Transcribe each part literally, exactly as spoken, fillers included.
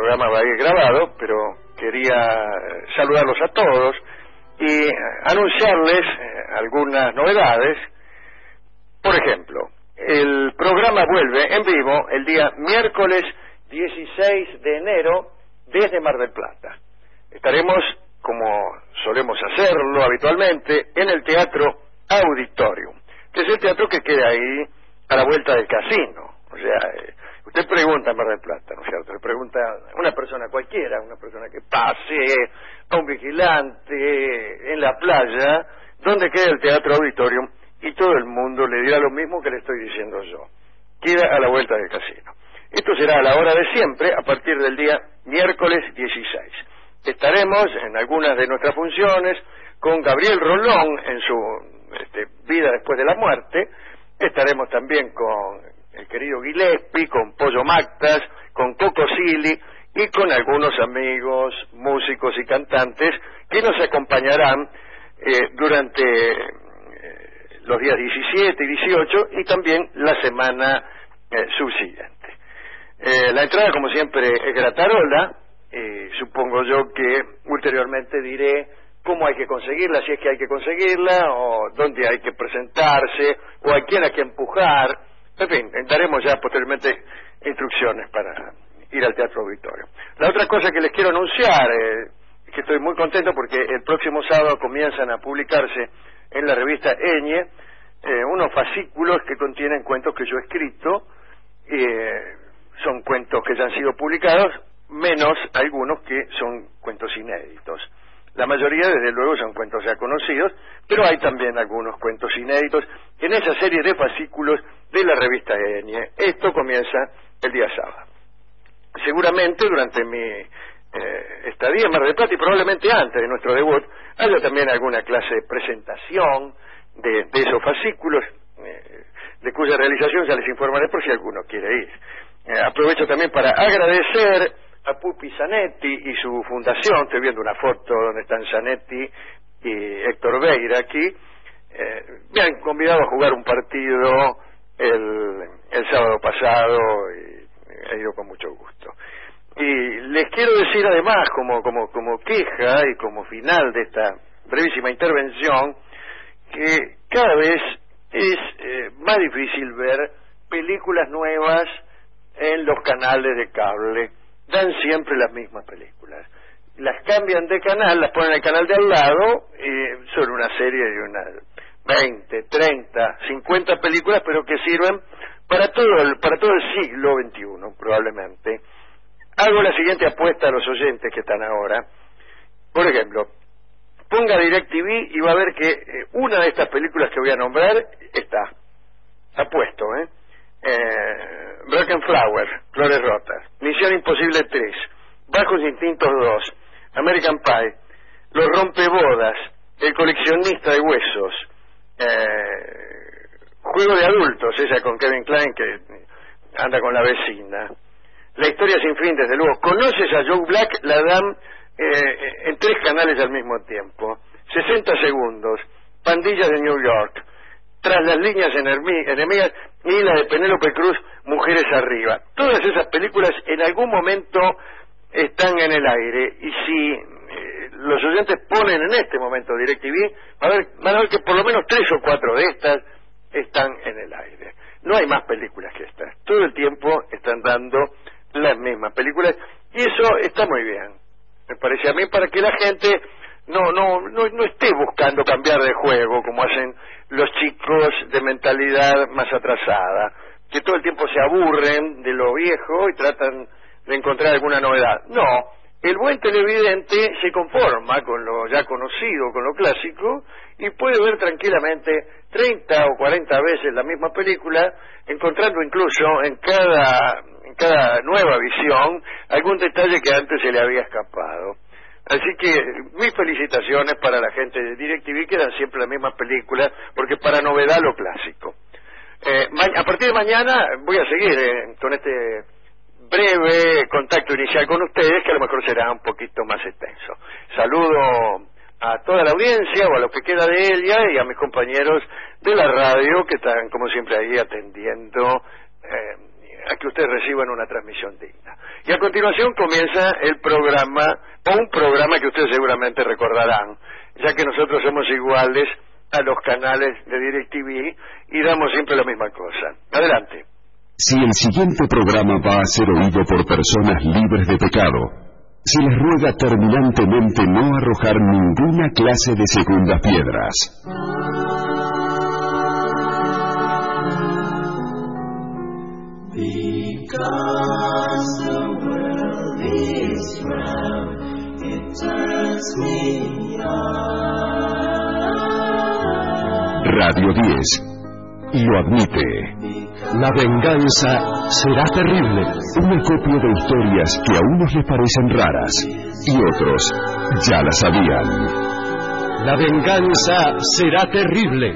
programa va a ir grabado, pero quería saludarlos a todos y anunciarles eh, algunas novedades. Por ejemplo, el programa vuelve en vivo el día miércoles dieciséis de enero desde Mar del Plata. Estaremos, como solemos hacerlo habitualmente, en el Teatro Auditorium, que es el teatro que queda ahí a la vuelta del casino. O sea, eh, usted pregunta en Mar del Plata, ¿no es cierto? Le pregunta a una persona cualquiera, una persona que pase, a un vigilante en la playa, ¿dónde queda el Teatro Auditorium? Y todo el mundo le dirá lo mismo que le estoy diciendo yo. Queda a la vuelta del casino. Esto será a la hora de siempre, a partir del día miércoles dieciséis. Estaremos en algunas de nuestras funciones con Gabriel Rolón en su este, vida después de la muerte. Estaremos también con el querido Gillespie, con Pollo Mactas, con Coco Silly y con algunos amigos, músicos y cantantes que nos acompañarán eh, durante eh, los días diecisiete y dieciocho y también la semana eh, subsiguiente. Eh, la entrada, como siempre, es gratarola. Eh, supongo yo que ulteriormente diré cómo hay que conseguirla, si es que hay que conseguirla, o dónde hay que presentarse, o a quién hay que empujar. En fin, daremos ya posteriormente instrucciones para ir al Teatro Auditorio. La otra cosa que les quiero anunciar, eh, es que estoy muy contento porque el próximo sábado comienzan a publicarse en la revista Eñe eh, unos fascículos que contienen cuentos que yo he escrito. Eh, son cuentos que ya han sido publicados, menos algunos que son cuentos inéditos. La mayoría, desde luego, son cuentos ya conocidos, pero hay también algunos cuentos inéditos en esa serie de fascículos de la revista Eñe. Esto comienza el día sábado. Seguramente durante mi eh, estadía en Mar del Plata y probablemente antes de nuestro debut haya también alguna clase de presentación de, de esos fascículos, eh, de cuya realización ya les informaré por si alguno quiere ir. Eh, aprovecho también para agradecer a Pupi Zanetti y su fundación. Estoy viendo una foto donde están Zanetti y Héctor Beira aquí. Eh, me han convidado a jugar un partido el, el sábado pasado y he ido con mucho gusto. Y les quiero decir además, como, como, como queja y como final de esta brevísima intervención, que cada vez es eh, más difícil ver películas nuevas en los canales de cable. Dan siempre las mismas películas. Las cambian de canal, las ponen en el canal de al lado, y son una serie de unas veinte, treinta, cincuenta películas, pero que sirven para todo el, para todo el siglo veintiuno, probablemente. Hago la siguiente apuesta a los oyentes que están ahora. Por ejemplo, ponga DirecTV y va a ver que eh, una de estas películas que voy a nombrar está. Apuesto, ¿eh? Eh, Broken Flower, Flores Rotas, Misión Imposible tres, Bajos Instintos dos, American Pie, Los Rompebodas, El Coleccionista de Huesos, eh, Juego de Adultos, esa con Kevin Kline que anda con la vecina, La Historia Sin Fin, desde luego. Conoces a Joe Black, la dan eh, en tres canales al mismo tiempo. sesenta segundos, Pandillas de New York, Tras las líneas enemigas y la de Penélope Cruz, Mujeres Arriba. Todas esas películas en algún momento están en el aire, y si eh, los oyentes ponen en este momento DirecTV, a ver, van a ver que por lo menos tres o cuatro de estas están en el aire. No hay más películas que estas. Todo el tiempo están dando las mismas películas, y eso está muy bien, me parece a mí, para que la gente no no no, no esté buscando cambiar de juego como hacen los chicos de mentalidad más atrasada, que todo el tiempo se aburren de lo viejo y tratan de encontrar alguna novedad. No, el buen televidente se conforma con lo ya conocido, con lo clásico, y puede ver tranquilamente treinta o cuarenta veces la misma película, encontrando incluso en cada, en cada nueva visión algún detalle que antes se le había escapado. Así que mis felicitaciones para la gente de DirecTV, que dan siempre la misma película, porque para novedad lo clásico. Eh, a partir de mañana voy a seguir eh, con este breve contacto inicial con ustedes, que a lo mejor será un poquito más extenso. Saludo a toda la audiencia, o a lo que queda de ella, y a mis compañeros de la radio, que están como siempre ahí atendiendo eh, a que ustedes reciban una transmisión digna. Y a continuación comienza el programa, o un programa que ustedes seguramente recordarán, ya que nosotros somos iguales a los canales de DirecTV y damos siempre la misma cosa. Adelante. Si el siguiente programa va a ser oído por personas libres de pecado, se les ruega terminantemente no arrojar ninguna clase de segundas piedras. Because the world is round, it turns me on. Radio diez lo admite. La venganza será terrible. Una copia de historias que a unos les parecen raras y otros ya las sabían. La venganza será terrible.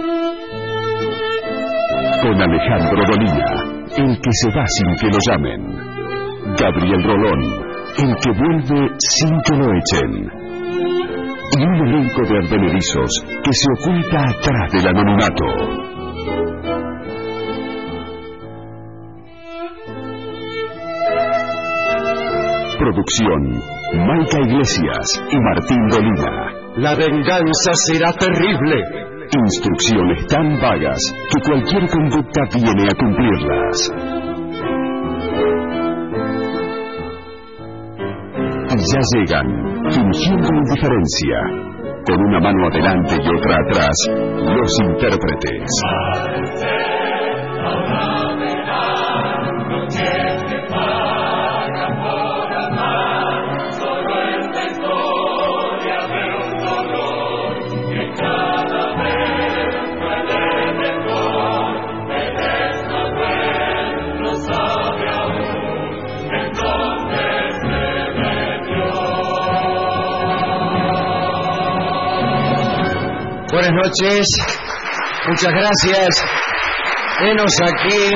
Con Alejandro Dolina, el que se va sin que lo llamen. Gabriel Rolón, el que vuelve sin que lo echen. Y un elenco de advenedizos que se oculta atrás del anonimato. Producción, Maica Iglesias y Martín Dolina. La venganza será terrible. Instrucciones tan vagas que cualquier conducta viene a cumplirlas. Y ya llegan, fingiendo indiferencia, con una mano adelante y otra atrás, los intérpretes. Buenas noches, muchas gracias. Venos aquí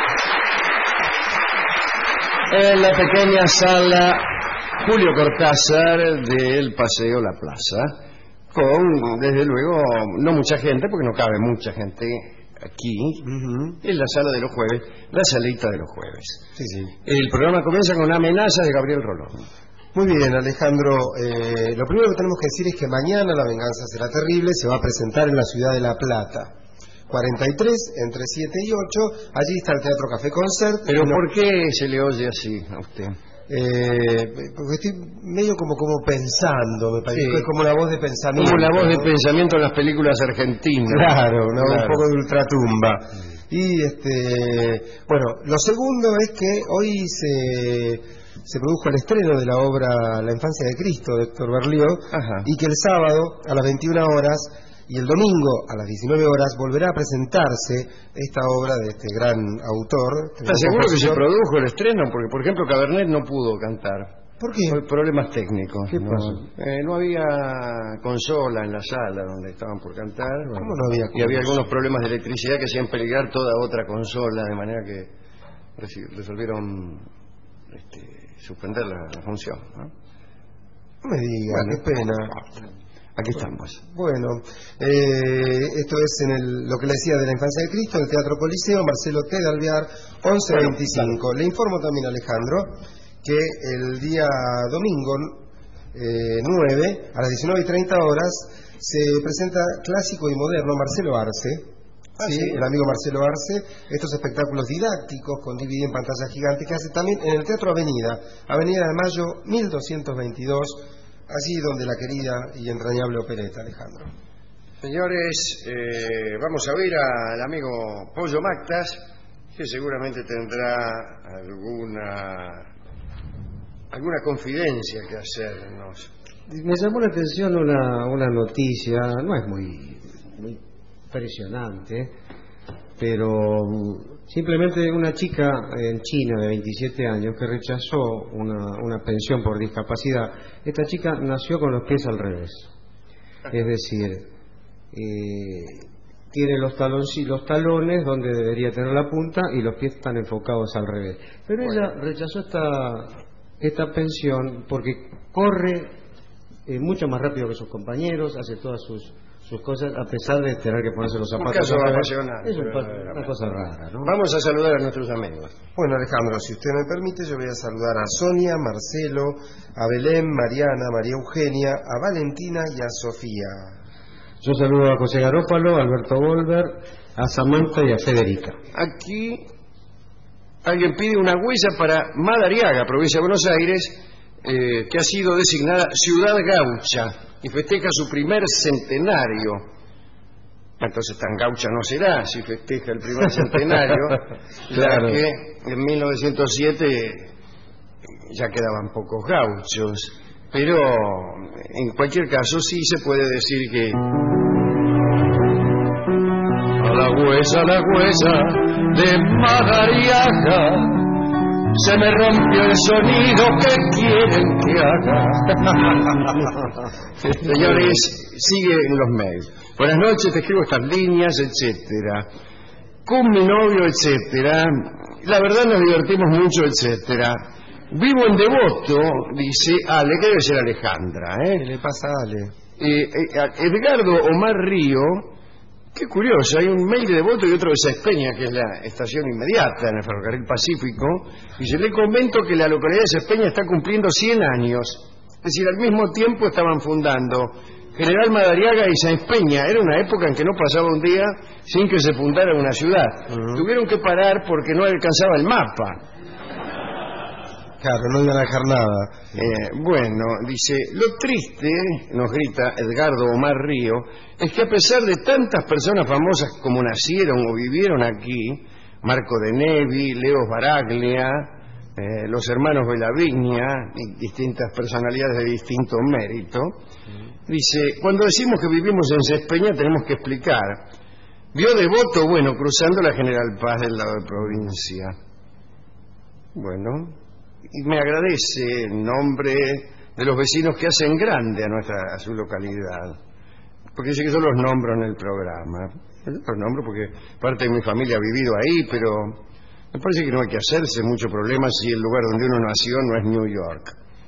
en la pequeña sala Julio Cortázar del Paseo La Plaza, con, desde luego, no mucha gente, porque no cabe mucha gente aquí, uh-huh. En la sala de los jueves, la salita de los jueves. Sí, sí. El programa comienza con una amenaza de Gabriel Rolón. Muy bien, Alejandro. Eh, lo primero que tenemos que decir es que mañana La venganza será terrible. Se va a presentar en la ciudad de La Plata. cuarenta y tres, entre siete y ocho. Allí está el Teatro Café Concert. ¿Pero no... por qué se le oye así a usted? Eh, porque estoy medio como, como pensando, me parece. Sí. Es como la voz de pensamiento. Como la voz de pensamiento en las películas argentinas. Claro, ¿no? Claro. Un poco de ultratumba. Y, este, bueno, lo segundo es que hoy se... se produjo el estreno de la obra La infancia de Cristo de Héctor Berlioz. Ajá. Y que el sábado a las veintiuna horas y el domingo a las diecinueve horas volverá a presentarse esta obra de este gran autor. ¿Estás seguro que se produjo el estreno? Porque, por ejemplo, Cabernet no pudo cantar. ¿Por qué? Por problemas técnicos. ¿Qué no, pasó? Eh, no había consola en la sala donde estaban por cantar. ¿Cómo bueno, no había consola? Y había algunos problemas de electricidad que hacían peligrar toda otra consola, de manera que resolvieron este, suspender la, la función, ¿no? No me diga, bueno, qué pena. Aquí estamos. Bueno, eh, esto es en el, lo que le decía de La infancia de Cristo, en el Teatro Coliseo, Marcelo T. de Alvear, once veinticinco. Bueno, le informo también, Alejandro, que el día domingo eh, nueve, a las diecinueve y treinta horas, se presenta Clásico y Moderno Marcelo Arce. Ah, sí, sí, el amigo Marcelo Arce, estos espectáculos didácticos con D V D en pantalla gigante que hace también en el Teatro Avenida, Avenida de Mayo mil doscientos veintidós, allí donde la querida y entrañable opereta, Alejandro. Señores, eh, vamos a oír al amigo Pollo Mactas, que seguramente tendrá alguna alguna confidencia que hacernos. Me llamó la atención una, una noticia, no es muy, muy impresionante, pero simplemente una chica en China de veintisiete años que rechazó una, una pensión por discapacidad. Esta chica nació con los pies al revés, es decir, eh, tiene los, talones, los talones donde debería tener la punta y los pies están enfocados al revés. Pero bueno, ella rechazó esta, esta pensión porque corre eh, mucho más rápido que sus compañeros, hace todas sus sus cosas, a pesar de tener que ponerse los zapatos. Un caso al revés. apasionante, Es un pa- verdaderamente. una cosa rara, ¿no? Vamos a saludar a nuestros amigos. Bueno, Alejandro, si usted me permite, yo voy a saludar a Sonia, Marcelo, a Belén, Mariana, María Eugenia, a Valentina y a Sofía. Yo saludo a José Garófalo, a Alberto Volver, a Samantha y a Federica. Aquí alguien pide una huella para Madariaga, provincia de Buenos Aires, eh, que ha sido designada Ciudad Gaucha y festeja su primer centenario. Entonces tan gaucha no será si festeja el primer centenario, Claro. ya que en mil novecientos siete ya quedaban pocos gauchos, pero en cualquier caso sí se puede decir que a la huesa, a la huesa de Madariaga se me rompió el sonido que quieren que haga. Señores, sigue en los mails. Buenas noches, te escribo estas líneas, etcétera. Con mi novio, etcétera. La verdad nos divertimos mucho, etcétera. Vivo en Devoto, dice Ale, que debe ser Alejandra, ¿eh? ¿Qué le pasa a Ale? Eh, eh, Edgardo Omar Río, qué curioso, hay un mail de Devoto y otro de Sespeña, que es la estación inmediata en el Ferrocarril Pacífico, y yo le comento que la localidad de Sespeña está cumpliendo cien años, es decir, al mismo tiempo estaban fundando General Madariaga y Sáenz Peña. Era una época en que no pasaba un día sin que se fundara una ciudad. Uh-huh. Tuvieron que parar porque no alcanzaba el mapa. Claro, no iban a dejar nada. Eh, bueno, dice, lo triste, nos grita Edgardo Omar Río, es que a pesar de tantas personas famosas como nacieron o vivieron aquí, Marco de Nevi, Leo Baraglia, eh, los hermanos Belavigna, y distintas personalidades de distinto mérito, dice, cuando decimos que vivimos en Sespeña tenemos que explicar. Vio Devoto, bueno, cruzando la General Paz del lado de provincia. Bueno... y me agradece en nombre de los vecinos que hacen grande a nuestra a su localidad, porque dice que yo los nombro en el programa. Yo los nombro porque parte de mi familia ha vivido ahí, pero me parece que no hay que hacerse mucho problema si el lugar donde uno nació no es New York.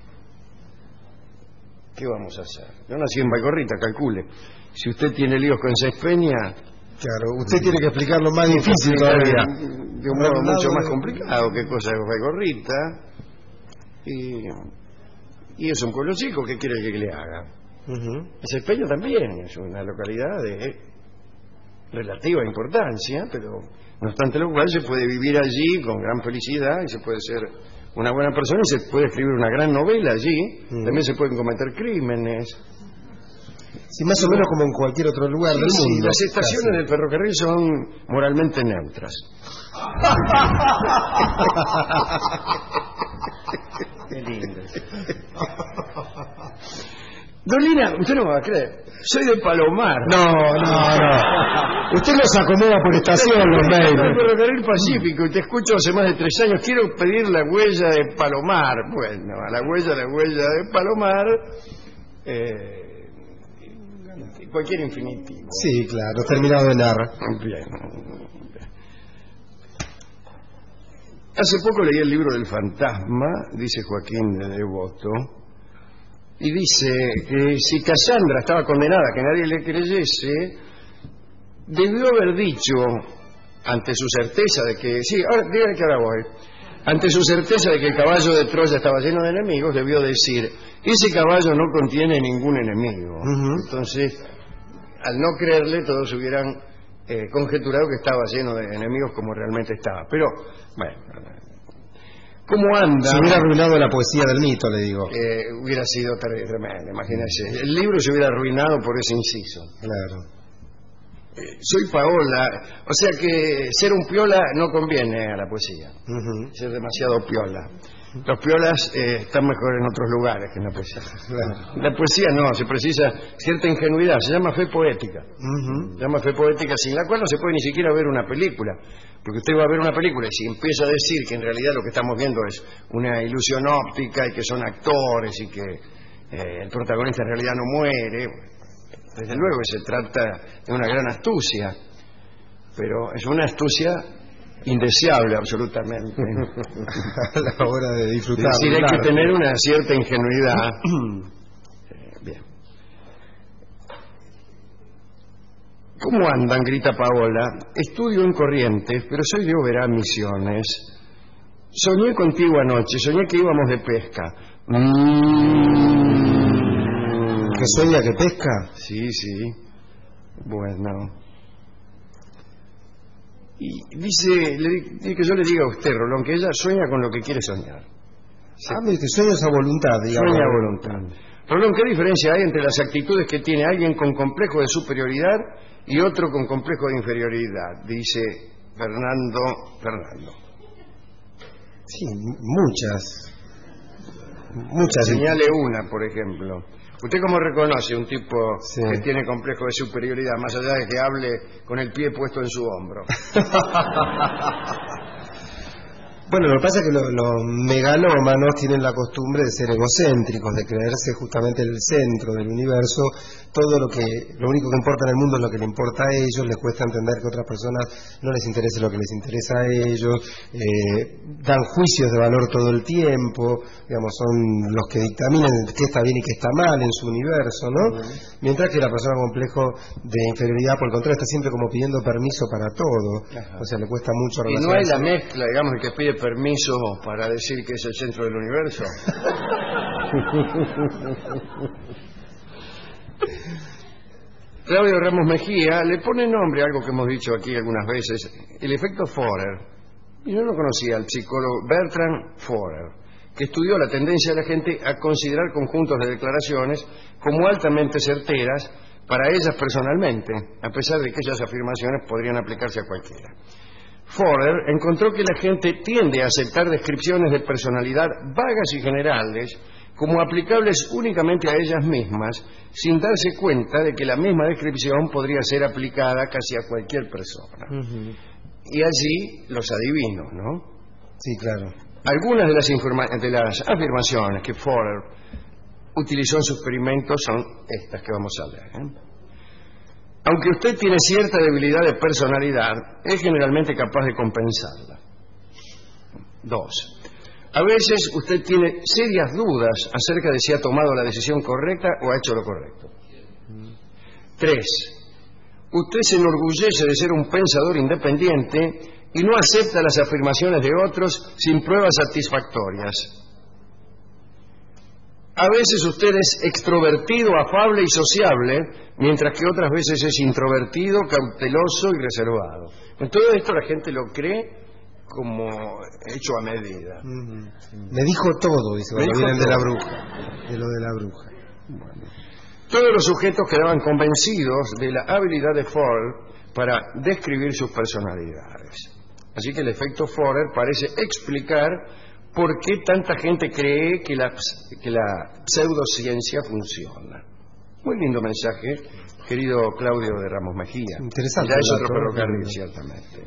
¿Qué vamos a hacer? Yo nací en Baigorrita, calcule. Si usted tiene líos con Sespeña... Claro, usted tiene que explicarlo más difícil todavía. De un modo mucho más complicado. ¿Qué cosa es Baigorrita? Y, y es un pueblo chico, ¿qué quiere que le haga? Uh-huh. Sespeña también es una localidad de relativa importancia, pero no obstante lo cual se puede vivir allí con gran felicidad y se puede ser una buena persona y se puede escribir una gran novela allí. Uh-huh. También se pueden cometer crímenes. Sí, más o menos como en cualquier otro lugar sí, del sí, mundo. Las estaciones casi del ferrocarril son moralmente neutras. Qué lindo. Dolina, usted no me va a creer, soy de Palomar. No, no, no. Usted los acomoda por estación, los mails. Soy del Ferrocarril Pacífico y te escucho hace más de tres años. Quiero pedir la huella de Palomar. Bueno, a la huella, la huella de Palomar. Eh, cualquier infinitivo. Sí, claro, terminado de narrar. Bien. Hace poco leí el libro del fantasma, dice Joaquín de Devoto, y dice que si Cassandra estaba condenada a que nadie le creyese, debió haber dicho, ante su certeza de que... Sí, ahora díganme que ahora voy. Ante su certeza de que el caballo de Troya estaba lleno de enemigos, debió decir, ese caballo no contiene ningún enemigo. Uh-huh. Entonces, al no creerle, todos hubieran eh, conjeturado que estaba lleno de enemigos como realmente estaba. Pero, bueno, ¿cómo anda? Se hubiera arruinado la poesía del mito, le digo. Eh, hubiera sido tremendo, imagínense. El libro se hubiera arruinado por ese inciso. Claro. Eh, soy Paola, o sea que ser un piola no conviene a la poesía. Uh-huh. Ser demasiado piola. Los piolas eh, están mejor en otros lugares que en la poesía. Claro. La poesía no, se precisa cierta ingenuidad, se llama fe poética. Uh-huh. Se llama fe poética, sin la cual no se puede ni siquiera ver una película. Porque usted va a ver una película y si empieza a decir que en realidad lo que estamos viendo es una ilusión óptica y que son actores y que eh, el protagonista en realidad no muere, desde luego que se trata de una gran astucia, pero es una astucia indeseable absolutamente. A la hora de disfrutar. Es decir, hay claro. que tener una cierta ingenuidad. eh, bien. ¿Cómo andan? Grita Paola. Estudio en Corrientes, pero soy de Oberá, Misiones. Soñé contigo anoche, soñé que íbamos de pesca. Mm. ¿Que sueña que pesca? Sí, sí. Bueno. Y dice, le, dice que yo le diga a usted, Rolón, que ella sueña con lo que quiere soñar. Sí. Ah, mire, que sueña esa voluntad, digamos. Sueña a voluntad. Rolón, ¿qué diferencia hay entre las actitudes que tiene alguien con complejo de superioridad y otro con complejo de inferioridad? Dice Fernando Fernando. Sí, muchas. Muchas. Señale una, por ejemplo. ¿Usted cómo reconoce un tipo sí. que tiene complejo de superioridad, más allá de que hable con el pie puesto en su hombro? Bueno, lo que pasa es que lo, los megalómanos tienen la costumbre de ser egocéntricos, de creerse justamente el centro del universo. Todo lo que, lo único que importa en el mundo es lo que le importa a ellos. Les cuesta entender que a otras personas no les interese lo que les interesa a ellos. Eh, dan juicios de valor todo el tiempo. Digamos, son los que dictaminan qué está bien y qué está mal en su universo, ¿no? Uh-huh. Mientras que la persona con complejo de inferioridad, por el contrario, está siempre como pidiendo permiso para todo. Uh-huh. O sea, le cuesta mucho relacionarse. Y no hay la mezcla, digamos, el que pide permiso para decir que es el centro del universo. Claudio Ramos Mejía le pone nombre a algo que hemos dicho aquí algunas veces, el efecto Forer. Y yo no conocía al psicólogo Bertrand Forer, que estudió la tendencia de la gente a considerar conjuntos de declaraciones como altamente certeras para ellas personalmente, a pesar de que esas afirmaciones podrían aplicarse a cualquiera. Forer encontró que la gente tiende a aceptar descripciones de personalidad vagas y generales como aplicables únicamente a ellas mismas, sin darse cuenta de que la misma descripción podría ser aplicada casi a cualquier persona. Uh-huh. Y allí los adivinos, ¿no? Sí, claro. Algunas de las, informa- de las afirmaciones que Forer utilizó en su experimento son estas que vamos a leer, ¿eh? Aunque usted tiene cierta debilidad de personalidad, es generalmente capaz de compensarla. Dos. A veces usted tiene serias dudas acerca de si ha tomado la decisión correcta o ha hecho lo correcto. Tres. Usted se enorgullece de ser un pensador independiente y no acepta las afirmaciones de otros sin pruebas satisfactorias. A veces usted es extrovertido, afable y sociable, mientras que otras veces es introvertido, cauteloso y reservado. En todo esto la gente lo cree como hecho a medida. Uh-huh. Me dijo todo, dice, cuando vienen de la bruja. De lo de la bruja. Bueno. Todos los sujetos quedaban convencidos de la habilidad de Forer para describir sus personalidades. Así que el efecto Forer parece explicar ¿por qué tanta gente cree que la, que la pseudociencia funciona? Muy lindo mensaje, querido Claudio de Ramos Mejía. Interesante. Ya es otro ferrocarril, ciertamente.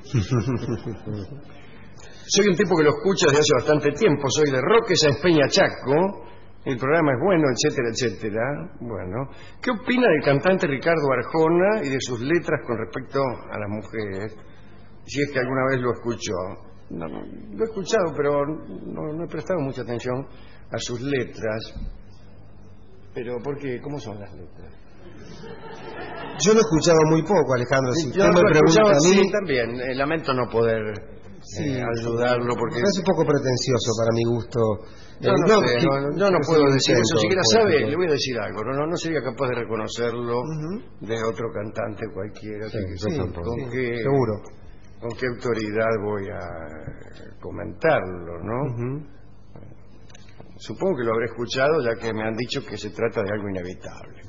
Soy un tipo que lo escucha desde hace bastante tiempo. Soy de Roque Sáenz Peña, Chaco. El programa es bueno, etcétera, etcétera. Bueno, ¿qué opina del cantante Ricardo Arjona y de sus letras con respecto a las mujeres? Si es que alguna vez lo escuchó. No, lo he escuchado, pero no, no he prestado mucha atención a sus letras. Pero, ¿por qué? ¿Cómo son las letras? Yo lo he escuchado muy poco, Alejandro. Si yo usted lo me he pregunta escuchado, a mí... sí, también. Eh, lamento no poder sí, eh, ayudarlo porque... es un poco pretencioso para mi gusto. Yo no, no, sé, no, no, yo no puedo decir eso. Siquiera sabe, le voy a decir algo. No, no, no sería capaz de reconocerlo uh-huh. de otro cantante cualquiera. Sí, que, sí, con, con sí, qué, seguro. ¿Con qué autoridad voy a comentarlo, no? Uh-huh. Supongo que lo habré escuchado, ya que me han dicho que se trata de algo inevitable.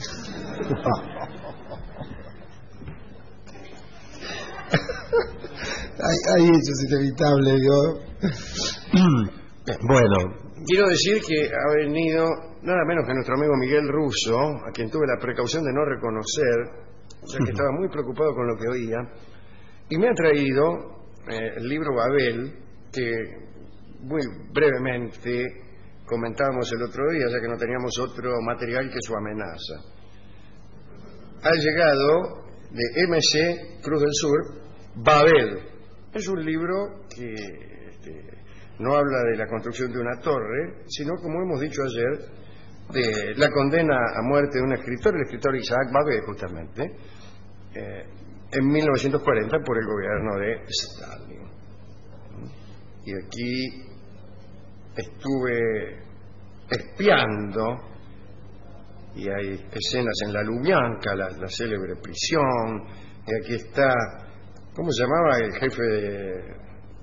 hay, hay hechos inevitables, digo. Bueno. Quiero decir que ha venido nada menos que nuestro amigo Miguel Russo, a quien tuve la precaución de no reconocer, ya que estaba muy preocupado con lo que oía, y me ha traído eh, el libro Babel, que muy brevemente comentábamos el otro día, ya que no teníamos otro material que su amenaza. Ha llegado de M C Cruz del Sur, Babel. Es un libro que este, no habla de la construcción de una torre, sino, como hemos dicho ayer, de la condena a muerte de un escritor, el escritor Isaac Babel, justamente, eh, en mil novecientos cuarenta por el gobierno de Stalin. Y aquí estuve espiando, y hay escenas en la Lubyanka, la, la célebre prisión, y aquí está, ¿cómo se llamaba el jefe de,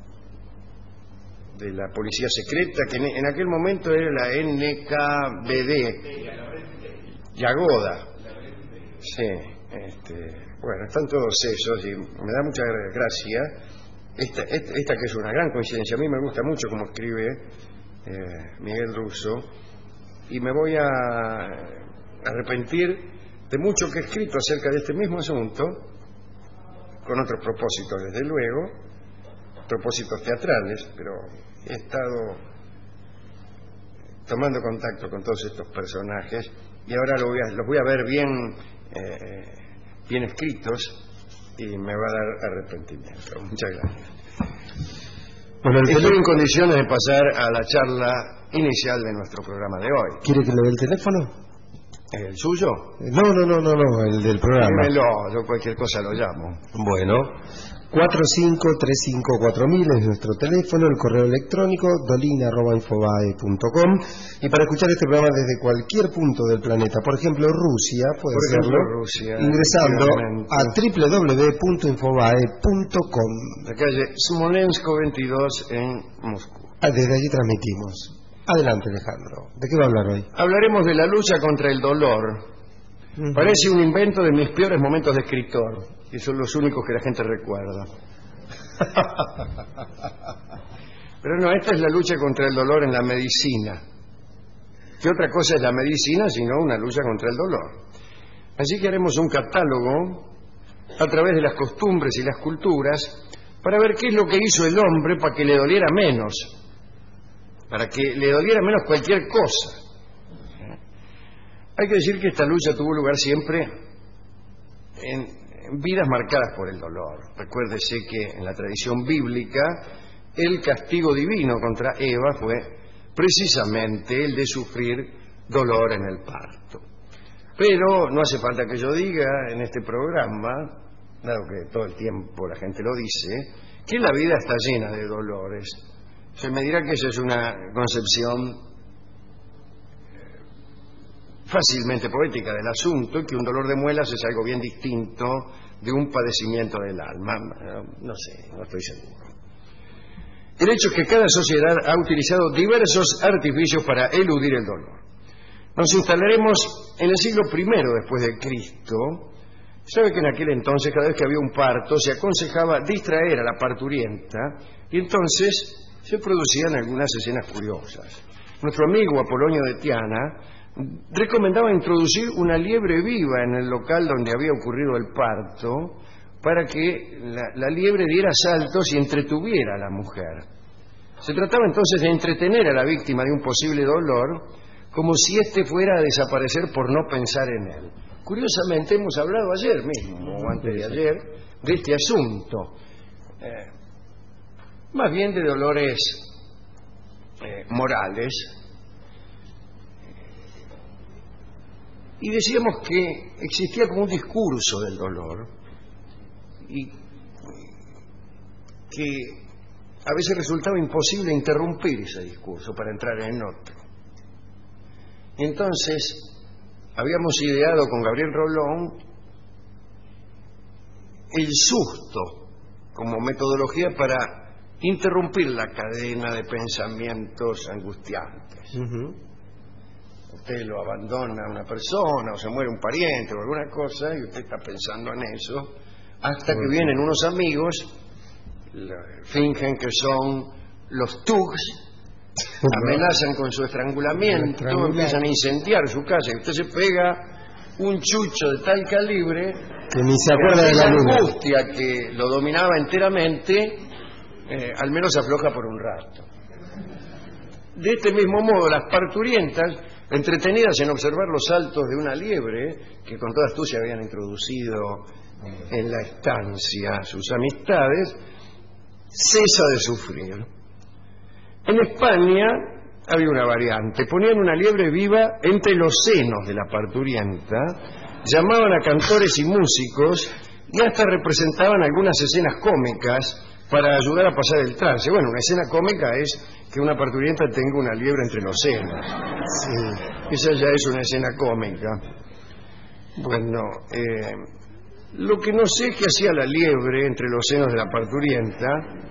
de la policía secreta? Que en, en aquel momento era la N K V D, Yagoda. Sí, este, bueno, están todos esos, y me da mucha gracia esta, esta, esta que es una gran coincidencia. A mí me gusta mucho cómo escribe eh, Miguel Russo, y me voy a arrepentir de mucho que he escrito acerca de este mismo asunto, con otros propósitos desde luego, propósitos teatrales, pero he estado tomando contacto con todos estos personajes y ahora lo voy a, los voy a ver bien eh, bien escritos y me va a dar arrepentimiento. Muchas gracias. Bueno, el Estoy tele- en condiciones de pasar a la charla inicial de nuestro programa de hoy. ¿Quiere que le dé el teléfono? ¿El suyo? No, no, no, no, no, el del programa. Dímelo, yo cualquier cosa lo llamo. Bueno, cuatro cinco tres cinco cuatro mil es nuestro teléfono, el correo electrónico dolina arroba infobae punto com, y para escuchar este programa desde cualquier punto del planeta, por ejemplo Rusia, puede Por ejemplo, hacerlo Rusia, ingresando efectivamente. a doble u doble u doble u punto infobae punto com. La calle Smolensko veintidós en Moscú. Ah, desde allí transmitimos. Adelante, Alejandro. ¿De qué va a hablar hoy? Hablaremos de la lucha contra el dolor. Ujú. Parece un invento de mis peores momentos de escritor, y son los únicos que la gente recuerda. Pero no, esta es la lucha contra el dolor en la medicina. ¿Qué otra cosa es la medicina sino una lucha contra el dolor? Así que haremos un catálogo a través de las costumbres y las culturas para ver qué es lo que hizo el hombre para que le doliera menos, para que le doliera menos cualquier cosa. Hay que decir que esta lucha tuvo lugar siempre en, en vidas marcadas por el dolor. Recuérdese que en la tradición bíblica el castigo divino contra Eva fue precisamente el de sufrir dolor en el parto. Pero no hace falta que yo diga en este programa, dado que todo el tiempo la gente lo dice, que la vida está llena de dolores. Se me dirá que esa es una concepción fácilmente poética del asunto, y que un dolor de muelas es algo bien distinto de un padecimiento del alma. No sé, no estoy seguro. El hecho es que cada sociedad ha utilizado diversos artificios para eludir el dolor. Nos instalaremos en el siglo primero después de Cristo. Sabe que en aquel entonces, cada vez que había un parto, se aconsejaba distraer a la parturienta, y entonces se producían algunas escenas curiosas. Nuestro amigo Apolonio de Tiana recomendaba introducir una liebre viva en el local donde había ocurrido el parto, para que la, la liebre diera saltos y entretuviera a la mujer. Se trataba entonces de entretener a la víctima de un posible dolor, como si éste fuera a desaparecer por no pensar en él. Curiosamente, hemos hablado ayer mismo, o antes de ayer, de este asunto. Eh, más bien de dolores eh, morales. Y decíamos que existía como un discurso del dolor, y que a veces resultaba imposible interrumpir ese discurso para entrar en otro. Entonces, habíamos ideado con Gabriel Rolón el susto como metodología para interrumpir la cadena de pensamientos angustiantes. Uh-huh. Usted lo abandona a una persona, o se muere un pariente o alguna cosa, y usted está pensando en eso, hasta que vienen unos amigos, la- fingen que son los thugs, amenazan con su estrangulamiento, Estrangular. empiezan a incendiar su casa, y usted se pega un chucho de tal calibre Que ni se que acuerda de la aquella luna. angustia que lo dominaba enteramente, eh, al menos afloja por un rato. De este mismo modo, las parturientas, entretenidas en observar los saltos de una liebre, que con toda astucia habían introducido en la estancia sus amistades, cesa de sufrir. En España había una variante. Ponían una liebre viva entre los senos de la parturienta, llamaban a cantores y músicos y hasta representaban algunas escenas cómicas para ayudar a pasar el trance. Bueno, una escena cómica es que una parturienta tenga una liebre entre los senos. Sí, esa ya es una escena cómica. Bueno, eh, lo que no sé qué hacía la liebre entre los senos de la parturienta.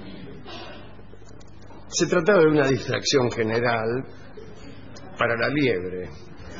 Se trataba de una distracción general para la liebre.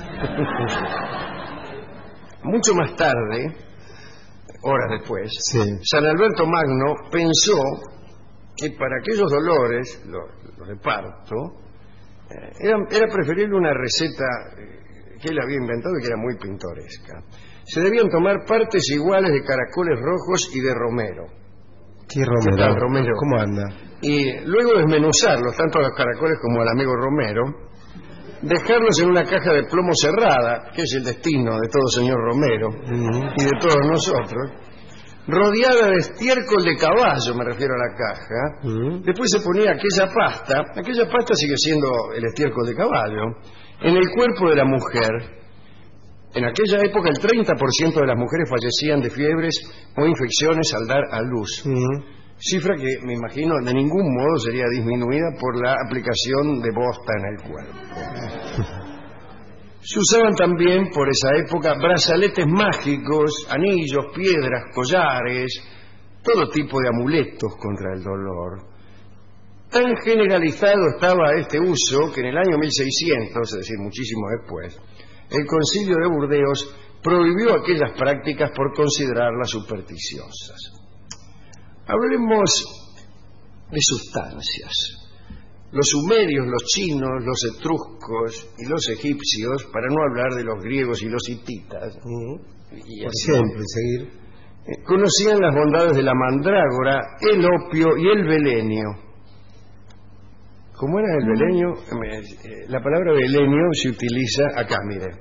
Mucho más tarde, horas después, sí, San Alberto Magno pensó que para aquellos dolores, los, los de parto, eh, era, era preferible una receta eh, que él había inventado y que era muy pintoresca. Se debían tomar partes iguales de caracoles rojos y de romero. ¿Qué romero? ¿Qué tal, romero? ¿Cómo anda? Y luego desmenuzarlos, tanto a los caracoles como al amigo Romero, dejarlos en una caja de plomo cerrada, que es el destino de todo señor Romero uh-huh. y de todos nosotros, rodeada de estiércol de caballo, me refiero a la caja. Uh-huh. Después se ponía aquella pasta, aquella pasta sigue siendo el estiércol de caballo, en el cuerpo de la mujer. En aquella época el treinta por ciento de las mujeres fallecían de fiebres o infecciones al dar a luz. Uh-huh. Cifra que, me imagino, de ningún modo sería disminuida por la aplicación de bosta en el cuerpo. Se usaban también, por esa época, brazaletes mágicos, anillos, piedras, collares, todo tipo de amuletos contra el dolor. Tan generalizado estaba este uso que en el año mil seiscientos, es decir, muchísimo después, el Concilio de Burdeos prohibió aquellas prácticas por considerarlas supersticiosas. Hablemos de sustancias. Los sumerios, los chinos, los etruscos y los egipcios, para no hablar de los griegos y los hititas, uh-huh. y por ejemplo, seguir, eh, conocían las bondades de la mandrágora, el opio y el belenio. ¿Cómo era el belenio? Eh, la palabra belenio se utiliza acá, mire.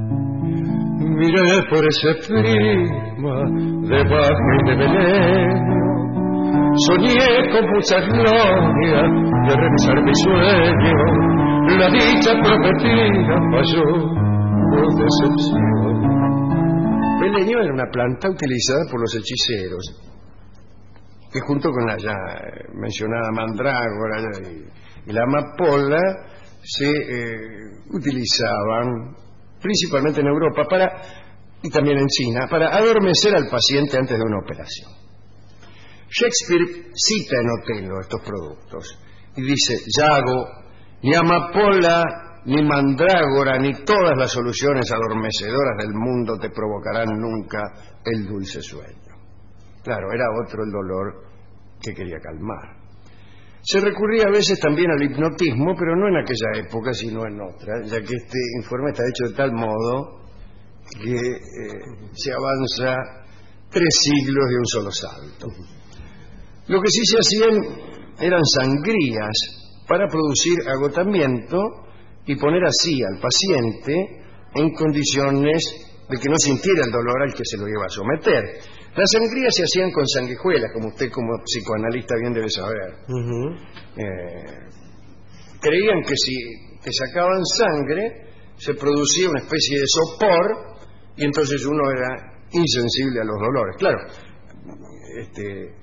Miré por ese prisma de bajo y de belenio, soñé con mucha gloria de realizar mi sueño, la dicha prometida falló por decepción. Belenio era una planta utilizada por los hechiceros, que junto con la ya mencionada mandrágora y y la amapola se eh, utilizaban principalmente en Europa para y también en China para adormecer al paciente antes de una operación. Shakespeare cita en Otelo estos productos y dice: Yago, ni amapola, ni mandrágora, ni todas las soluciones adormecedoras del mundo te provocarán nunca el dulce sueño. Claro, era otro el dolor que quería calmar. Se recurría a veces también al hipnotismo, pero no en aquella época, sino en otra, ya que este informe está hecho de tal modo que eh, se avanza tres siglos de un solo salto. Lo que sí se hacían eran sangrías para producir agotamiento y poner así al paciente en condiciones de que no sintiera el dolor al que se lo iba a someter. Las sangrías se hacían con sanguijuelas, como usted como psicoanalista bien debe saber. Uh-huh. eh, creían que si te sacaban sangre se producía una especie de sopor y entonces uno era insensible a los dolores. Claro, este,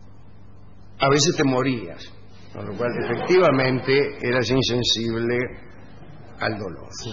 a veces te morías, con lo cual efectivamente eras insensible al dolor. Sí.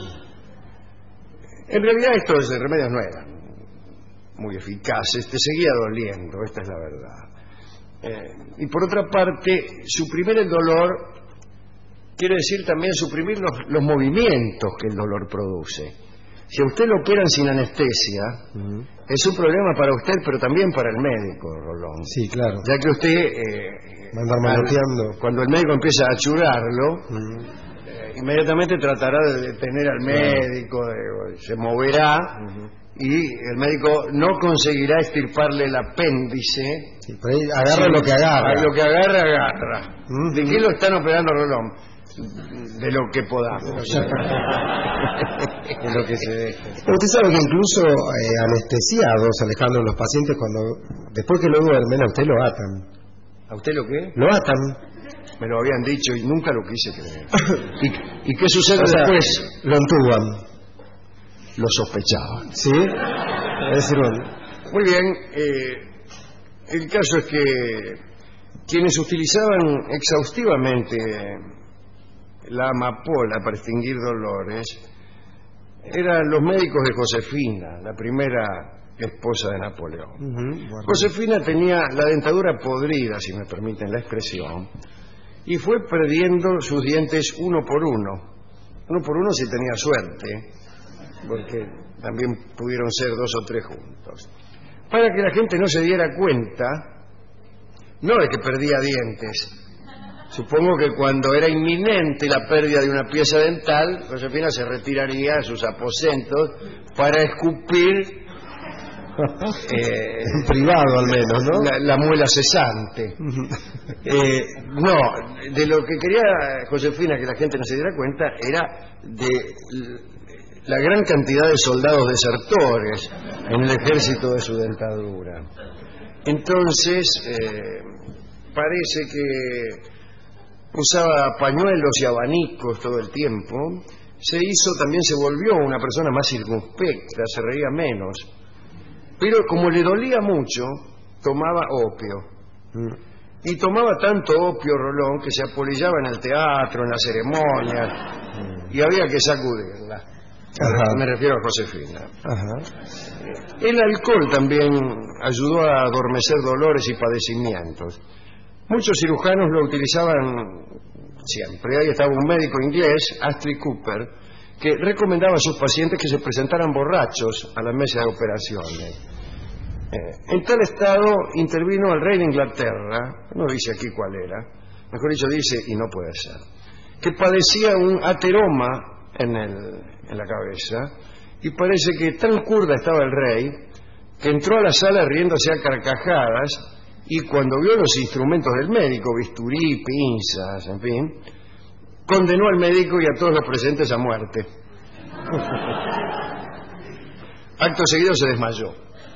En realidad estos remedios no eran muy eficaces, te seguía doliendo, esta es la verdad. Eh, y por otra parte, suprimir el dolor quiere decir también suprimir los, los movimientos que el dolor produce. Si a usted lo operan sin anestesia, uh-huh. es un problema para usted, pero también para el médico, Rolón. Sí, claro. Ya que usted, eh, mandar manoteando, cuando el médico empieza a achurarlo, uh-huh. eh, inmediatamente tratará de detener al médico, de, se moverá, uh-huh. y el médico no conseguirá extirparle el apéndice. Sí, agarra sí, lo que agarra. Lo que agarra, agarra. Uh-huh. ¿De qué lo están operando, Rolón? De lo que podamos. De lo que se deje. Usted sabe que incluso eh, anestesiados, Alejandro, los pacientes, cuando después que lo duermen, a usted lo atan. ¿A usted lo qué? Lo atan. Me lo habían dicho y nunca lo quise creer. ¿Y, y qué sucede o sea, después? Lo entuban. Lo sospechaban. ¿Sí? Es decir, bueno. Muy bien. Eh, el caso es que quienes utilizaban exhaustivamente la amapola para extinguir dolores eran los médicos de Josefina, la primera esposa de Napoleón. Uh-huh, bueno. Josefina tenía la dentadura podrida, si me permiten la expresión, y fue perdiendo sus dientes uno por uno. Uno por uno si tenía suerte, porque también pudieron ser dos o tres juntos. Para que la gente no se diera cuenta, no de que perdía dientes. Supongo que cuando era inminente la pérdida de una pieza dental, Josefina se retiraría a sus aposentos para escupir eh, en privado al menos, ¿no? La, la muela cesante. eh, no, de lo que quería Josefina que la gente no se diera cuenta era de la gran cantidad de soldados desertores en el ejército de su dentadura. Entonces, eh, parece que usaba pañuelos y abanicos todo el tiempo. Se hizo, también se volvió una persona más circunspecta, se reía menos. Pero como le dolía mucho, tomaba opio. Y tomaba tanto opio, Rolón, que se apolillaba en el teatro, en las ceremonias, y había que sacudirla. Ajá. Me refiero a Josefina. Ajá. El alcohol también ayudó a adormecer dolores y padecimientos. Muchos cirujanos lo utilizaban siempre. Ahí estaba un médico inglés, Astley Cooper, que recomendaba a sus pacientes que se presentaran borrachos a la mesa de operaciones. Eh, en tal estado intervino el rey de Inglaterra, no dice aquí cuál era, mejor dicho dice, y no puede ser, que padecía un ateroma en, el, en la cabeza, y parece que tan curda estaba el rey que entró a la sala riéndose a carcajadas, y cuando vio los instrumentos del médico, bisturí, pinzas, en fin, condenó al médico y a todos los presentes a muerte. Acto seguido se desmayó.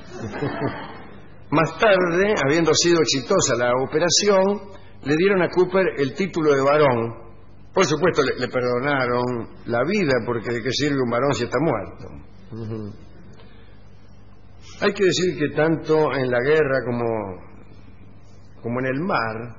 Más tarde, habiendo sido exitosa la operación, le dieron a Cooper el título de varón. Por supuesto le, le perdonaron la vida, porque ¿de qué sirve un varón si está muerto? Uh-huh. Hay que decir que tanto en la guerra como como en el mar,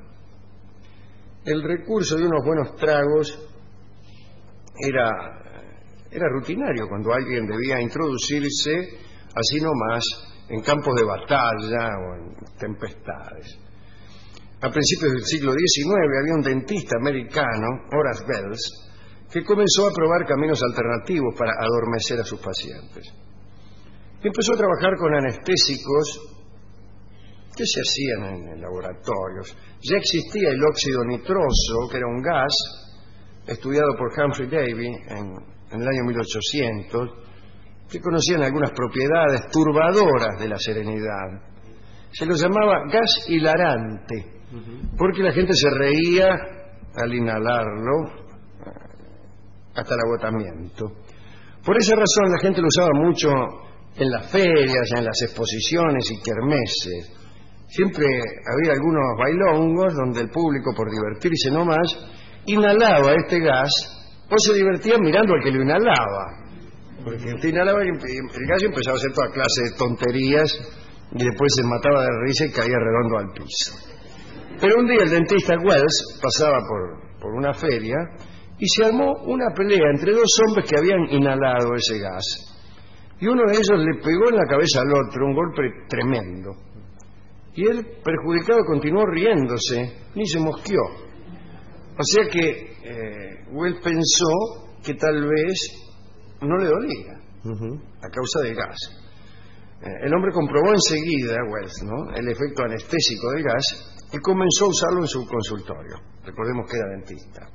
el recurso de unos buenos tragos era, era rutinario cuando alguien debía introducirse así nomás en campos de batalla o en tempestades. A principios del siglo diecinueve había un dentista americano, Horace Bells, que comenzó a probar caminos alternativos para adormecer a sus pacientes. Empezó a trabajar con anestésicos que se hacían en, en laboratorios. Ya existía el óxido nitroso, que era un gas estudiado por Humphrey Davy en, en el año mil ochocientos, que conocían algunas propiedades turbadoras de la serenidad. Se lo llamaba gas hilarante, porque la gente se reía al inhalarlo hasta el agotamiento. Por esa razón la gente lo usaba mucho en las ferias, en las exposiciones y kermeses. Siempre había algunos bailongos donde el público, por divertirse nomás, inhalaba este gas o se divertía mirando al que lo inhalaba. Porque usted inhalaba y el gas empezaba a hacer toda clase de tonterías y después se mataba de risa y caía redondo al piso. Pero un día el dentista Wells pasaba por, por una feria y se armó una pelea entre dos hombres que habían inhalado ese gas. Y uno de ellos le pegó en la cabeza al otro un golpe tremendo. Y él, perjudicado, continuó riéndose, ni se mosqueó. O sea que eh, Wells pensó que tal vez no le dolía, uh-huh, a causa del gas. Eh, el hombre comprobó enseguida, Wells, ¿no?, el efecto anestésico del gas y comenzó a usarlo en su consultorio. Recordemos que era dentista.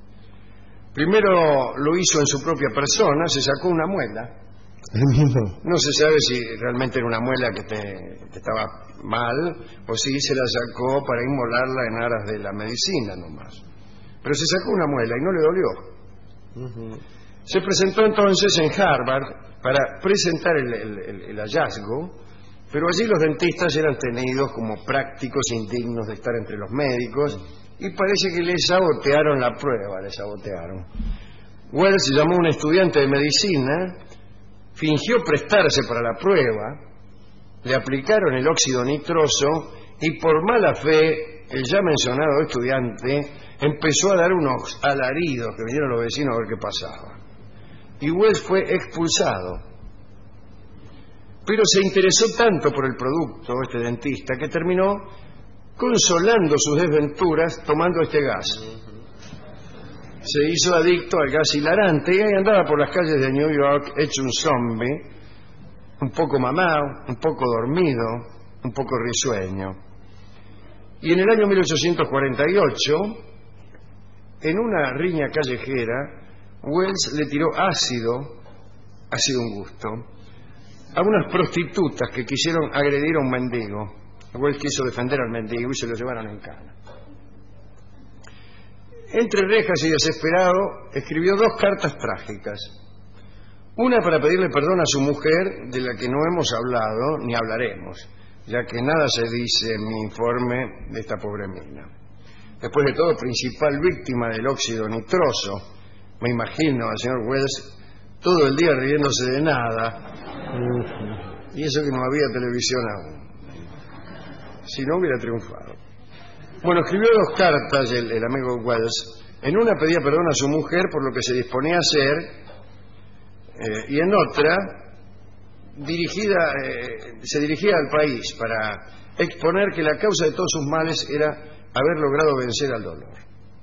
Primero lo hizo en su propia persona, se sacó una muela. No se sabe si realmente era una muela que, te, que estaba mal o si se la sacó para inmolarla en aras de la medicina nomás. Pero se sacó una muela y no le dolió. Uh-huh. Se presentó entonces en Harvard para presentar el, el, el, el hallazgo, pero allí los dentistas eran tenidos como prácticos indignos de estar entre los médicos y parece que les sabotearon la prueba, les sabotearon. Wells llamó a un estudiante de medicina, fingió prestarse para la prueba, le aplicaron el óxido nitroso y por mala fe el ya mencionado estudiante empezó a dar unos alaridos que vinieron los vecinos a ver qué pasaba. Y Wells fue expulsado. Pero se interesó tanto por el producto, este dentista, que terminó consolando sus desventuras tomando este gas. Se hizo adicto al gas hilarante y ahí andaba por las calles de New York hecho un zombie, un poco mamado, un poco dormido, un poco risueño. Y en el año mil ochocientos cuarenta y ocho, en una riña callejera, Wells le tiró ácido, ácido un gusto, a unas prostitutas que quisieron agredir a un mendigo. Wells quiso defender al mendigo y se lo llevaron en cana. Entre rejas y desesperado, escribió dos cartas trágicas. Una para pedirle perdón a su mujer, de la que no hemos hablado ni hablaremos, ya que nada se dice en mi informe de esta pobre mina. Después de todo, principal víctima del óxido nitroso. Me imagino al señor Wells todo el día riéndose de nada. Y eso que no había televisión aún. Si no, hubiera triunfado. Bueno, escribió dos cartas el, el amigo Wells. En una pedía perdón a su mujer por lo que se disponía a hacer, eh, y en otra dirigida, eh, se dirigía al país para exponer que la causa de todos sus males era haber logrado vencer al dolor.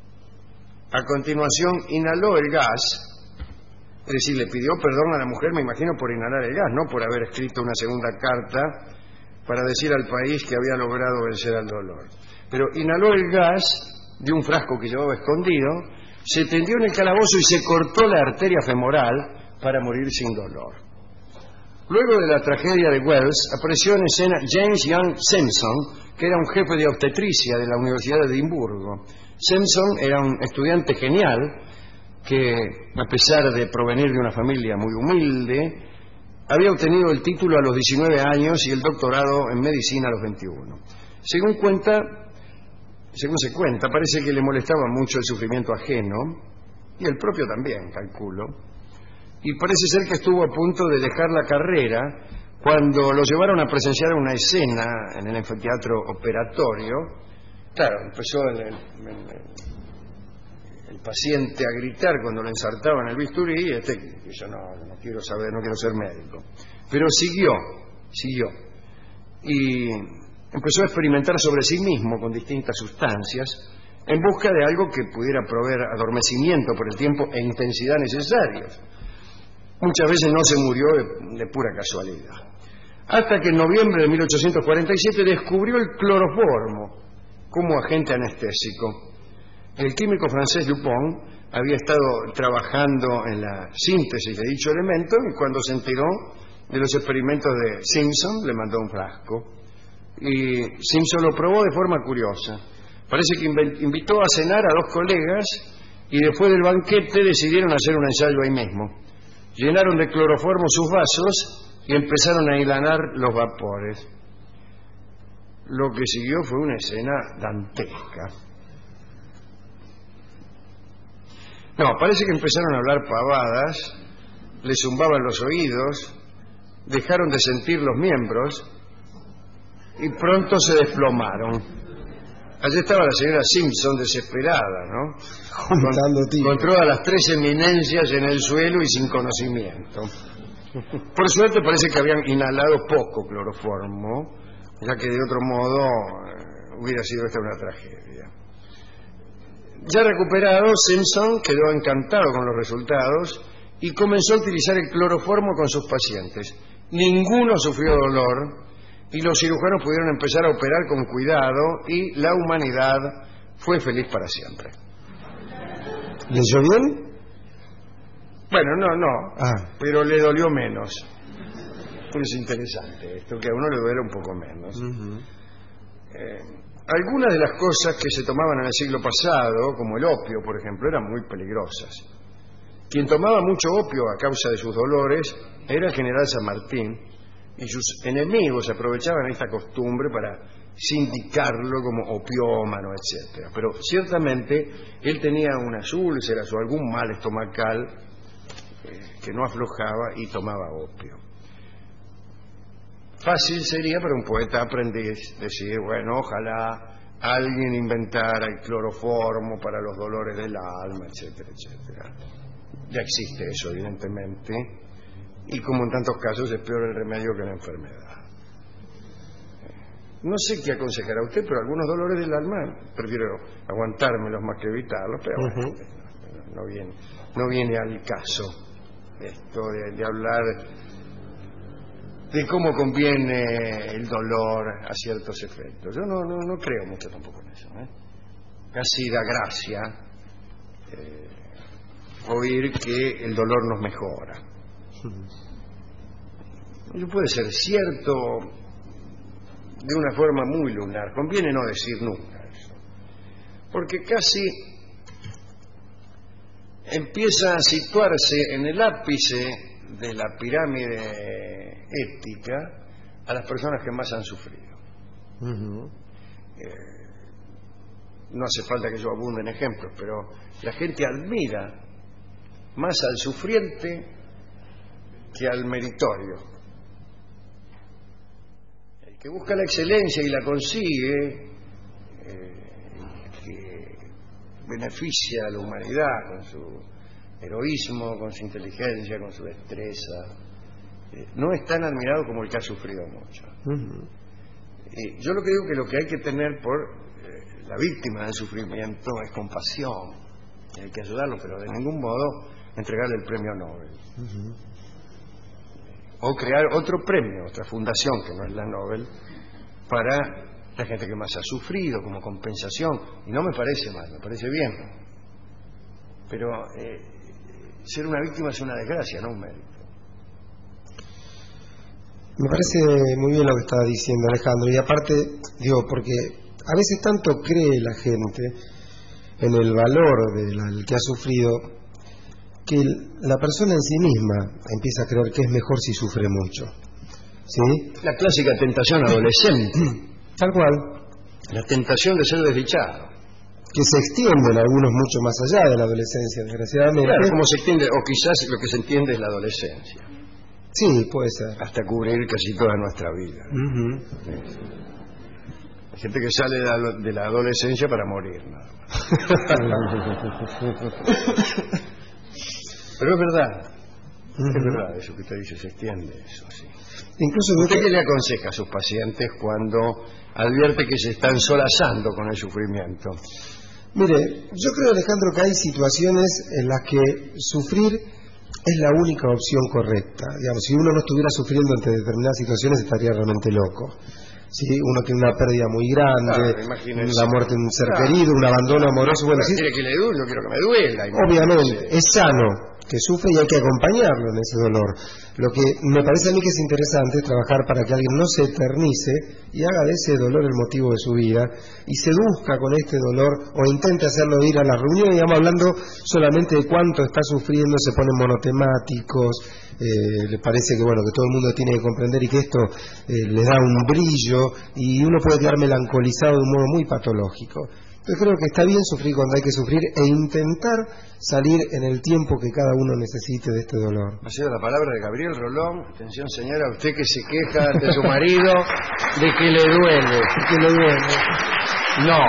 A continuación inhaló el gas, es decir, le pidió perdón a la mujer, me imagino, por inhalar el gas, no por haber escrito una segunda carta para decir al país que había logrado vencer al dolor. Pero inhaló el gas de un frasco que llevaba escondido, se tendió en el calabozo y se cortó la arteria femoral para morir sin dolor. Luego de la tragedia de Wells, apareció en escena James Young Simpson, que era un jefe de obstetricia de la Universidad de Edimburgo. Simpson era un estudiante genial que, a pesar de provenir de una familia muy humilde, había obtenido el título a los diecinueve años y el doctorado en medicina a los veintiuno. Según cuenta, según se cuenta, parece que le molestaba mucho el sufrimiento ajeno, y el propio también, calculo, y parece ser que estuvo a punto de dejar la carrera cuando lo llevaron a presenciar una escena en el anfiteatro operatorio. Claro, empezó el, el, el, el paciente a gritar cuando lo ensartaban en el bisturí, y este yo no, no quiero saber, no quiero ser médico. Pero siguió, siguió. Y empezó a experimentar sobre sí mismo con distintas sustancias en busca de algo que pudiera proveer adormecimiento por el tiempo e intensidad necesarios. Muchas veces no se murió de, de pura casualidad. Hasta que en noviembre de mil ochocientos cuarenta y siete descubrió el cloroformo como agente anestésico. El químico francés Dupont había estado trabajando en la síntesis de dicho elemento y cuando se enteró de los experimentos de Simpson le mandó un frasco. Y Simpson lo probó de forma curiosa. Parece que invitó a cenar a dos colegas y después del banquete decidieron hacer un ensayo ahí mismo. Llenaron de cloroformo sus vasos y empezaron a hilanar los vapores. Lo que siguió fue una escena dantesca. No, parece que empezaron a hablar pavadas, les zumbaban los oídos, dejaron de sentir los miembros y pronto se desplomaron. Allí estaba la señora Simpson desesperada, ¿no? Con, con todas las tres eminencias en el suelo y sin conocimiento. Por suerte parece que habían inhalado poco cloroformo, ya que de otro modo eh, hubiera sido esta una tragedia. Ya recuperado, Simpson quedó encantado con los resultados y comenzó a utilizar el cloroformo con sus pacientes. Ninguno sufrió dolor y los cirujanos pudieron empezar a operar con cuidado y la humanidad fue feliz para siempre. ¿Le oyó bien? Bueno, no, no, ah. pero le dolió menos. Es interesante esto, que a uno le duele un poco menos. Uh-huh. eh, algunas de las cosas que se tomaban en el siglo pasado, como el opio, por ejemplo, eran muy peligrosas. Quien tomaba mucho opio a causa de sus dolores era el general San Martín, y sus enemigos aprovechaban esta costumbre para sindicarlo como opiómano, etcétera. Pero ciertamente él tenía unas úlceras o algún mal estomacal eh, que no aflojaba y tomaba opio. Fácil sería para un poeta aprendiz decir, bueno, ojalá alguien inventara el cloroformo para los dolores del alma, etcétera, etcétera. Ya existe eso, evidentemente, y como en tantos casos es peor el remedio que la enfermedad. No sé qué aconsejará usted, pero algunos dolores del alma prefiero aguantármelos más que evitarlos, pero uh-huh. bueno, no, no, viene, no viene al caso esto de, de hablar de cómo conviene el dolor a ciertos efectos. Yo no, no, no creo mucho tampoco en eso, ¿eh? Casi da gracia eh, oír que el dolor nos mejora. Eso puede ser cierto de una forma muy lunar, conviene no decir nunca eso, porque casi empieza a situarse en el ápice de la pirámide ética a las personas que más han sufrido. Uh-huh. eh, no hace falta que yo abunde en ejemplos, pero la gente admira más al sufriente que al meritorio. El que busca la excelencia y la consigue, eh, que beneficia a la humanidad con su heroísmo, con su inteligencia, con su destreza, eh, no es tan admirado como el que ha sufrido mucho. Uh-huh. eh, yo lo que digo que lo que hay que tener por eh, la víctima del sufrimiento es compasión, hay que ayudarlo, pero de ningún modo entregarle el premio Nobel. Uh-huh. O crear otro premio, otra fundación que no es la Nobel, para la gente que más ha sufrido como compensación, y no me parece mal, me parece bien, pero eh, ser una víctima es una desgracia, no un mérito. Me parece muy bien lo que estaba diciendo Alejandro, y aparte, digo, porque a veces tanto cree la gente en el valor del que ha sufrido, que la persona en sí misma empieza a creer que es mejor si sufre mucho. ¿Sí? La clásica tentación adolescente. Tal cual. La tentación de ser desdichado. Que se extiende en algunos mucho más allá de la adolescencia, desgraciadamente. Claro, como se extiende, o quizás lo que se entiende es la adolescencia. Sí, puede ser. Hasta cubrir casi toda nuestra vida. Uh-huh. Sí. Hay gente que sale de la, de la adolescencia para morir, nada más. Pero es verdad. Uh-huh. Es verdad, eso que usted dice, se extiende eso, sí. Incluso ¿usted qué le aconseja a sus pacientes cuando advierte que se están solazando con el sufrimiento? Mire, yo creo, Alejandro, que hay situaciones en las que sufrir es la única opción correcta. Digamos, si uno no estuviera sufriendo ante determinadas situaciones estaría realmente loco. Si uno tiene una pérdida muy grande, claro, la muerte de un ser claro. querido, un abandono amoroso, bueno, sí, quiere que le duele, yo quiero que me duela. Obviamente, es sano que sufre y hay que acompañarlo en ese dolor. Lo que me parece a mí que es interesante es trabajar para que alguien no se eternice y haga de ese dolor el motivo de su vida y seduzca con este dolor o intente hacerlo ir a la reunión, digamos, hablando solamente de cuánto está sufriendo, se ponen monotemáticos, eh, le parece que bueno que todo el mundo tiene que comprender y que esto eh, le da un brillo y uno puede quedar melancolizado de un modo muy patológico. Yo creo que está bien sufrir cuando hay que sufrir e intentar salir en el tiempo que cada uno necesite de este dolor. Ha sido la palabra de Gabriel Rolón. Atención, señora, usted que se queja ante su marido de que le duele. De que le duele. No.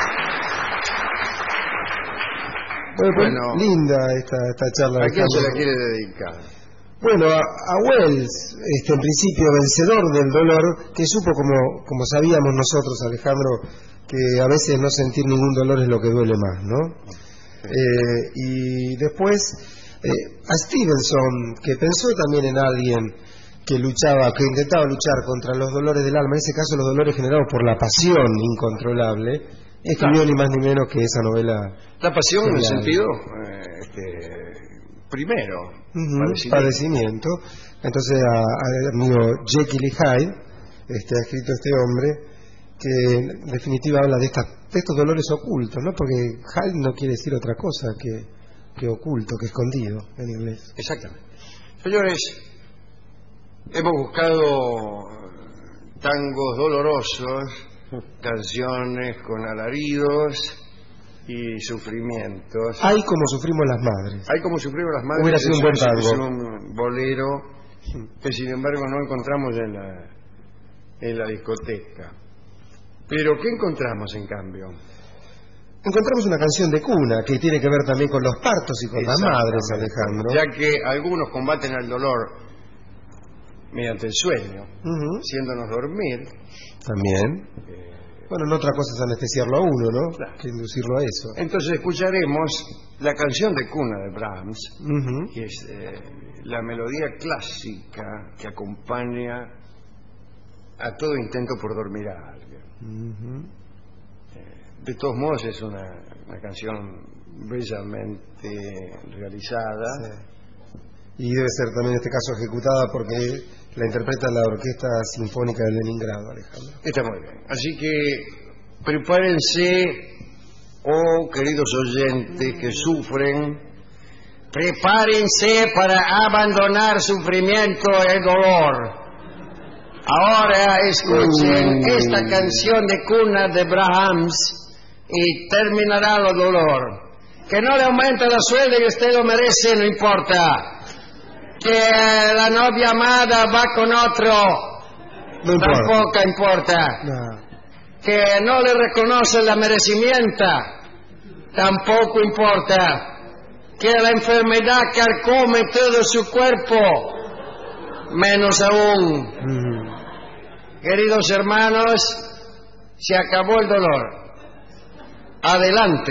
Bueno, bueno, linda esta, esta charla. ¿A quién se la quiere dedicar? Bueno, a, a Wells, este, en principio vencedor del dolor, que supo, como, como sabíamos nosotros, Alejandro, que a veces no sentir ningún dolor es lo que duele más, ¿no? Sí. Eh, y después eh, a Stevenson, que pensó también en alguien que luchaba, que intentaba luchar contra los dolores del alma, en ese caso los dolores generados por la pasión incontrolable, escribió claro. ni más ni menos que esa novela. La pasión en el sentido, eh, este, primero, uh-huh, padecimiento. padecimiento. Entonces, al amigo Jekyll y Hyde, este, ha escrito este hombre, que en definitiva habla de, estas, de estos dolores ocultos, ¿no? Porque Hyde no quiere decir otra cosa que, que oculto, que escondido en inglés. Exactamente. Señores, hemos buscado tangos dolorosos, canciones con alaridos y sufrimientos. Hay como sufrimos las madres. Hay como sufrimos las madres. Hubiera sido un buen tango. Es un bolero que sin embargo no encontramos en la en la discoteca. Pero ¿qué encontramos en cambio? Encontramos una canción de cuna que tiene que ver también con los partos y con las madres, Alejandro. Ya que algunos combaten el dolor mediante el sueño, uh-huh. haciéndonos dormir. También. Eh, bueno, no otra cosa es anestesiarlo a uno, ¿no? Claro. Que inducirlo a eso. Entonces escucharemos la canción de cuna de Brahms, uh-huh. que es eh, la melodía clásica que acompaña a todo intento por dormir a alguien. Uh-huh. Eh, de todos modos es una, una canción bellamente realizada. Sí. Y debe ser también en este caso ejecutada porque la interpreta la Orquesta Sinfónica de Leningrado, Alejandro. Está muy bien. Así que prepárense, oh queridos oyentes que sufren, prepárense para abandonar sufrimiento y dolor. Ahora escuchen uh. esta canción de cuna de Brahms y terminará el dolor. Que no le aumente la sueldo y usted lo merece, no importa. Que la novia amada va con otro, no importa. Tampoco importa. No. Que no le reconoce la merecimiento, tampoco importa. Que la enfermedad carcome todo su cuerpo, menos aún. Mm. Queridos hermanos, se acabó el dolor. Adelante.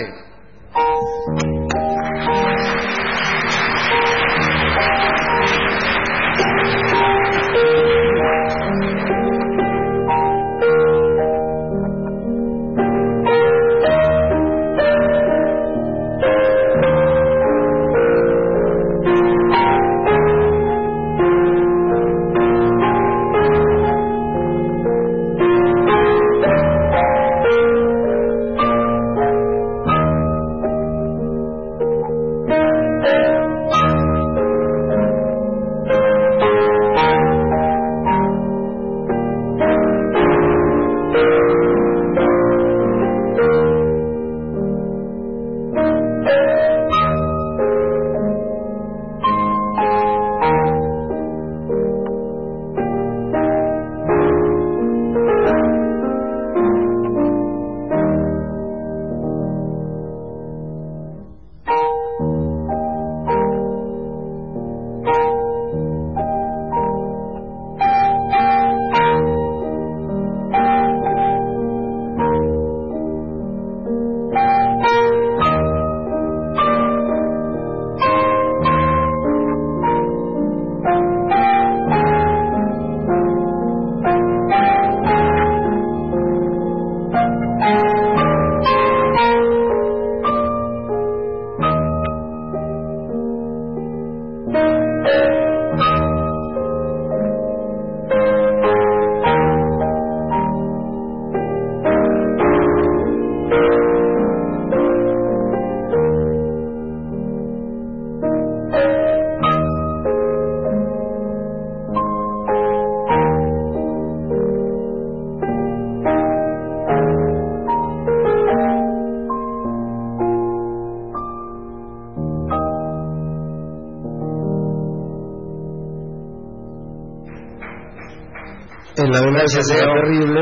En la democracia sea terrible,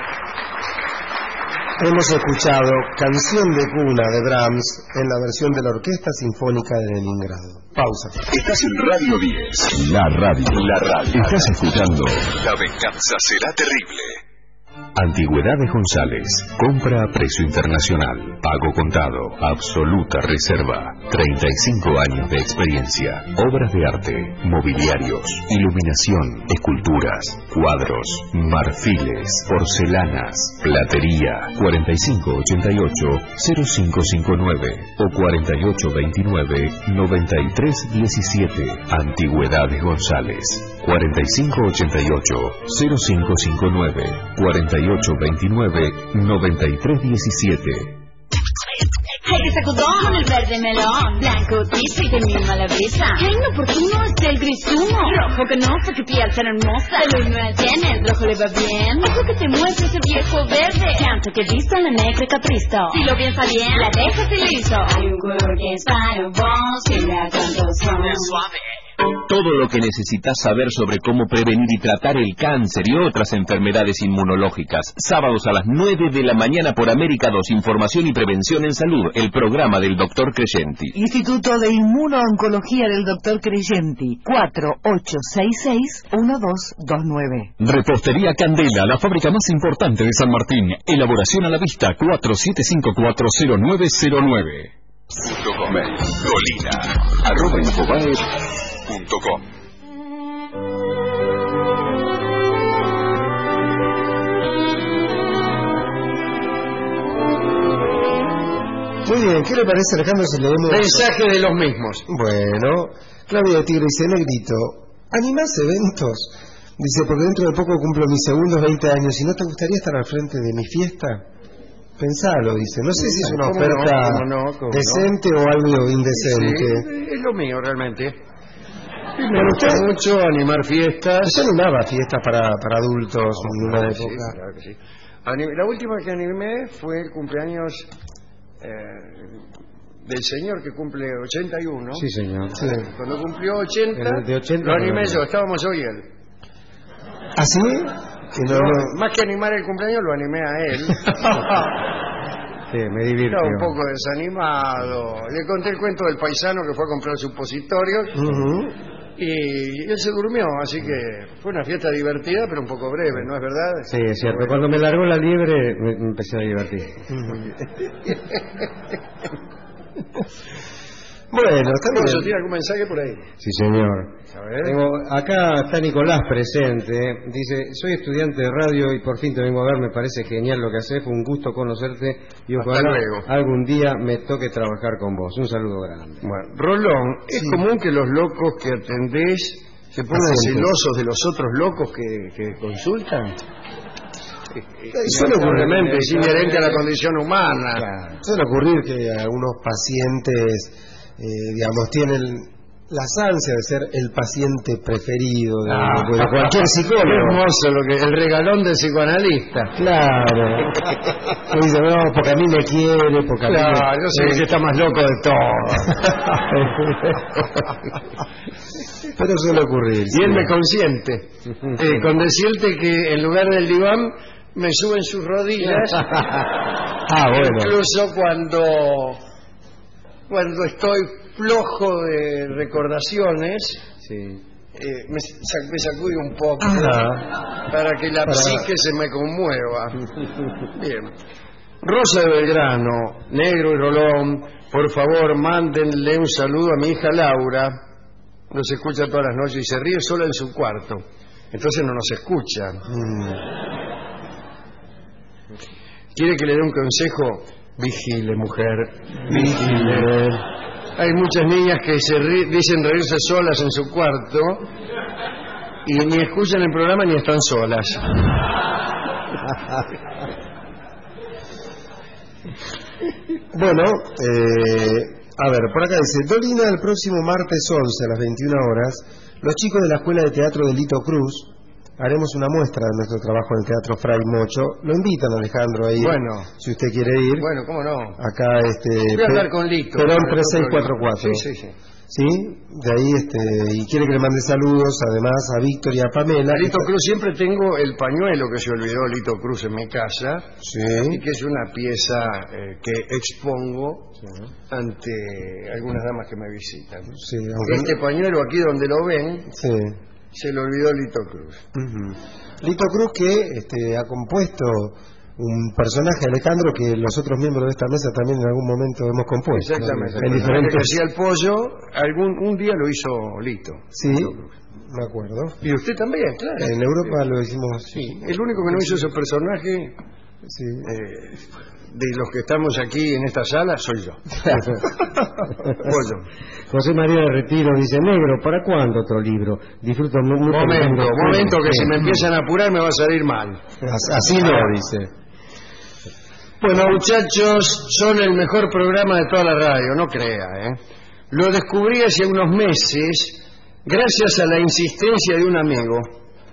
hemos escuchado Canción de cuna de Brahms en la versión de la Orquesta Sinfónica de Leningrado. Pausa. Estás en Radio diez. La radio. La radio. Estás escuchando La venganza será terrible. Antigüedades González. Compra a precio internacional. Pago contado. Absoluta reserva. treinta y cinco años de experiencia. Obras de arte. Mobiliarios. Iluminación. Esculturas. Cuadros. Marfiles. Porcelanas. Platería. cuarenta y cinco ochenta y ocho cero cinco cinco nueve o cuarenta y ocho veintinueve noventa y tres diecisiete. Antigüedades González. cuarenta y cinco ochenta y ocho cero cinco cinco nueve cuarenta y ocho veintinueve noventa y tres diecisiete. Hay que sacudón con el verde melón, blanco tiza y también mala brisa. Qué inoportuno es el gris humo, rojo canoso que piel tan hermosa. De luz no tiene, el rojo le va bien. Ojo que te muestra ese viejo verde, tanto que he visto en la negra capristo. Si lo piensa bien, la dejas y listo. Hay un color que es para vos, que da tantos son. Suave. Todo lo que necesitas saber sobre cómo prevenir y tratar el cáncer y otras enfermedades inmunológicas. Sábados a las nueve de la mañana por América dos, Información y Prevención en Salud, el programa del doctor Crescenti. Instituto de Inmunooncología del doctor Crescenti, cuatro ocho seis seis, uno dos dos nueve. Repostería Candela, la fábrica más importante de San Martín. Elaboración a la vista, cuatro siete cinco cuatro cero nueve cero nueve. Mail, Dolina, arroba infobae punto com. Muy bien, ¿qué le parece, Alejandro, si leemos? Mensaje de los mismos. Bueno, Claudia de Tigre dice: Negrito, ¿animás eventos? Dice, porque dentro de poco cumplo mis segundos veinte años y ¿no te gustaría estar al frente de mi fiesta? Pensalo, dice. No sé si es una oferta no, no, no, decente no. o algo indecente. Sí, es lo mío, realmente. Me Me gusta usted, mucho animar fiestas. yo animaba fiestas para, para adultos No, en una claro, época. sí, claro que sí. Anim- La última que animé fue el cumpleaños eh, del señor que cumple ochenta y uno. Sí, señor. Sí. Cuando cumplió ochenta, El de ochenta lo animé no, no. yo, estábamos hoy él. ¿Así? Que no, No, no- más que animar el cumpleaños, lo animé a él. Sí, me divirtió. Estaba un poco desanimado. Le conté el cuento del paisano que fue a comprar supositorios Ujú. y él se durmió, así que fue una fiesta divertida, pero un poco breve, ¿no es verdad? Sí, es cierto. Cuando me largó la liebre, me, me empecé a divertir. Bueno, está Alfonso, bien. ¿tiene algún mensaje por ahí? Sí, señor. A ver. Tengo, acá está Nicolás presente. Dice, soy estudiante de radio y por fin te vengo a ver. Me parece genial lo que haces. Fue un gusto conocerte y Hasta ojalá luego. algún día me toque trabajar con vos. Un saludo grande. Bueno, Rolón, ¿es Sí. común que los locos que atendés se pongan Pacientes. celosos de los otros locos que, que consultan? suele ocurrir. Obviamente, es inherente a la condición humana. Claro. Suele ocurrir que algunos pacientes, eh, digamos, tienen las ansias de ser el paciente preferido de, Ah, de cualquier Qué psicólogo. hermoso lo que el regalón del psicoanalista. Claro. Y dice, no, porque a mí me quiere, porque a mí me... Claro, yo soy el que está más loco de todos. Pero suele ocurrir. Y él me consiente. Eh, con decirte que en lugar del diván me suben sus rodillas. Ah, bueno. Incluso cuando cuando estoy flojo de recordaciones, Sí. eh, me, sac- me sacude un poco Ah. para que la Para- psique se me conmueva. Bien. Rosa de Belgrano, Negro y Rolón, por favor mándenle un saludo a mi hija Laura. Nos escucha todas las noches y se ríe sola en su cuarto. Entonces no nos escucha. Mm. ¿Quiere que le dé un consejo? Vigile, mujer. Vigile. Hay muchas niñas que se ri- dicen reírse solas en su cuarto y ni escuchan el programa ni están solas. Bueno, eh, a ver, por acá dice, Dolina, el próximo martes once a las veintiuna horas, los chicos de la Escuela de Teatro de Lito Cruz haremos una muestra de nuestro trabajo en el Teatro Fray Mocho. Lo invitan, Alejandro, ahí. Bueno. Si usted quiere ir. Bueno, ¿cómo no? Acá, este... Voy a hablar con Lito. Perón No hay tres seis cuatro problema. cuatro. Sí, sí, sí. ¿Sí? De ahí, este... Y quiere que le mande saludos, además, a Víctor y a Pamela. Lito Cruz, siempre tengo el pañuelo que se olvidó Lito Cruz en mi casa y Sí. que es una pieza eh, que expongo ante algunas damas que me visitan. Sí, aunque... Este pañuelo aquí donde lo ven Sí. se lo olvidó Lito Cruz. Ujú. Lito Cruz, que este, ha compuesto un personaje, Alejandro, que los otros miembros de esta mesa también en algún momento hemos compuesto. Exactamente. En El diferentes... que hacía el pollo, algún un día lo hizo Lito. Sí, Lito Cruz. me acuerdo. Y usted también, claro. En Europa lo hicimos... Sí, el único que no hizo ese personaje Sí. eh, de los que estamos aquí en esta sala soy yo. Pollo. José María de Retiro dice, Negro, ¿para cuándo otro libro? Disfruto mu- mucho. Momento, momento que si me Sí. empiezan a apurar me va a salir mal. As- Así no, dice. Bueno, muchachos, son el mejor programa de toda la radio, no crea, ¿eh? Lo descubrí hace unos meses gracias a la insistencia de un amigo.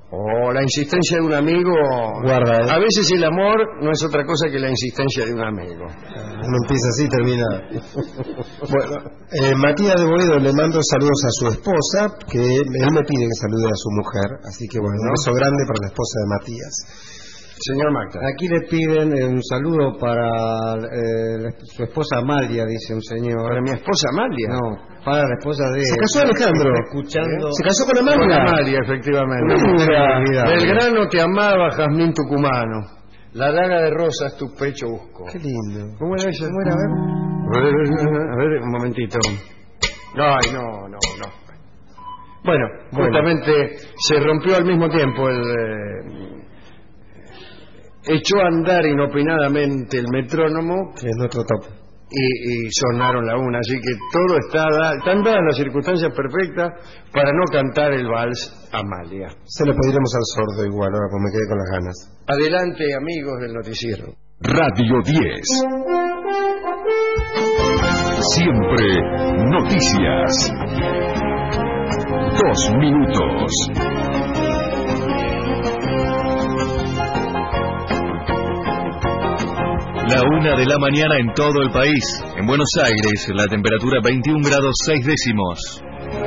o la insistencia de un amigo. Guarda, ¿eh? A veces el amor no es otra cosa que la insistencia de un amigo. Uno empieza así y termina. Bueno, eh, Matías de Boedo le mando saludos a su esposa, que él me pide que salude a su mujer, así que bueno, un beso grande para la esposa de Matías. Señor Magda. Aquí le piden eh, un saludo para eh, la- su esposa Amalia, dice un señor. ¿Para mi esposa Amalia? No, para la esposa de... Se casó Alejandro. Escuchando... Se casó con Con Amalia. Amalia, efectivamente. Mira. Belgrano te amaba, Jazmín tucumano. La daga de rosas tu pecho busco. Qué lindo. ¿Cómo era eso? ¿Cómo era? A ver. A ver, a ver, un momentito. No, ay, no, no, no. Bueno, Bueno. justamente se rompió al mismo tiempo el... eh, echó a andar inopinadamente el metrónomo Que es nuestro top. y, y sonaron la una, así que todo está da- están dadas las circunstancias perfectas para no cantar el vals Amalia. Se lo pediremos al sordo igual, ahora pues me quedé con las ganas. Adelante, amigos del noticiero. Radio diez. Siempre noticias. Dos minutos. La una de la mañana en todo el país. En Buenos Aires, la temperatura veintiún grados seis décimos.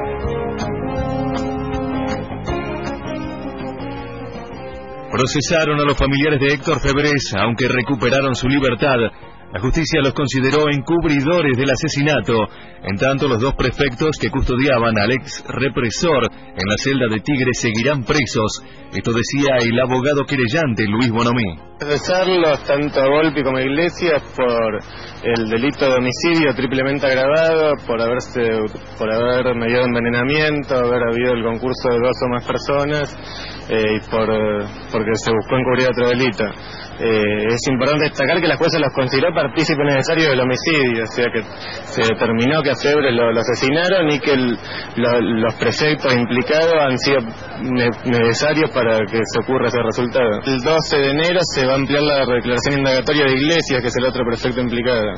Procesaron a los familiares de Héctor Febrés, aunque recuperaron su libertad. La justicia los consideró encubridores del asesinato. En tanto, los dos prefectos que custodiaban al ex represor en la celda de Tigre seguirán presos. Esto decía el abogado querellante Luis Bonomí. Procesarlos tanto a Volpi como a Iglesias por el delito de homicidio triplemente agravado, por haberse, por haber mediado envenenamiento, haber habido el concurso de dos o más personas eh, y por porque se buscó encubrir otro delito. Eh, es importante destacar que la jueza los consideró partícipes necesarios del homicidio, o sea que se determinó que a Febre lo, lo asesinaron y que el, lo, los prefectos implicados han sido ne necesarios para que se ocurra ese resultado. El doce de enero se va a ampliar la declaración indagatoria de Iglesias, que es el otro prefecto implicado.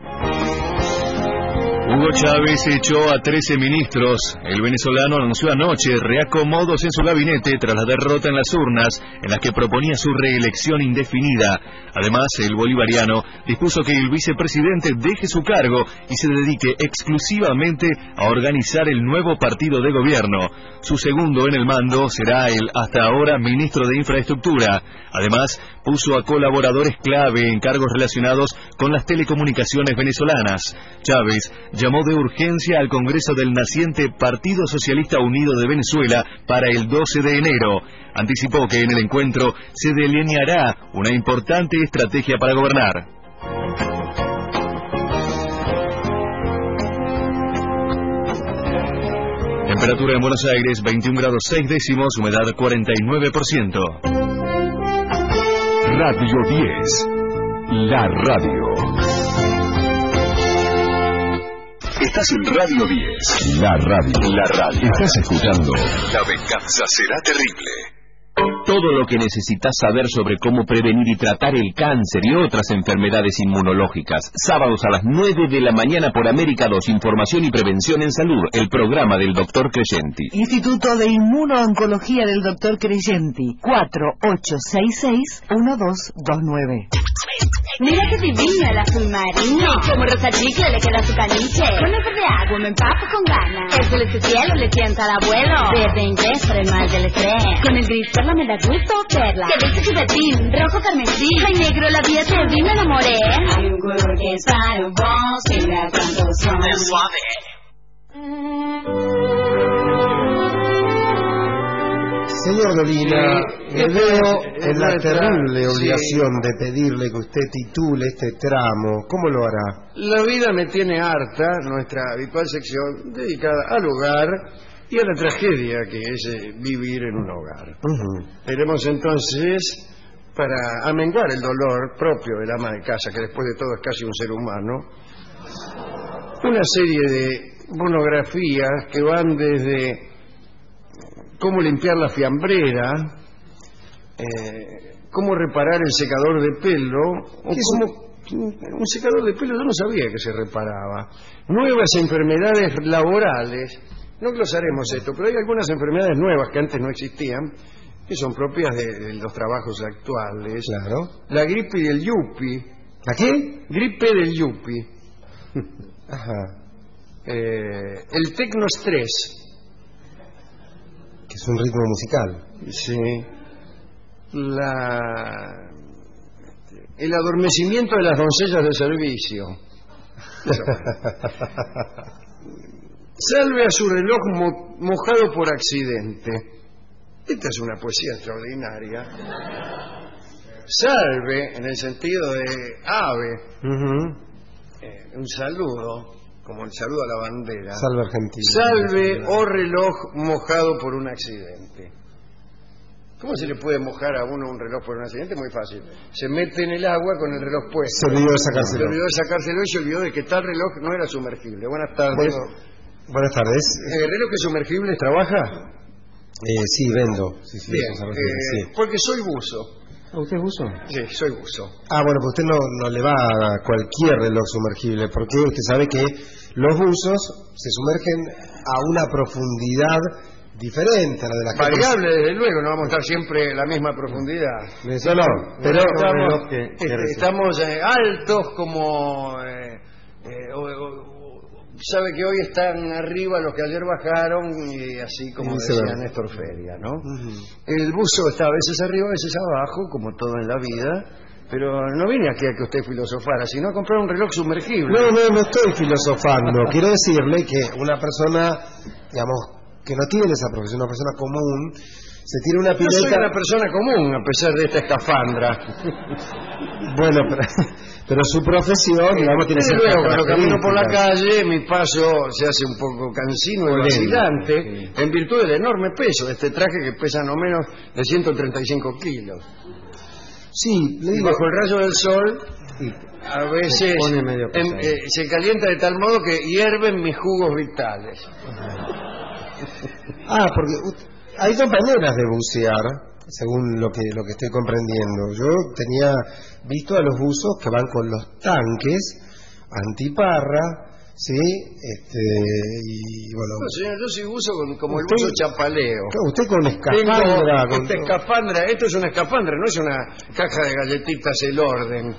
Hugo Chávez echó a trece ministros. El venezolano anunció anoche reacomodos en su gabinete tras la derrota en las urnas, en las que proponía su reelección indefinida. Además, el bolivariano dispuso que el vicepresidente deje su cargo y se dedique exclusivamente a organizar el nuevo partido de gobierno. Su segundo en el mando será el hasta ahora ministro de Infraestructura. Además, puso a colaboradores clave en cargos relacionados con las telecomunicaciones venezolanas. Chávez llamó de urgencia al Congreso del naciente Partido Socialista Unido de Venezuela para el doce de enero. Anticipó que en el encuentro se delineará una importante estrategia para gobernar. Temperatura en Buenos Aires veintiún grados seis décimos, humedad cuarenta y nueve por ciento. Radio diez. La radio. Estás en Radio diez. La radio. La radio. Estás escuchando. La venganza será terrible. Todo lo que necesitas saber sobre cómo prevenir y tratar el cáncer y otras enfermedades inmunológicas. Sábados a las nueve de la mañana por América dos. Información y prevención en salud. El programa del doctor Crescenti. Instituto de Inmunooncología del doctor Crescenti. cuatro ocho seis seis uno dos dos nueve. Mira qué divino el azul marino. Como rosa chicle le queda su caniche. Con el verde agua me empapo con ganas. El celeste cielo le sienta al abuelo. Verde inglés para el mal del estrés. Con el gris perla me da gusto verla. Que dulce chupetín, rojo carmesí. Ay, negro la vida te vi, me enamoré. Hay un color que es para vos. Mira cuántos son. Es suave. Señor Dolina, Sí, me veo es en la nuestra- terrible sí. obligación de pedirle que usted titule este tramo. ¿Cómo lo hará? La vida me tiene harta, nuestra habitual sección dedicada al hogar y a la tragedia que es eh, vivir en un hogar. Ujú. Veremos entonces, para amenguar el dolor propio del ama de casa, que después de todo es casi un ser humano, una serie de monografías que van desde cómo limpiar la fiambrera, eh, cómo reparar el secador de pelo, o cómo un secador de pelo yo no sabía que se reparaba, nuevas enfermedades laborales. No glosaremos esto, pero hay algunas enfermedades nuevas que antes no existían que son propias de, de los trabajos actuales. Claro. La gripe del yuppie. ¿La qué? Gripe del yuppie. Ajá. Eh, el tecnoestrés. Que es un ritmo musical. Sí. La... El adormecimiento de las doncellas de servicio. Salve a su reloj mo mojado por accidente. Esta es una poesía extraordinaria. Salve, en el sentido de ave. Uh-huh. eh, un saludo, como el saludo a la bandera. Salve Argentina. Salve, oh reloj mojado por un accidente. ¿Cómo se le puede mojar a uno un reloj por un accidente? Muy fácil. Se mete en el agua con el reloj puesto. Se olvidó de sacárselo. Se olvidó de sacárselo y se olvidó de que tal reloj no era sumergible. Buenas tardes. Bueno, buenas tardes. ¿El reloj que sumergible trabaja? Eh, sí, vendo. Sí, sí, Bien, eso se eh, refiere, sí. porque soy buzo. ¿Usted es buzo? Sí, soy buzo. Ah, bueno, pues usted no, no le va a cualquier reloj sumergible, porque usted sabe que los buzos se sumergen a una profundidad diferente a la de la variable, que... desde luego, no vamos a estar siempre en la misma profundidad. No, no, pero estamos, que, que este, estamos eh, altos como... Eh, eh, o, o, sabe que hoy están arriba los que ayer bajaron y así como sí, decía sí. Néstor Feria, ¿no? Uh-huh. El buzo está a veces arriba, a veces abajo, como todo en la vida, pero no vine aquí a que usted filosofara, sino a comprar un reloj sumergible. No, no, no estoy filosofando. Quiero decirle que una persona, digamos, que no tiene esa profesión, una persona común, se tira una pileta... Yo soy una persona común, a pesar de esta escafandra. Bueno, pero, pero su profesión, digamos, tiene Desde ciertas luego, cuando camino por la características. calle, mi paso se hace un poco cansino y vacilante, sí, en virtud del enorme peso de este traje que pesa no menos de ciento treinta y cinco kilos. Sí, le y digo... bajo el rayo del sol, a veces se, medio en, eh, se calienta de tal modo que hierven mis jugos vitales. Ah, porque hay dos maneras de bucear, según lo que lo que estoy comprendiendo. Yo tenía visto a los buzos que van con los tanques antiparra, sí, este y bueno. No, señor, yo soy buzo con, como usted, el buzo chapaleo. Claro, usted con escafandra. Tengo, con esta escafandra, esto es una escafandra, no es una caja de galletitas El Orden.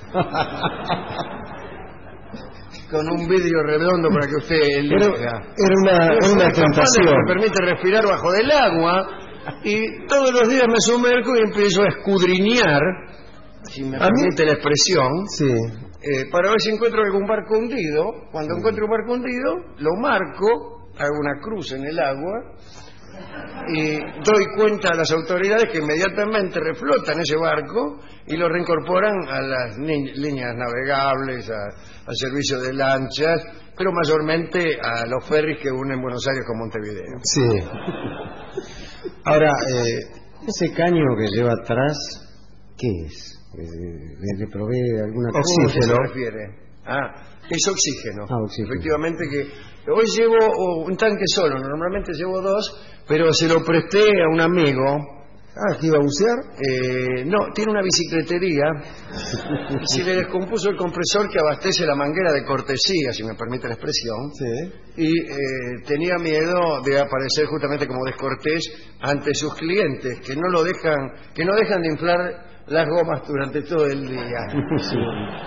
Con un vidrio redondo para que usted elija. Era, era una, era una tentación. Me permite respirar bajo del agua y todos los días me sumerjo y empiezo a escudriñar, si me ¿A permite mí? la expresión, sí. eh, para ver si encuentro algún barco hundido. Cuando sí. encuentro un barco hundido, lo marco, hago una cruz en el agua y doy cuenta a las autoridades que inmediatamente reflotan ese barco y lo reincorporan a las líneas navegables, a, al servicio de lanchas, pero mayormente a los ferries que unen Buenos Aires con Montevideo. Sí. Ahora, eh, ese caño que lleva atrás, ¿qué es? ¿Le, le provee alguna cosa? ¿Oxígeno? ¿Se refiere? Ah, es oxígeno. Ah, oxígeno. Efectivamente que hoy llevo un tanque solo, normalmente llevo dos, pero se lo presté a un amigo. Ah, ¿que iba a bucear? Eh, no, tiene una bicicletería y se le descompuso el compresor que abastece la manguera de cortesía, si me permite la expresión. Sí. Y eh, tenía miedo de aparecer justamente como descortés ante sus clientes, que no lo dejan, que no dejan de inflar las gomas durante todo el día. Sí.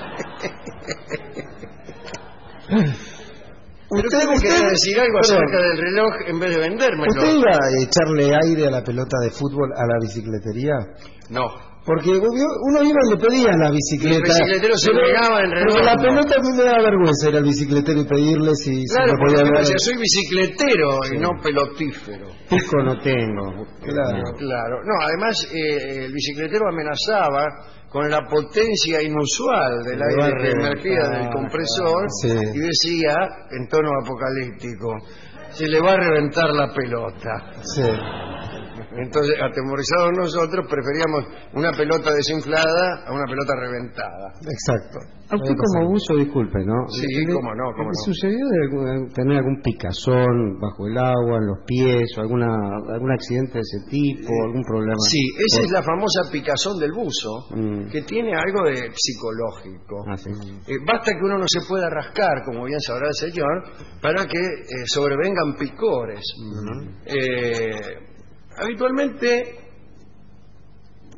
¿Usted me quiere decir algo acerca bueno, del reloj en vez de vendérmelo? ¿Usted iba a echarle aire a la pelota de fútbol a la bicicletería? No. Porque uno iba y le pedía la bicicleta. El bicicletero se negaba en reloj. Pero la pelota a mí me da vergüenza ir al bicicletero y pedirle si claro, se me podía dar. Yo soy bicicletero sí. y no pelotífero. Pico no tengo. Claro. Claro. No, además eh, el bicicletero amenazaba con la potencia inusual del aire que emergía del compresor sí. y decía, en tono apocalíptico, se le va a reventar la pelota. Sí. Entonces, atemorizados nosotros, preferíamos una pelota desinflada a una pelota reventada. Exacto. A usted como buzo, disculpe, ¿no? Sí, cómo no, cómo no. ¿Sucedió de tener algún picazón bajo el agua, en los pies, o alguna algún accidente de ese tipo, algún problema? Sí, esa es la famosa picazón del buzo, mm. que tiene algo de psicológico. Ah, sí. eh, basta que uno no se pueda rascar, como bien sabrá el señor, para que eh, sobrevengan picores. Mm. Eh, habitualmente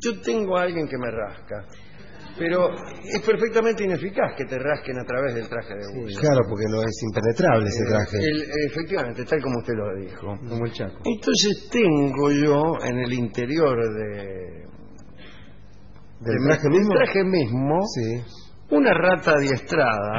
yo tengo a alguien que me rasca. Pero es perfectamente ineficaz que te rasquen a través del traje de buzo. Sí, claro, porque no es impenetrable ese traje. El, efectivamente, tal como usted lo dijo. Como el Chaco. Entonces tengo yo en el interior de... ¿Del traje mismo? Del traje mismo, sí, una rata adiestrada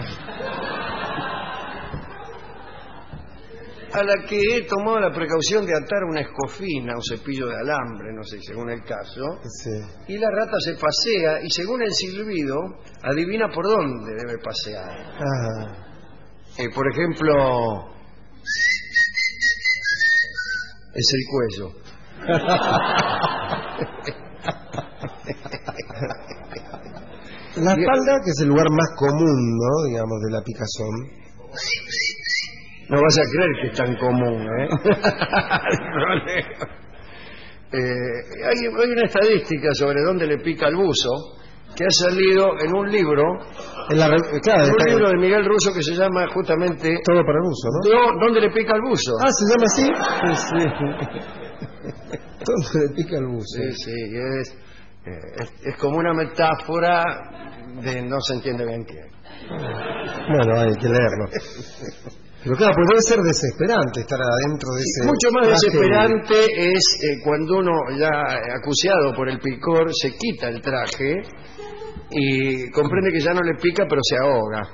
a la que he tomado la precaución de atar una escofina, un cepillo de alambre, no sé, según el caso, sí. Y la rata se pasea y según el silbido adivina por dónde debe pasear. Ah. Eh, por ejemplo, es el cuello. La espalda, que es el lugar más común, ¿no? Digamos, de la picazón. No vas a creer que es tan común, ¿eh? eh hay, hay una estadística sobre dónde le pica el buzo que ha salido en un libro, en, la, claro, en un libro de Miguel Russo que se llama justamente Todo para el buzo, ¿no? ¿no? ¿Dónde le pica el buzo? Ah, ¿se llama así? Sí. ¿Dónde le pica el buzo? Sí, sí, es, es, es como una metáfora de no se entiende bien qué. Bueno, hay que leerlo. Pero claro, pues debe ser desesperante estar adentro de ese... Mucho más desesperante es eh, cuando uno, ya acuciado por el picor, se quita el traje y comprende que ya no le pica, pero se ahoga.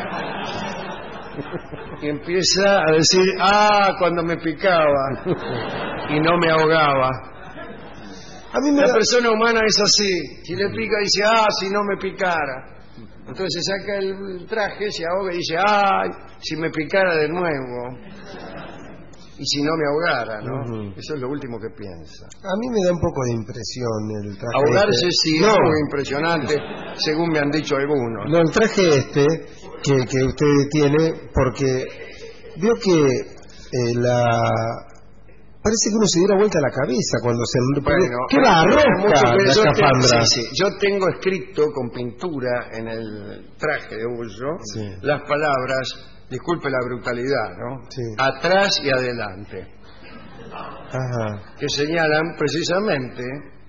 Y empieza a decir, ah, cuando me picaba y no me ahogaba. A mí me La da... persona humana es así. Si le pica, dice, ah, si no me picara. Entonces se saca el traje, se ahoga y dice, ay, si me picara de nuevo. Y si no me ahogara, ¿no? Uh-huh. Eso es lo último que piensa. A mí me da un poco de impresión el traje. Ahogarse este. sí no. es muy impresionante, según me han dicho algunos. No, el traje este que, que usted tiene, porque veo que eh, la... Parece que uno se diera vuelta a la cabeza cuando se... Bueno, ¿qué va? Arroja la yo escafandra. Tengo, sí, sí. Yo tengo escrito con pintura en el traje de buzo sí. las palabras, disculpe la brutalidad, ¿no? Sí. Atrás y adelante. Ajá. Que señalan precisamente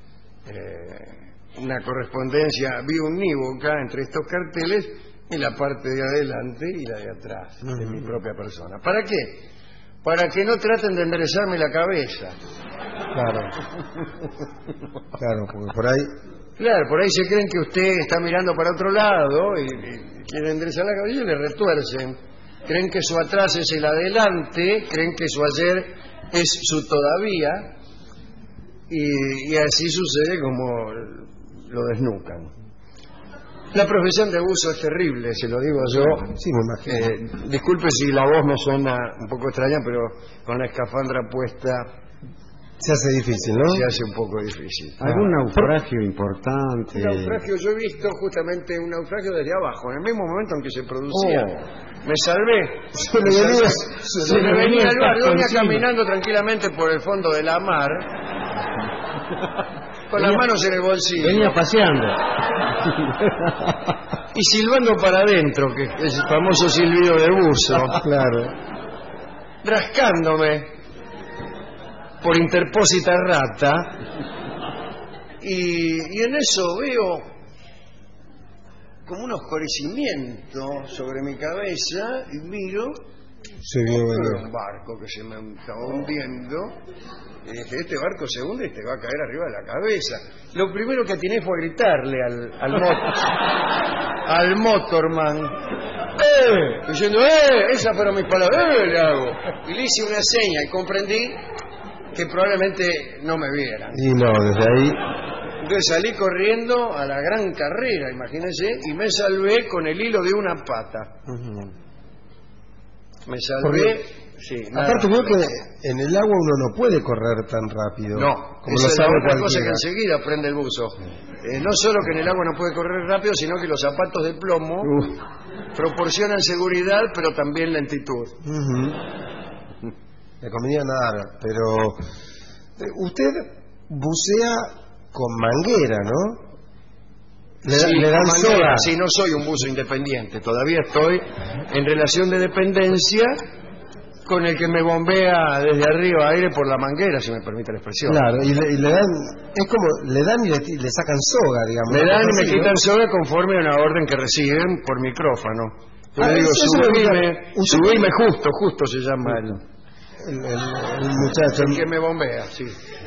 eh, una correspondencia biunívoca entre estos carteles y la parte de adelante y la de atrás uh-huh. de mi propia persona. ¿Para qué? Para que no traten de enderezarme la cabeza. Claro. Claro, porque por ahí... Claro, por ahí se creen que usted está mirando para otro lado y, y quieren enderezar la cabeza y le retuercen. Creen que su atrás es el adelante, creen que su ayer es su todavía y, y así sucede como lo desnucan. La profesión de buzo es terrible, se lo digo yo. Sí, me imagino. Eh, disculpe si la voz me suena un poco extraña, pero con la escafandra puesta... Se hace difícil, ¿no? Se hace un poco difícil. ¿Algún naufragio importante? Un naufragio, yo he visto justamente un naufragio desde abajo, en el mismo momento en que se producía. Oh. Me salvé. Se le venía, se se le venía el bar. Yo venía caminando tranquilamente por el fondo de la mar, con venía, las manos en el bolsillo. Venía paseando. Y silbando para adentro, que es el famoso silbido de buzo. Claro. Rascándome por interpósita rata. Y, y en eso veo como un oscurecimiento sobre mi cabeza y miro se vio un barco que se me estaba hundiendo y dije, este barco se hunde y te va a caer arriba de la cabeza. Lo primero que atiné fue gritarle al al, mot al motorman, ¡eh! diciendo, ¡eh! Esas fueron mis palabras, ¡eh! Le hago. Y le hice una seña y comprendí que probablemente no me vieran. Y no, desde ahí... Entonces salí corriendo a la gran carrera, imagínense, y me salvé con el hilo de una pata. Uh-huh. Me salvé... Porque, sí, aparte veo que en el agua uno no puede correr tan rápido. No, como esa lo es sabe la otra cualquiera. cosa que enseguida prende el buzo. Eh, no solo que en el agua no puede correr rápido, sino que los zapatos de plomo uh. proporcionan seguridad, pero también lentitud. Uh-huh. Me convenía nadar, pero... Usted bucea con manguera, ¿no? Le, sí, le dan soga. Sí, no soy un buzo independiente. Todavía estoy en relación de dependencia con el que me bombea desde arriba aire por la manguera, si me permite la expresión. Claro, y le, y le dan, es como, le dan y le, le sacan soga, digamos. Le dan y me así, quitan ¿no? soga conforme a una orden que reciben por micrófono. Yo Ah, le digo, eso es lo que- subime, usted- subime justo, justo se llama el, El, el- el muchacho. el que me bombea, sí.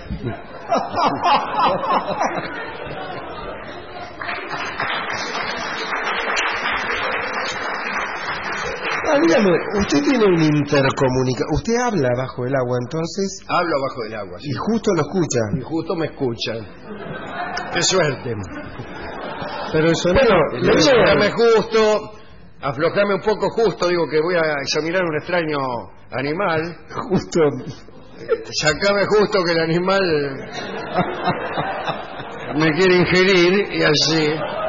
Ah, dígame, usted tiene un intercomunica... Usted habla bajo el agua, entonces... Hablo abajo del agua, sí. Y justo lo escucha. Y justo me escuchan. Qué suerte. Pero eso Bueno, no... le digo, dame justo, aflojame un poco justo, digo que voy a examinar un extraño animal. Justo... Sacame justo que el animal me quiere ingerir y así.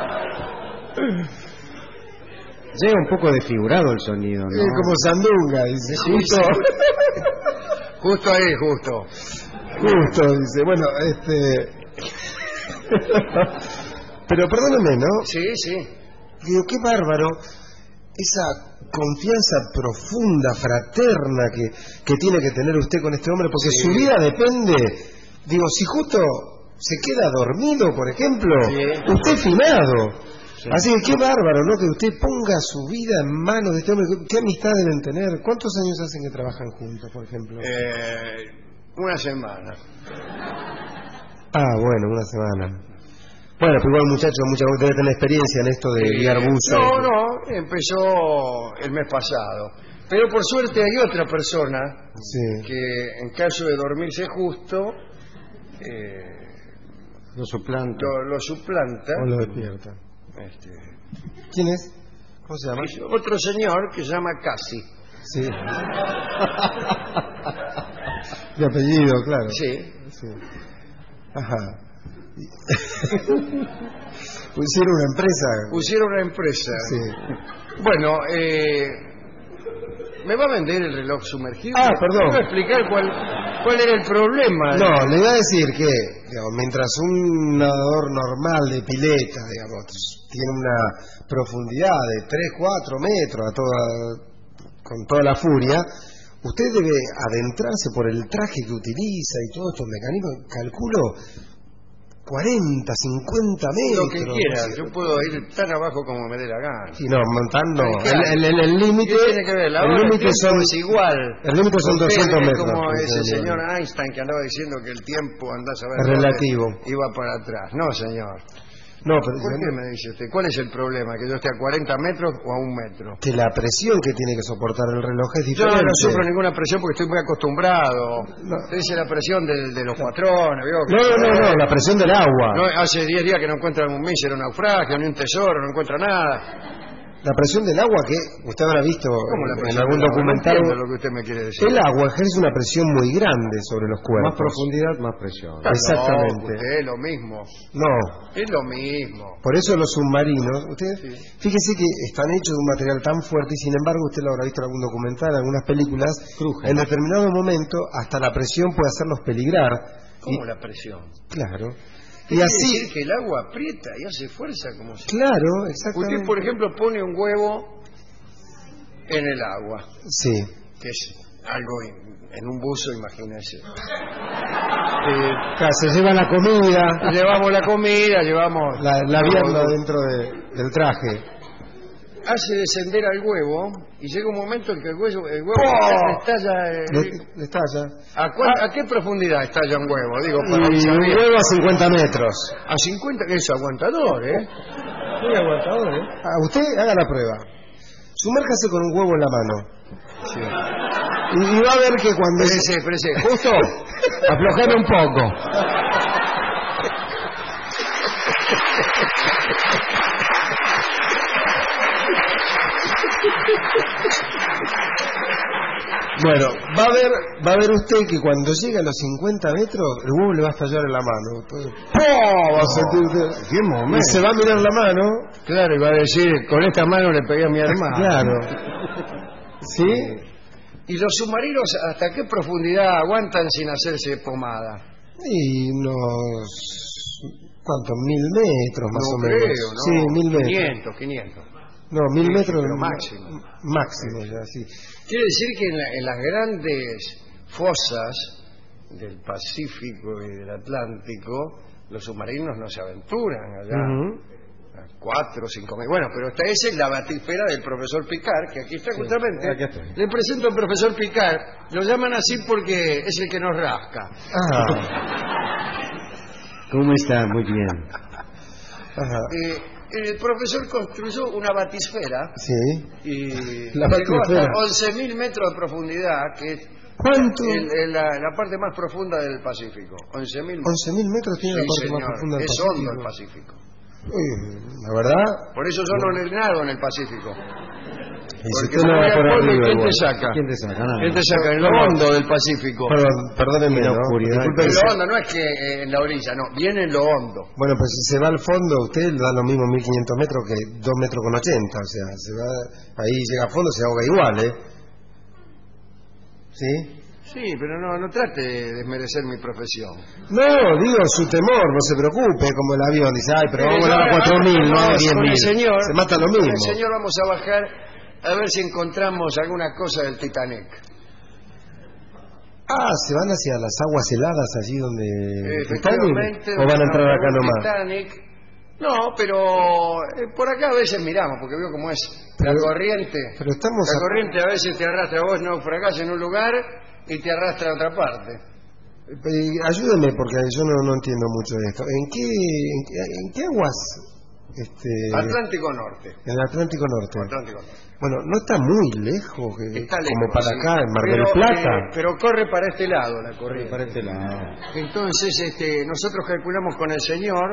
Llega un poco desfigurado el sonido, ¿no? Es como sandunga, dice. Sí, Justo... sí. Justo ahí, justo. Justo, dice. Bueno, este... Pero perdóneme, ¿no? Sí, sí. Digo, qué bárbaro esa confianza profunda, fraterna que, que tiene que tener usted con este hombre, porque Sí. su vida depende. Digo, si justo se queda dormido, por ejemplo, Sí. usted es finado. Sí. Así que qué bárbaro, ¿no? Que usted ponga su vida en manos de este hombre. ¿Qué amistad deben tener? ¿Cuántos años hacen que trabajan juntos, por ejemplo? Eh, una semana. Ah, bueno, una semana. Bueno, pero igual muchacho, mucha, debe tener experiencia en esto de guiar buzos. No, no, empezó el mes pasado. Pero por suerte hay otra persona Sí. que en caso de dormirse justo eh, Lo suplanta. lo, lo suplanta. O lo despierta. Este, ¿Quién es? ¿Cómo se llama? es otro señor que se llama Casi. Sí. De apellido, claro. Sí. Sí. Ajá. Pusieron una empresa. Pusieron una empresa. Sí. Bueno, eh, ¿me va a vender el reloj sumergible? Ah, perdón. ¿Me va a explicar cuál, cuál era el problema? No, le iba a decir que, digamos, mientras un nadador normal de pileta, digamos, tiene una profundidad de tres, cuatro metros a toda, con toda la furia, usted debe adentrarse por el traje que utiliza y todos estos mecanismos, calculo, cuarenta, cincuenta metros. Lo que quiera, yo puedo ir tan abajo como me dé la gana. Sí, no, montando. Claro. El el- el límite. ¿Qué tiene que ver? La El hora del límite tiempo son. es igual. El límite son Usted doscientos es metros. como ese señor. señor Einstein que andaba diciendo que el tiempo anda a saber Es dónde relativo. iba para atrás. No, señor. No, pero ¿Por qué me dice usted? ¿Cuál es el problema? ¿Que yo esté a cuarenta metros o a un metro? que la presión que tiene que soportar el reloj es Yo diferente. no sufro ninguna presión porque estoy muy acostumbrado. No. Esa es la presión del- de los patrones. ¿vio? No, no, no, no, la presión del agua. No, hace diez días que no encuentran un mísero naufragio, ni un tesoro, no encuentra nada. La presión del agua que usted habrá visto ¿Cómo la en presión algún del agua? documental. No entiendo lo que usted me quiere decir. El agua ejerce una presión muy grande sobre los cuerpos. Más profundidad, más presión. Ah, Exactamente. no, usted es lo mismo. No, Es lo mismo. por eso los submarinos, usted, Sí. fíjese que están hechos de un material tan fuerte y sin embargo usted lo habrá visto en algún documental, en algunas películas, Crujen. en determinado momento hasta la presión puede hacerlos peligrar. ¿Cómo Y- la presión? Claro. Y Quiere así, decir que el agua aprieta y hace fuerza como si... claro, exactamente. Usted, por ejemplo, pone un huevo en el agua, Sí. que es algo in- en un buzo, imagínese. Acá se lleva la comida, Llevamos la comida, llevamos... la, la vianda dentro de- del traje. Hace descender al huevo y llega un momento en que el huevo, el huevo ¡Oh! estalla... eh, Le, le estalla. ¿A, cuán- ¿A qué profundidad estalla un huevo? Digo, para Y un saber. huevo a cincuenta metros. A cincuenta, que es aguantador, ¿eh? Muy aguantador, ¿eh? Ah, usted haga la prueba. Sumérjase con un huevo en la mano. Sí. Y, y va a ver que cuando... Espérese, espérese. Justo, aflojame un poco. Bueno, va a ver, va a ver usted que cuando llegue a los cincuenta metros, el huevo le va a estallar en la mano. Entonces, ¡pum! Va a sentir usted- ¿Qué momento? Y se va a mirar la mano. Claro, iba a decir, con esta mano le pegué a mi hermano. Claro. ¿Sí? ¿Y los submarinos hasta qué profundidad aguantan sin hacerse pomada? Y unos... ¿Cuántos? Mil metros más No o menos. creo, ¿no? Sí, mil metros. quinientos, quinientos. No, mil Sí, metros pero no- máximo. Máximo, ya, sí. Quiere decir que en, la- en las grandes fosas del Pacífico y del Atlántico, los submarinos no se aventuran allá. Ujú. A cuatro o cinco mil. Bueno, pero esta esa es la batifera del profesor Picard, que aquí está justamente. aquí estoy. Le presento al profesor Picard. Lo llaman así porque es el que nos rasca. Ah, ¿Cómo está? Muy bien. ajá. Eh, el profesor construyó una batisfera Sí. y La llegó hasta batisfera. once mil metros de profundidad, que es ¿Cuánto? el- el- la, la parte más profunda del Pacífico. once mil metros. once mil metros tiene Sí, la parte más señor. profunda del Es Pacífico. hondo el Pacífico. Uy, la verdad. Por eso yo no le nado en el Pacífico. Y si Porque usted no me voy va al por fondo, arriba ¿quién igual. te saca? ¿Quién te saca? Nada. ¿Quién te saca? En lo hondo del Pacífico. Perdón, perdóneme, En la ¿no? oscuridad. Disculpe En que lo se- hondo, no es que eh, en la orilla, no. Viene en lo hondo. Bueno, pues si se va al fondo, usted le da lo mismo mil quinientos metros que dos metros con ochenta. O sea, se va, ahí llega a fondo, se ahoga igual, ¿eh? ¿Sí? Sí, pero no, no trate de desmerecer mi profesión. No, digo su temor, no se preocupe, como el avión. Dice, ay, pero Mire, vamos a volar a yo ahora- cuatro mil, no a vamos diez con el mil. señor, Se mata lo con mismo. el señor vamos a bajar a ver si encontramos alguna cosa del Titanic. Ah, ¿se van hacia las aguas heladas allí donde... Efectivamente, ¿O van a entrar acá el nomás? Titanic. No, pero eh, por acá a veces miramos, porque veo cómo es la Pero- corriente. Pero estamos... La a- corriente a veces te arrastra, vos naufragás en un lugar y te arrastra a otra parte. Eh, ayúdeme, porque yo no, no entiendo mucho de esto. ¿En qué, en, qué- en qué aguas? Este, Atlántico Norte. En el Atlántico Norte. Atlántico Norte. Bueno, no está muy lejos, que- Está lejos, como para sí. acá, en Mar pero, del Plata. eh, pero corre para este lado la corriente. Para este lado. Entonces, este, nosotros calculamos con el señor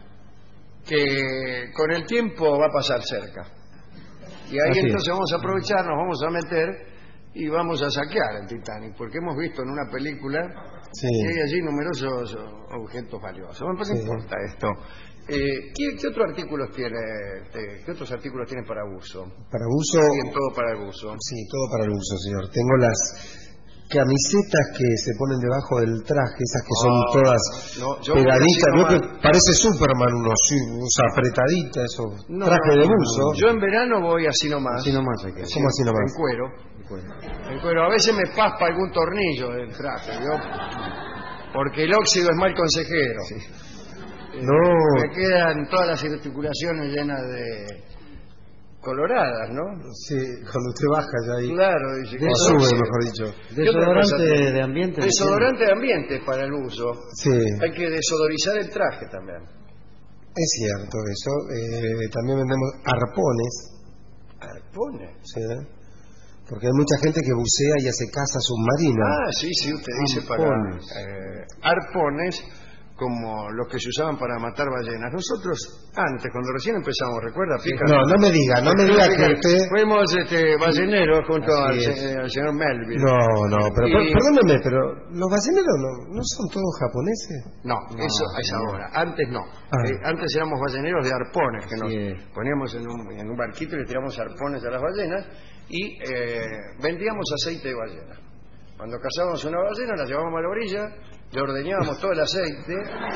que con el tiempo va a pasar cerca. Y ahí Así es. entonces vamos a aprovechar, nos vamos a meter y vamos a saquear el Titanic, porque hemos visto en una película Sí. que hay allí numerosos objetos valiosos. Bueno, pues no Sí. importa esto. Eh, ¿qué, qué otros artículos tiene? este, ¿Qué otros artículos tiene para uso? Para uso... Bien, todo para el uso. Sí, todo para el uso, señor. Tengo las camisetas que se ponen debajo del traje, esas que son Ah, todas no, yo pegaditas. voy Veo así que nomás. parece Superman uno, sí, usa apretadita, esos No, trajes no, de no, buzo. no. Yo en verano voy así nomás. Así nomás hay que Sí, ¿Cómo así nomás? En cuero. En cuero. A veces me paspa algún tornillo del traje, ¿vio? Porque el óxido es mal consejero. Eh, No. Me quedan todas las articulaciones llenas de coloradas, ¿no? Sí, cuando usted baja ya ahí. Claro, dice. O ¿qué sube, óxido? mejor dicho. ¿Qué otra cosa Desodorante tiene? de ambiente. Desodorante de ambiente para el uso. Sí, Hay que desodorizar el traje también. es cierto eso. Eh, también vendemos arpones, Arpones. ¿sí? Porque hay mucha gente que bucea y hace caza submarina. Ah, sí, sí, usted dice para Arpones. eh, arpones como los que se usaban para matar ballenas. Nosotros, antes, cuando recién empezamos, ¿recuerda, Pica? No, no me diga, no me diga que usted... Fuimos este, balleneros junto al, Así es. se- al señor Melville. No, no, pero Y- per- perdóneme, pero los balleneros no, no son todos japoneses. No, eso es ahora. Antes no. Ah. Eh, antes éramos balleneros de arpones, que nos Así es. poníamos en un, en un barquito y le tiramos arpones a las ballenas y eh, vendíamos aceite de ballena. Cuando cazábamos una ballena, la llevábamos a la orilla, le ordeñábamos todo el aceite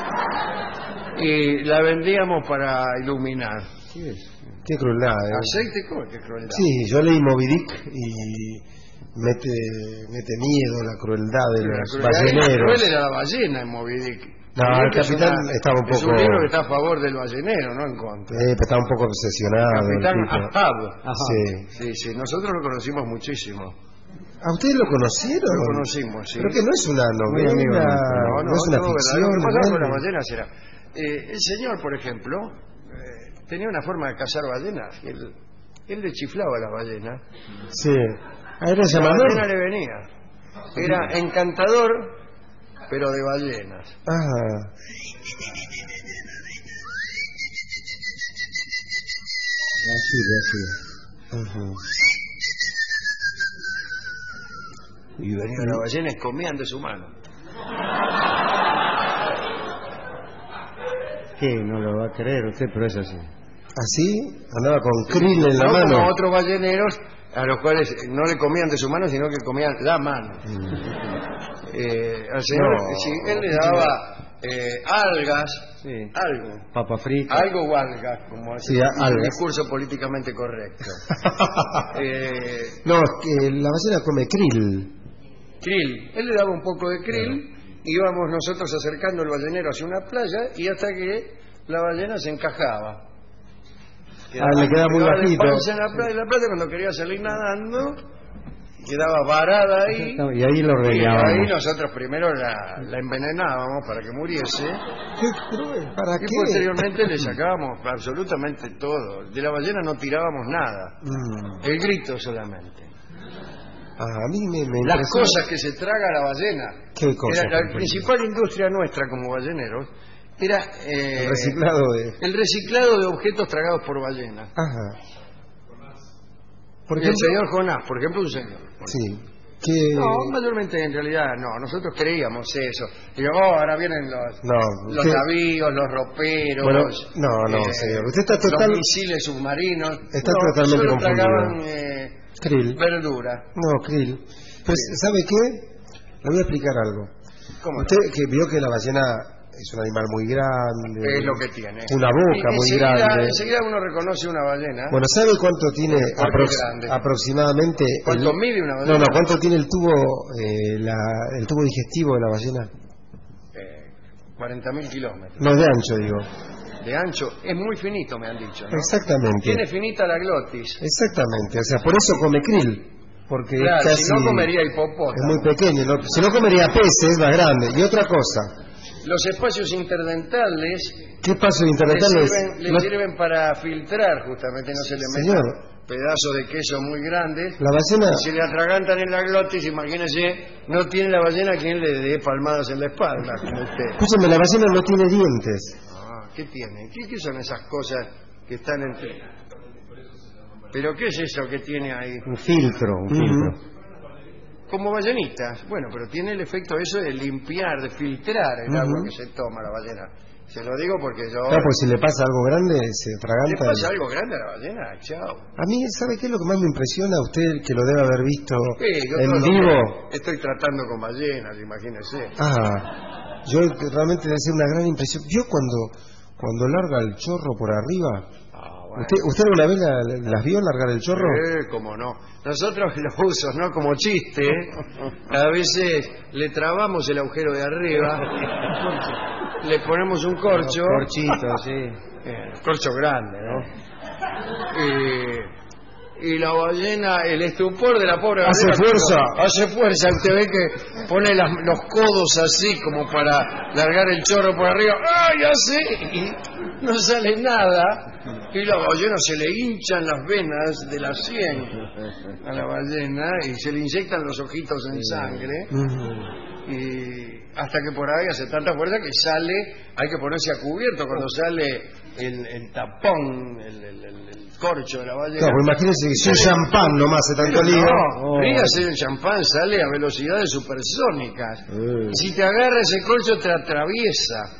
y la vendíamos para iluminar. Qué crueldad, ¿eh? ¿Aceite? ¿Cómo que crueldad? Sí, yo leí Moby Dick y mete, mete miedo la crueldad de La los crueldad- La balleneros. cruel era la ballena en Moby Dick. No, Moby el Dick es capitán una- estaba un Es un poco- libro que está a favor del ballenero, no en contra. Eh, pero estaba un poco obsesionado. el Capitán tipo. Ahab. Sí. Sí, sí, nosotros lo conocimos muchísimo. ¿A ustedes lo conocieron? Lo conocimos, sí. Pero que no es una Muy novela, amigo nuestro. No, no, no, es una todo verdad. ficción. Lo que pasaba con ¿no? las ballenas era... eh, el señor, por ejemplo, eh, tenía una forma de cazar ballenas. Él, él le chiflaba a las ballenas. Sí. Ah, era La llamador. ballena le venía. Era encantador, pero de ballenas. Ah. Así, así. Ujú. Y venía las ballenas y comían de su mano. ¿Qué? No lo va a creer usted, pero es así. ¿Así? Andaba con krill en la No mano. como otros balleneros a los cuales no le comían de su mano, sino que comían la mano. Eh, al señor, No. sí, él le daba eh, algas, Sí. algo. Papa frita. Algo o algas, como es Sí, el algas. discurso políticamente correcto. eh, No, que la ballena come krill. krill. Él le daba un poco de krill, íbamos nosotros acercando el ballenero hacia una playa y hasta que la ballena se encajaba. Ah, le queda muy quedaba de bajito. panza en la playa, en la playa cuando quería salir nadando, quedaba varada ahí. Y ahí lo Y rellenábamos. ahí nosotros primero la, la envenenábamos para que muriese. ¿Qué cruel? ¿Para Y qué? posteriormente le sacábamos absolutamente todo. De la ballena no tirábamos nada. Mm. El grito solamente. Ah, a mí me, me Las impresiona- cosas que se traga la ballena. ¿Qué cosas? Era la principal industria nuestra como balleneros era eh, El reciclado de... el reciclado de objetos tragados por ballenas. Ajá. Por El ejemplo... señor Jonás, por ejemplo, un señor. Sí. Que... No, mayormente en realidad no, nosotros creíamos eso. Digo, oh, ahora vienen los, No, los usted- navíos, los roperos, Bueno, no, no, eh, señor. Usted está total- los misiles submarinos. Está No, totalmente solo confundido. tragaban eh, Krill. verdura. No, krill. Pues, ¿sabe qué? Le voy a explicar algo. ¿Cómo no? Usted que vio que la ballena es un animal muy grande. Es lo que tiene. Una boca Y muy enseguida- grande. Enseguida uno reconoce una ballena. Bueno, ¿sabe cuánto tiene ¿Cuánto aprox- es grande? aproximadamente? ¿Cuánto el- mide una ballena? No, no, ¿cuánto tiene el tubo, eh, la- el tubo digestivo de la ballena? Eh, cuarenta mil kilómetros. No, de ancho, digo. De ancho, es muy finito, me han dicho, ¿no? Exactamente. Tiene finita la glotis. Exactamente, o sea, por eso come krill. Porque Claro, es casi... si no comería hipopótamo. Es muy pequeño. no- si no comería peces, más grande. Y otra cosa, Los espacios interdentales ¿qué paso le interdentales? sirven, le No- sirven para filtrar, justamente, no se le meten Señor. pedazos de queso muy grandes. La ballena... Si le atragantan en la glotis, imagínese, no tiene la ballena quien le dé palmadas en la espalda, como usted. Escúchame, la ballena no tiene dientes. Ah, ¿qué tiene? ¿Qué, qué son esas cosas que están entre...? ¿Pero qué es eso que tiene ahí? Un filtro, un Ujú. filtro. Como ballenitas. Bueno, pero tiene el efecto eso de limpiar, de filtrar el Ujú. agua que se toma la ballena. Se lo digo porque yo... Claro, pues si le pasa algo grande, se ¿Le atraganta. pasa algo grande a la ballena? Chao. A mí, ¿sabe qué es lo que más me impresiona a usted, que lo debe haber visto Sí, yo en todo lo vivo? que estoy tratando con ballenas, imagínese. Ah, yo realmente debe ser una gran impresión. ¿Vio cuando, cuando larga el chorro por arriba? Ah, bueno. ¿Usted, ¿Usted alguna vez la- las vio largar el chorro? Eh, cómo no. Nosotros los usos, ¿no? Como chiste, a veces le trabamos el agujero de arriba, le ponemos un corcho. Corchito, sí. Eh, corcho grande, ¿no? Eh, y la ballena, el estupor de la pobre Hace ballena, fuerza. hace fuerza. Usted ve que pone las- los codos así como para largar el chorro por arriba. ¡Ay, así! Y no sale nada. Y la ballena se le hinchan las venas de la sien a la ballena y se le inyectan los ojitos en sangre. Y hasta que por ahí hace tanta fuerza que sale, hay que ponerse a cubierto cuando sale el, el tapón, el, el- el- el corcho de la ballena. Claro, pues imagínese que si un champán nomás hace tanto lío. No, fíjese, el champán sale a velocidades supersónicas. Y si te agarra ese corcho te atraviesa.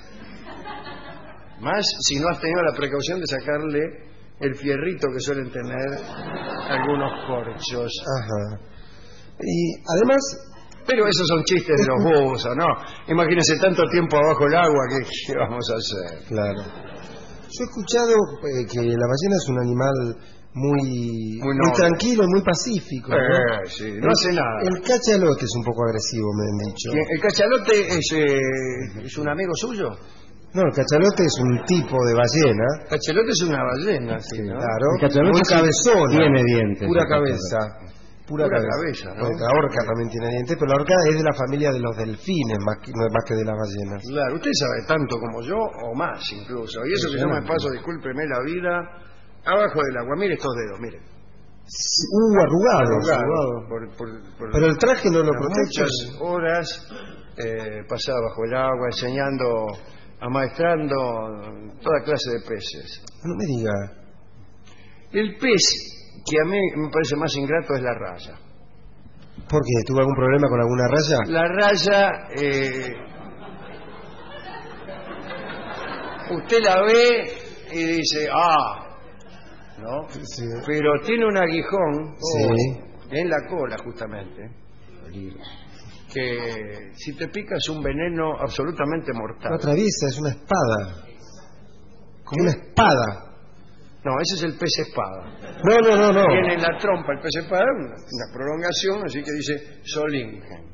Más si no has tenido la precaución de sacarle el fierrito que suelen tener algunos corchos. Ajá. Y además, Pero esos son chistes de los buzos, ¿no? Imagínense tanto tiempo abajo el agua, que ¿qué vamos a hacer? claro. Yo he escuchado eh, que la ballena es un animal muy, Muy muy, noble. tranquilo, muy pacífico. ¿no? Eh, sí, no hace nada. El cachalote es un poco agresivo, me han dicho. ¿Y ¿El cachalote es, eh, es un amigo suyo? No, el cachalote es un tipo de ballena. El cachalote es una ballena, sí, ¿no? Claro, El cachalote muy sí cabezona. tiene dientes, Pura el cabeza. Pura, Pura cabeza. cabeza, ¿no? Bueno, la orca también tiene dientes, pero la orca es de la familia de los delfines, más que, no es más que de las ballenas. Claro, usted sabe tanto como yo, o más incluso. Y eso que yo me paso, discúlpeme la vida, abajo del agua. Mire estos dedos, mire. Sí, Uh, arrugado. Arrugado, arrugado. por- por- por- Pero el traje no lo por protege. muchas horas eh, pasaba bajo el agua enseñando, amaestrando toda clase de peces. No me diga. El pez que a mí me parece más ingrato es la raya. ¿Por qué? ¿Tuvo algún problema con alguna raya? La raya, eh, usted la ve y dice, ah, ¿no? Sí. Pero tiene un aguijón Sí. en la cola, justamente, que si te pica es un veneno absolutamente mortal. No atraviesa, es una espada. Como una espada. No, ese es el pez espada. No, no, no, no. Tiene en la trompa el pez espada una, una prolongación, así que dice Solingen.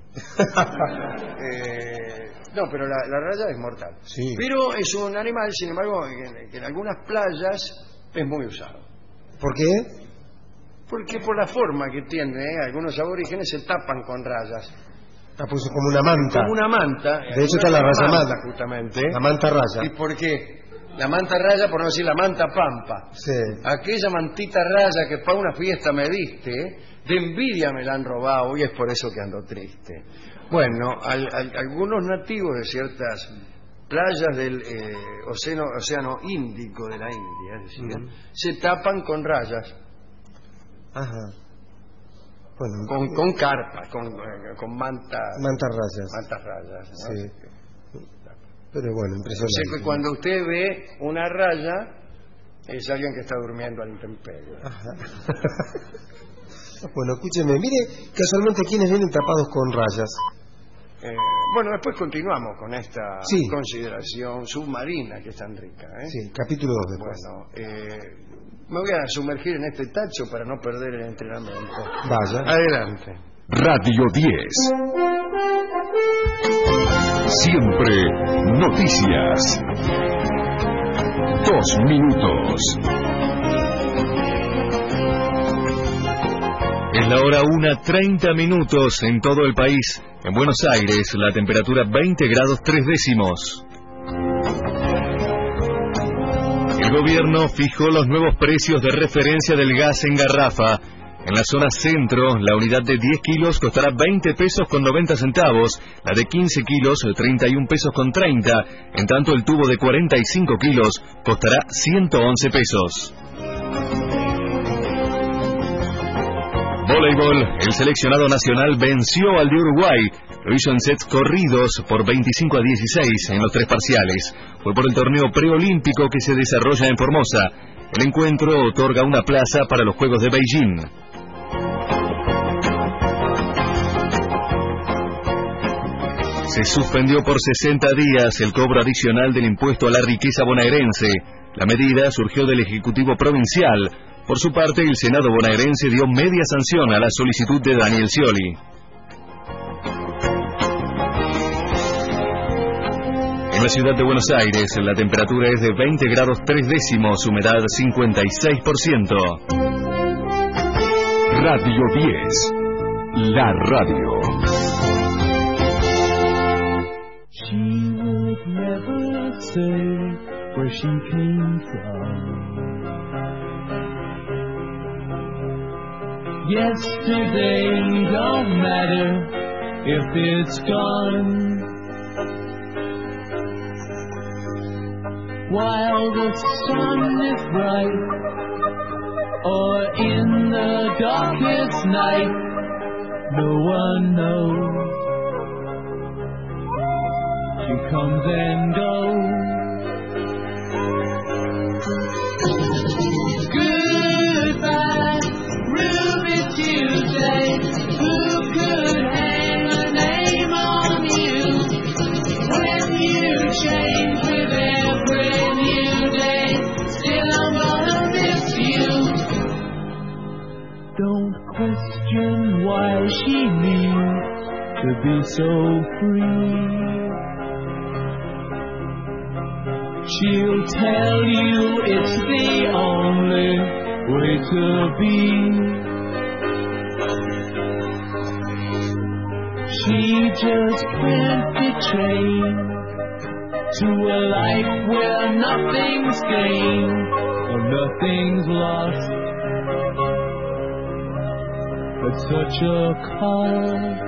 eh, no, pero la, la raya es mortal. Sí. Pero es un animal, sin embargo, que, que en algunas playas es muy usado. ¿Por qué? Porque por la forma que tiene, ¿eh? Algunos aborígenes se tapan con rayas. Ah, pues como una manta. Como una manta. De hecho está la raya manta, justamente. La manta raya. ¿Y por qué? La manta raya, por no decir la manta pampa. Sí. Aquella mantita raya que para una fiesta me diste, de envidia me la han robado y es por eso que ando triste. Bueno, al, al, algunos nativos de ciertas playas del eh, océano, océano Índico de la India, es decir, uh-huh. se tapan con rayas. Ajá. Bueno, con, con carpas, con, eh, con mantas. Mantas rayas. Mantas rayas, ¿no? Sí. Pero bueno, impresionante. O sea que cuando usted ve una raya, es alguien que está durmiendo al intemperie. Ajá. Bueno, escúcheme, mire casualmente quiénes vienen tapados con rayas. Eh, bueno, después continuamos con esta sí. consideración submarina que es tan rica. ¿eh? Sí, capítulo dos después. Bueno, eh, me voy a sumergir en este tacho para no perder el entrenamiento. Vaya. Adelante. Radio diez. Siempre noticias. Dos minutos. Es la hora una, treinta minutos en todo el país. En Buenos Aires, la temperatura veinte grados tres décimos. El gobierno fijó los nuevos precios de referencia del gas en garrafa. En la zona centro, la unidad de diez kilos costará veinte pesos con noventa centavos, la de quince kilos, treinta y un pesos con treinta, en tanto el tubo de cuarenta y cinco kilos costará ciento once pesos. Voleibol, el seleccionado nacional venció al de Uruguay, lo hizo en sets corridos por veinticinco a dieciséis en los tres parciales. Fue por el torneo preolímpico que se desarrolla en Formosa. El encuentro otorga una plaza para los Juegos de Beijing. Se suspendió por sesenta días el cobro adicional del impuesto a la riqueza bonaerense. La medida surgió del Ejecutivo Provincial. Por su parte, el Senado bonaerense dio media sanción a la solicitud de Daniel Scioli. En la ciudad de Buenos Aires, la temperatura es de veinte grados tres décimos, humedad cincuenta y seis por ciento. Radio diez, la radio. She would never say where she came from. Yesterday don't matter if it's gone. While the sun is bright, or in the darkest night, no one knows. She comes and goes. Goodbye, Ruby Tuesday. Who could hang a name on you when you change with every new day? Still I'm gonna miss you. Don't question why she needs to be so free. She'll tell you it's the only way to be. She just can't be trained to a life where nothing's gained or nothing's lost. At such a cost.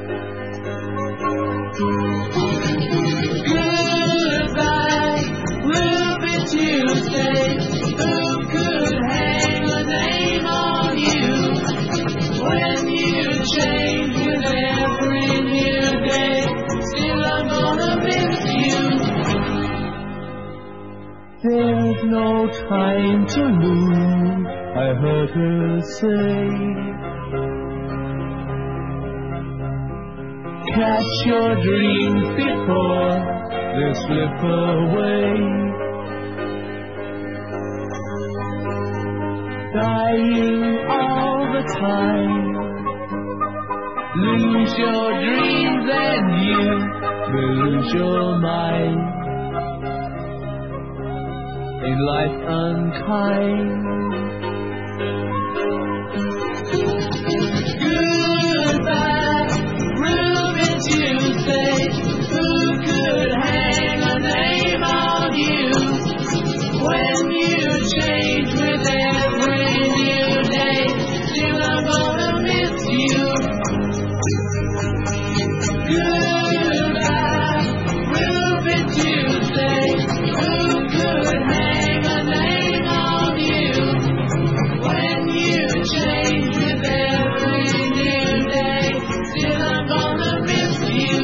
Goodbye, Ruby Tuesday. Who could hang a name on you when you change with every new day? Still I'm gonna miss you. There's no time to lose, I heard her say. catch your dreams before they slip away. Dying all the time. Lose your dreams and you will lose your mind. In life unkind. Goodbye, Ruby Tuesday. Who could hang a name on you when you change with every new day? Still I'm gonna miss you. Goodbye, Ruby Tuesday. Who could hang a name on you when you change with every new day? Still I'm gonna miss you.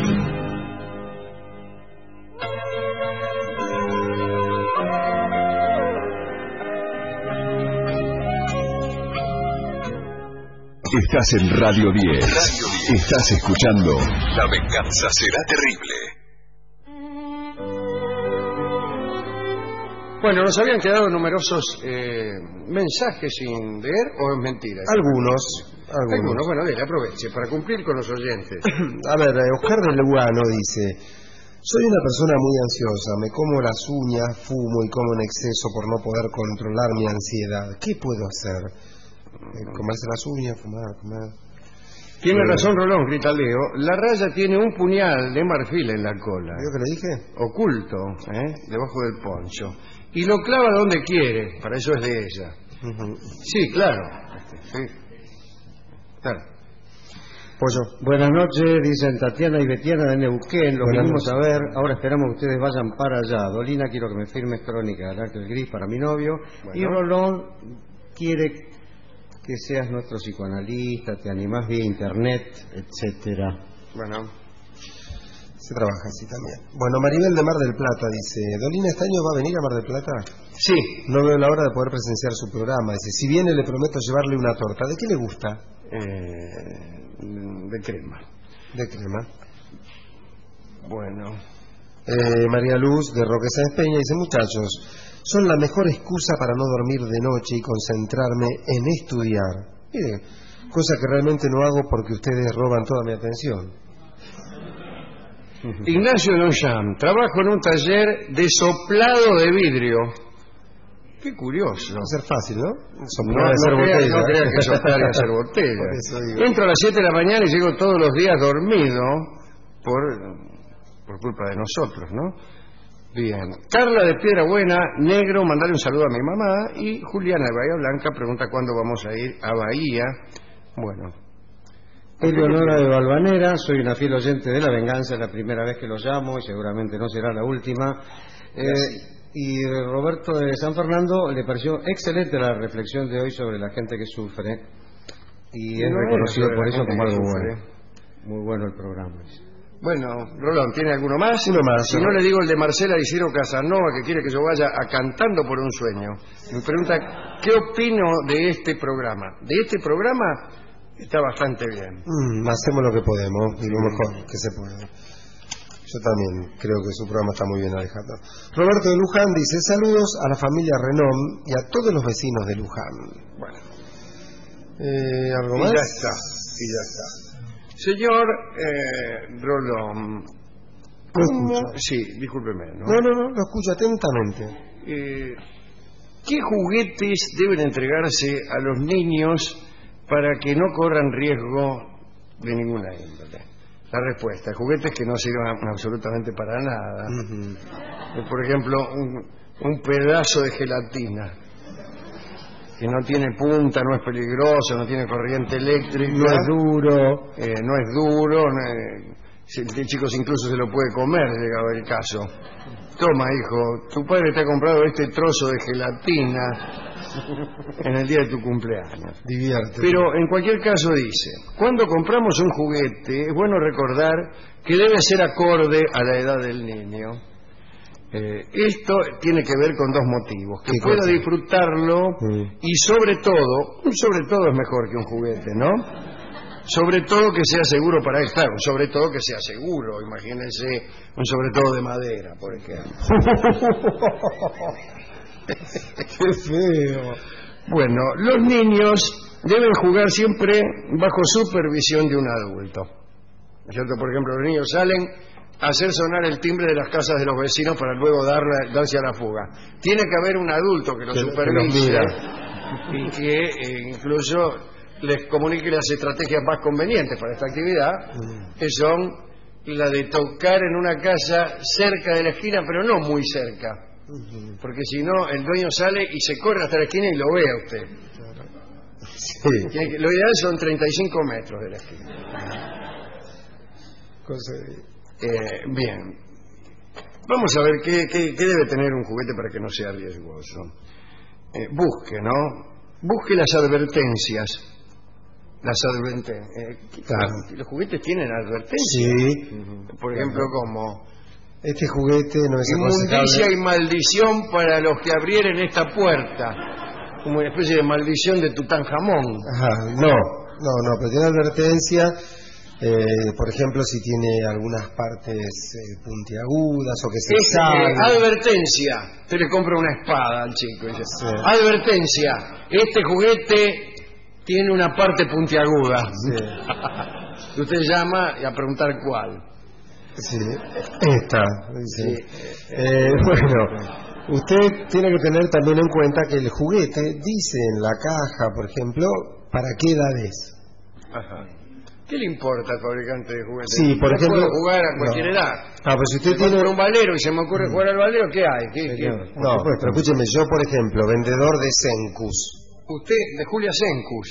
Estás en Radio diez. Radio diez. Estás escuchando La venganza será terrible. Bueno, nos habían quedado numerosos eh, mensajes sin leer, ¿o es mentira? Algunos, algunos. Algunos, bueno, dele, aproveche para cumplir con los oyentes. A ver, eh, Oscar de Lugano dice: soy una persona muy ansiosa, me como las uñas, fumo y como en exceso por no poder controlar mi ansiedad. ¿Qué puedo hacer? Eh, ¿Comerse las uñas, fumar, comer? Tiene Eh, razón Rolón, grita Leo. La raya tiene un puñal de marfil en la cola. ¿Vio que le dije? Oculto, ¿eh? Debajo del poncho. Y lo clava donde quiere, para eso es de ella. Ujú. Sí, claro. Sí. Claro. Pollo. Buenas noches, dicen Tatiana y Betiana de Neuquén. Los Buenas vinimos noches. a ver. Ahora esperamos que ustedes vayan para allá. Dolina, quiero que me firmes Crónica del Ángel Gris para mi novio. Bueno. Y Rolón quiere que seas nuestro psicoanalista, te animás vía internet, etcétera. Bueno. Se trabaja así también. Bueno, Maribel de Mar del Plata dice: Dolina, ¿este año va a venir a Mar del Plata? Sí. No veo la hora de poder presenciar su programa. Dice: si viene le prometo llevarle una torta. ¿De qué le gusta? Eh, de crema. De crema. Bueno. Eh, María Luz de Roque Sáenz Peña dice: muchachos, son la mejor excusa para no dormir de noche y concentrarme en estudiar. Mire, cosa que realmente no hago porque ustedes roban toda mi atención. Ignacio Noncham, trabajo en un taller de soplado de vidrio. Qué curioso. Va a ser fácil, ¿no? No, Soplar y no hacer crea- botella. no creas que soplar y hacer botella. Por eso digo. Entro a las siete de la mañana y llego todos los días dormido por, por culpa de nosotros, ¿no? Bien. Carla de Piedra Buena, negro, mandarle un saludo a mi mamá. Y Juliana de Bahía Blanca pregunta cuándo vamos a ir a Bahía. Bueno. Eleonora de Valvanera, soy una fiel oyente de La Venganza, es la primera vez que lo llamo y seguramente no será la última. Eh, y Roberto de San Fernando, le pareció excelente la reflexión de hoy sobre la gente que sufre y es No es reconocido sobre por la eso gente como que algo sufre. bueno. Muy bueno el programa. Bueno, Rolón, ¿tiene alguno más? Uno más. Si no, le digo el de Marcela Isidro Casanova, que quiere que yo vaya a Cantando por un Sueño. Me pregunta, ¿qué opino de este programa? De este programa está bastante bien. Mm, hacemos lo que podemos y lo mejor que se puede. Yo también creo que su programa está muy bien, Alejandro. Roberto de Luján dice: saludos a la familia Renom y a todos los vecinos de Luján. Bueno. Eh, ¿Algo Y más? ya está, y ya está. Señor eh, Rolón. Lo escucho. Sí, discúlpeme, ¿no? No, no, no, lo escucho atentamente. Eh, ¿Qué juguetes deben entregarse a los niños para que no corran riesgo de ninguna índole? La respuesta: juguetes que no sirvan absolutamente para nada. Ujú. Eh, Por ejemplo, un, un pedazo de gelatina que no tiene punta, no es peligroso, no tiene corriente eléctrica. No es duro. Eh, no es duro, no es- si- el chico incluso se lo puede comer, llegado el caso. Toma, hijo, tu padre te ha comprado este trozo de gelatina en el día de tu cumpleaños. Divierte. Pero en cualquier caso dice, cuando compramos un juguete es bueno recordar que debe ser acorde a la edad del niño. Eh, esto tiene que ver con dos motivos: que ¿Qué pueda cosa? disfrutarlo Mm. y sobre todo, un sobre todo es mejor que un juguete, ¿no? Sobre todo que sea seguro para él, claro, sobre todo que sea seguro, imagínense un sobre todo de madera, por ejemplo. ¡Qué feo! Bueno, los niños deben jugar siempre bajo supervisión de un adulto. ¿No es cierto? Por ejemplo, los niños salen a hacer sonar el timbre de las casas de los vecinos para luego darle, darse a la fuga. Tiene que haber un adulto que los Que- que supervise los y que eh, incluso les comunique las estrategias más convenientes para esta actividad, que son la de tocar en una casa cerca de la esquina, pero no muy cerca, porque si no el dueño sale y se corre hasta la esquina y lo ve a usted. Sí. Tiene que- lo ideal son treinta y cinco metros de la esquina. Cosa Eh, bien, vamos a ver qué, qué- qué debe tener un juguete para que no sea riesgoso. Eh, busque, ¿no? Busque las advertencias. Las advertencias. Eh, Claro. ¿Los juguetes tienen advertencias? Sí. Por ejemplo, como Este juguete no es inmundicia aconsejable. y maldición para los que abrieren esta puerta. Como una especie de maldición de Tutankamón. Ajá, no, no, no, pero tiene advertencia, eh, por ejemplo, si tiene algunas partes eh, puntiagudas o que se Es, eh, sale. advertencia. Usted le compra una espada al chico. Y dice, advertencia. Este juguete tiene una parte puntiaguda. Sí. Usted llama y a preguntar cuál. Sí, esta. Dice. Eh, bueno, usted tiene que tener también en cuenta que el juguete dice en la caja, por ejemplo, para qué edad es. Ajá. ¿Qué le importa al fabricante de juguetes? Sí, por Yo ejemplo- puedo jugar a cualquier no. edad. Ah, pues si usted Si tiene... compro un valero y se me ocurre jugar al valero, ¿qué hay? ¿Qué, qué? No, pero escúcheme, yo por ejemplo, vendedor de Sencus. Usted, de Julia Sencus.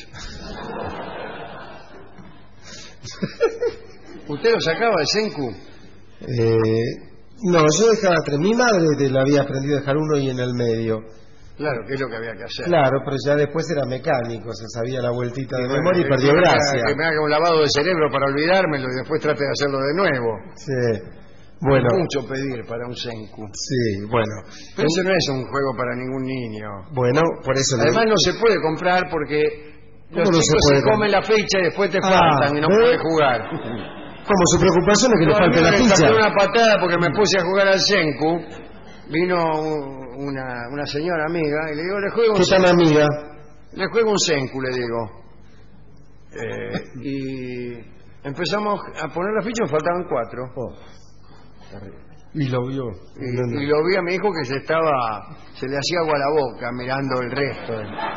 ¿Usted lo sacaba de Senku? Eh, no, yo dejaba tres. Mi madre te- le había aprendido a dejar uno y en el medio. Claro, que es lo que había que hacer. Claro, pero ya después era mecánico, se sabía la vueltita de Bueno, memoria y que- perdió que me haga- gracia. Que me haga un lavado de cerebro para olvidármelo y después trate de hacerlo de nuevo. Sí. Bueno, Es mucho pedir para un Senku. sí, bueno. Pero eso no es un juego para ningún niño. Bueno, por eso le- Además no se puede comprar porque los ¿Cómo no se chicos se, puede comen la ficha y después te Ah, faltan y no ¿eh? puedes jugar. Como su preocupación es que le No, a falte mí la me ficha. sacó una patada porque me puse a jugar al Senku. Vino una, una señora amiga y le digo, le juego un ¿Qué tan Senku. amiga? Le juego un Senku, le digo. Eh, y empezamos a poner la ficha y me faltaban cuatro. Y lo vio. Y, y lo vi a mi hijo que se estaba, se le hacía agua a la boca mirando el resto.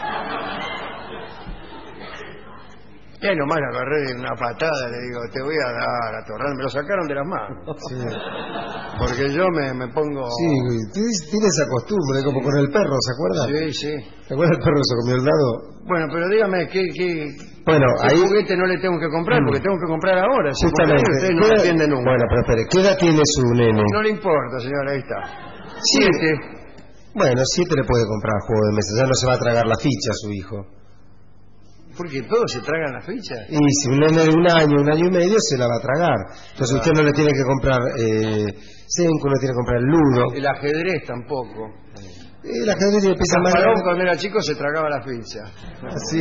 Y ahí nomás la agarré de una patada, le digo, te voy a dar a torrar. Me lo sacaron de las manos. Sí, Porque yo me, me pongo... sí, güey, tú tienes esa costumbre, como con el perro, ¿se acuerda? Sí, sí. ¿Se acuerda el perro que se comió el dado? Bueno, pero dígame, ¿qué, qué, Bueno, qué ahí... juguete no le tengo que comprar? Porque tengo que comprar ahora. Si Justamente. ustedes no ¿Qué me edad- atienden nunca. Bueno, pero espere, ¿qué edad tiene su nene? No le importa, señora, ahí está. Siete. Bueno, siete le puede comprar juego de mesa, ya no se va a tragar la ficha su hijo. Porque todos se tragan la ficha. Y si un nene de un año, un año y medio, se la va a tragar. Entonces usted no le tiene que comprar eh, Senku, no tiene que comprar Ludo. El ajedrez tampoco. Eh, la gente tiene pesa más Kasparov grande. cuando era chico se tragaba la ficha. Así.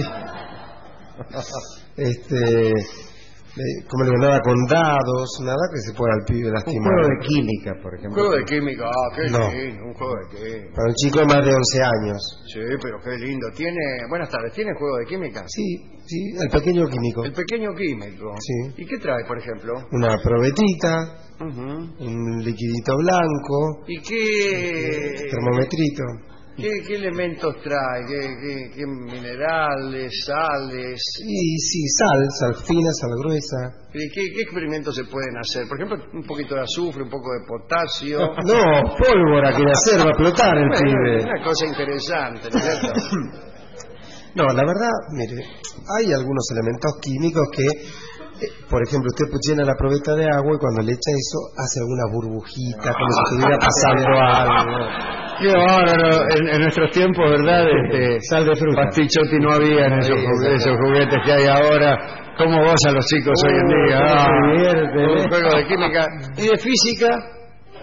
Este... eh, como le digo, nada con dados, nada que se pueda al pibe Un lastimar. juego de química, por Un ejemplo. juego de química, ah, qué No. lindo, un juego de química. Para un chico de más de once años. Sí, pero qué lindo. Tiene, buenas tardes, ¿tiene juego de química? Sí, sí, el pequeño químico. El pequeño químico. Sí. ¿Y qué trae, por ejemplo? Una probetita, Ujú. un liquidito blanco, ¿Y qué, termometrito. qué, qué elementos trae? ¿Qué, qué, qué minerales, sales? Y sí, sal, sal fina, sal gruesa. ¿Qué, qué, qué experimentos se pueden hacer? Por ejemplo, un poquito de azufre, un poco de potasio. No, pólvora quiere hacer, va a explotar el Bueno, pibe. una cosa interesante, ¿no es cierto? No, la verdad, mire, hay algunos elementos químicos que, eh, por ejemplo, usted llena la probeta de agua y cuando le echa eso hace alguna burbujita, como si estuviera pasando algo. Qué bárbaro. En, en nuestros tiempos, ¿verdad? Este, Sal de fruta. Pastichotti no había en esos, juguetes, esos juguetes que hay ahora. ¿Cómo gozan los chicos hoy en día? cómo se Ah, divierten, un ¿eh? juego de química. ¿Y de física?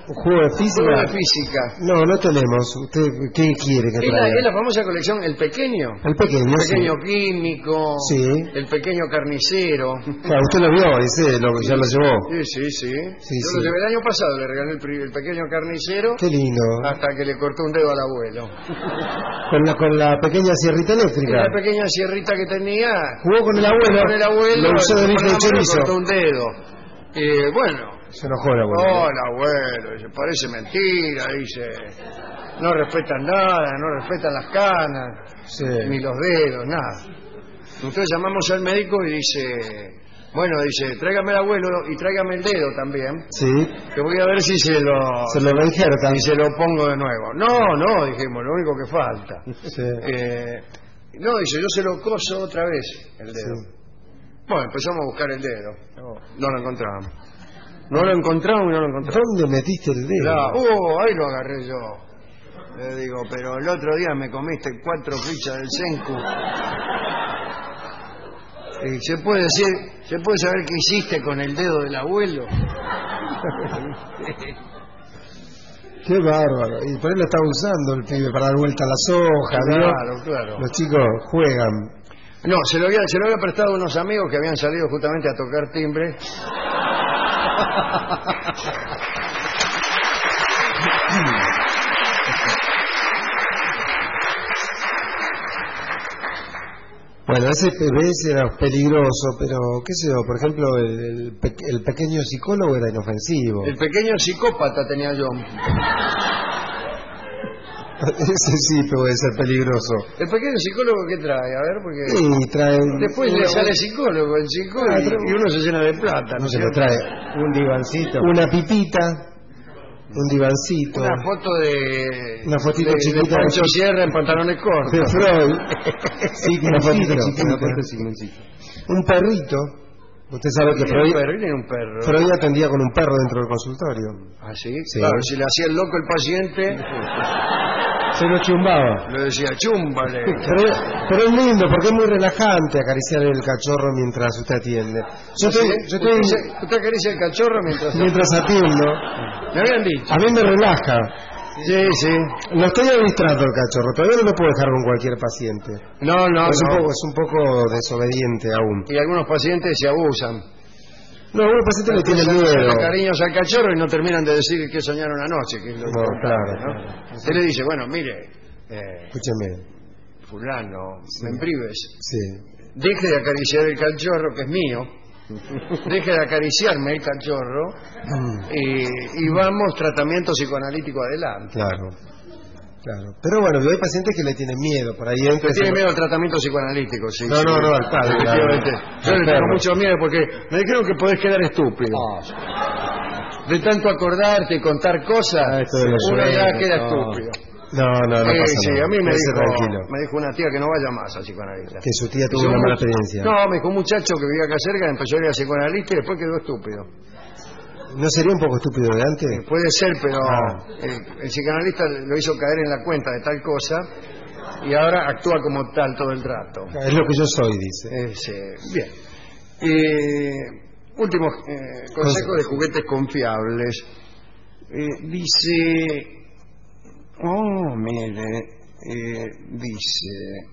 ¿Un juego de física? Juego de física. No, no tenemos. ¿Usted qué quiere que Es la, traiga? es la famosa colección El Pequeño. El pequeño, El pequeño sí. químico. Sí. El pequeño carnicero. Claro, usted lo vio, ese lo, ya lo llevó. Sí, sí, sí. Sí, Yo sí. lo llevé el año pasado, le regalé el, pri- el pequeño carnicero. Qué lindo. Hasta que le cortó un dedo al abuelo. Con la, con la pequeña sierrita Y eléctrica. la pequeña sierrita que tenía. Jugó con el abuelo. Con el abuelo. Lo usó de bife de le chorizo. cortó un dedo. Y bueno. Se enojó el abuelo. Oh, el abuelo. Dice, parece mentira. Dice. No respetan nada, no respetan las canas. Sí. Ni los dedos, nada. Entonces llamamos al médico y dice. Bueno, dice, tráigame el abuelo y tráigame el dedo también. Sí. Que voy a ver si se lo... Se lo reinjertan. Y se lo pongo de nuevo. No, no, dijimos, lo único que falta. Sí. Eh, no, dice, yo se lo coso otra vez, el dedo. Sí. Bueno, empezamos a buscar el dedo. No, no lo encontramos. No lo encontramos y no lo encontramos. ¿Dónde metiste el dedo? Claro, uh, ahí lo agarré yo. Le digo, pero el otro día me comiste cuatro fichas del Senku. Y se puede decir, se puede saber qué hiciste con el dedo del abuelo. Qué bárbaro. Y por ahí lo está usando el pibe para dar vuelta a las hojas, ¿no? Claro, claro. Los chicos juegan. No, se lo había, se lo había prestado a unos amigos que habían salido justamente a tocar timbre. Bueno, ese P B S era peligroso, pero qué sé yo, por ejemplo, el, el, pe- el pequeño psicólogo era inofensivo. El pequeño psicópata tenía yo. Ese sí puede ser peligroso. ¿El pequeño psicólogo qué trae? A ver, porque... Sí, trae un... Después le sale psicólogo, el psicólogo, Ah, y, trae- y uno se llena de plata. No ¿no se es lo cierto? trae. Un divancito. Una pipita, un divancito. Una foto de... Una fotito de, chiquita de Pancho de- Sierra en pantalones de cortos. Freud. Sí, una fotito Una chiquita. foto de Simoncito. Un perrito. Usted sabe que Tiene un Freud, perro, tiene un perro. Freud atendía con un perro dentro del consultorio. ¿Ah, sí? Sí. Claro, si le hacía el loco el paciente, Se lo chumbaba. le decía, chúmbale. Pero, pero es lindo porque es muy relajante acariciar el cachorro mientras usted atiende. Yo estoy, yo estoy ¿Usted, usted acaricia el cachorro mientras... mientras atiendo. Me habían dicho. A mí me relaja. Sí, sí. No estoy administrando el cachorro, todavía no lo puedo dejar con cualquier paciente. No, no, es, un no. poco, es un poco desobediente aún. Y algunos pacientes se abusan. No, a algunos pacientes le tienen Empiezan a miedo. hacerle cariños al cachorro y no terminan de decir que soñaron anoche. Que es lo No, importante, claro, ¿no? claro. Usted le dice, bueno, mire, eh, Escúcheme. fulano, Membrives, Sí. deje de acariciar el cachorro, que es mío. Deje de acariciarme el cachorro y, y vamos tratamiento psicoanalítico adelante. Claro. Claro. Pero bueno, hay pacientes que le tienen miedo. Por ahí entra. Usted tiene miedo al tratamiento psicoanalítico, sí. No, sí. no, no, al padre, Efectivamente. claro. Yo le Al tengo perro. mucho miedo porque me dijeron que podés quedar estúpido. De tanto acordarte y contar cosas, Ah, esto de los uno ya sueños, queda no. estúpido. No, no, no Sí, pasa sí, nada. a mí me Quédese dijo, tranquilo. me dijo una tía que no vaya más a psicoanalista. Que su tía tuvo Dice, una un mala much- experiencia. No, me dijo un muchacho que vivía acá cerca, empezó a ir a psicoanalista y después quedó estúpido. ¿No sería un poco estúpido de antes? Puede ser, pero Ah. el, el psicoanalista lo hizo caer en la cuenta de tal cosa y ahora actúa como tal todo el rato. Es lo que yo soy, dice. Es, eh, bien. Eh, último eh, consejo de juguetes confiables. Eh, dice... Oh, mire, eh, dice...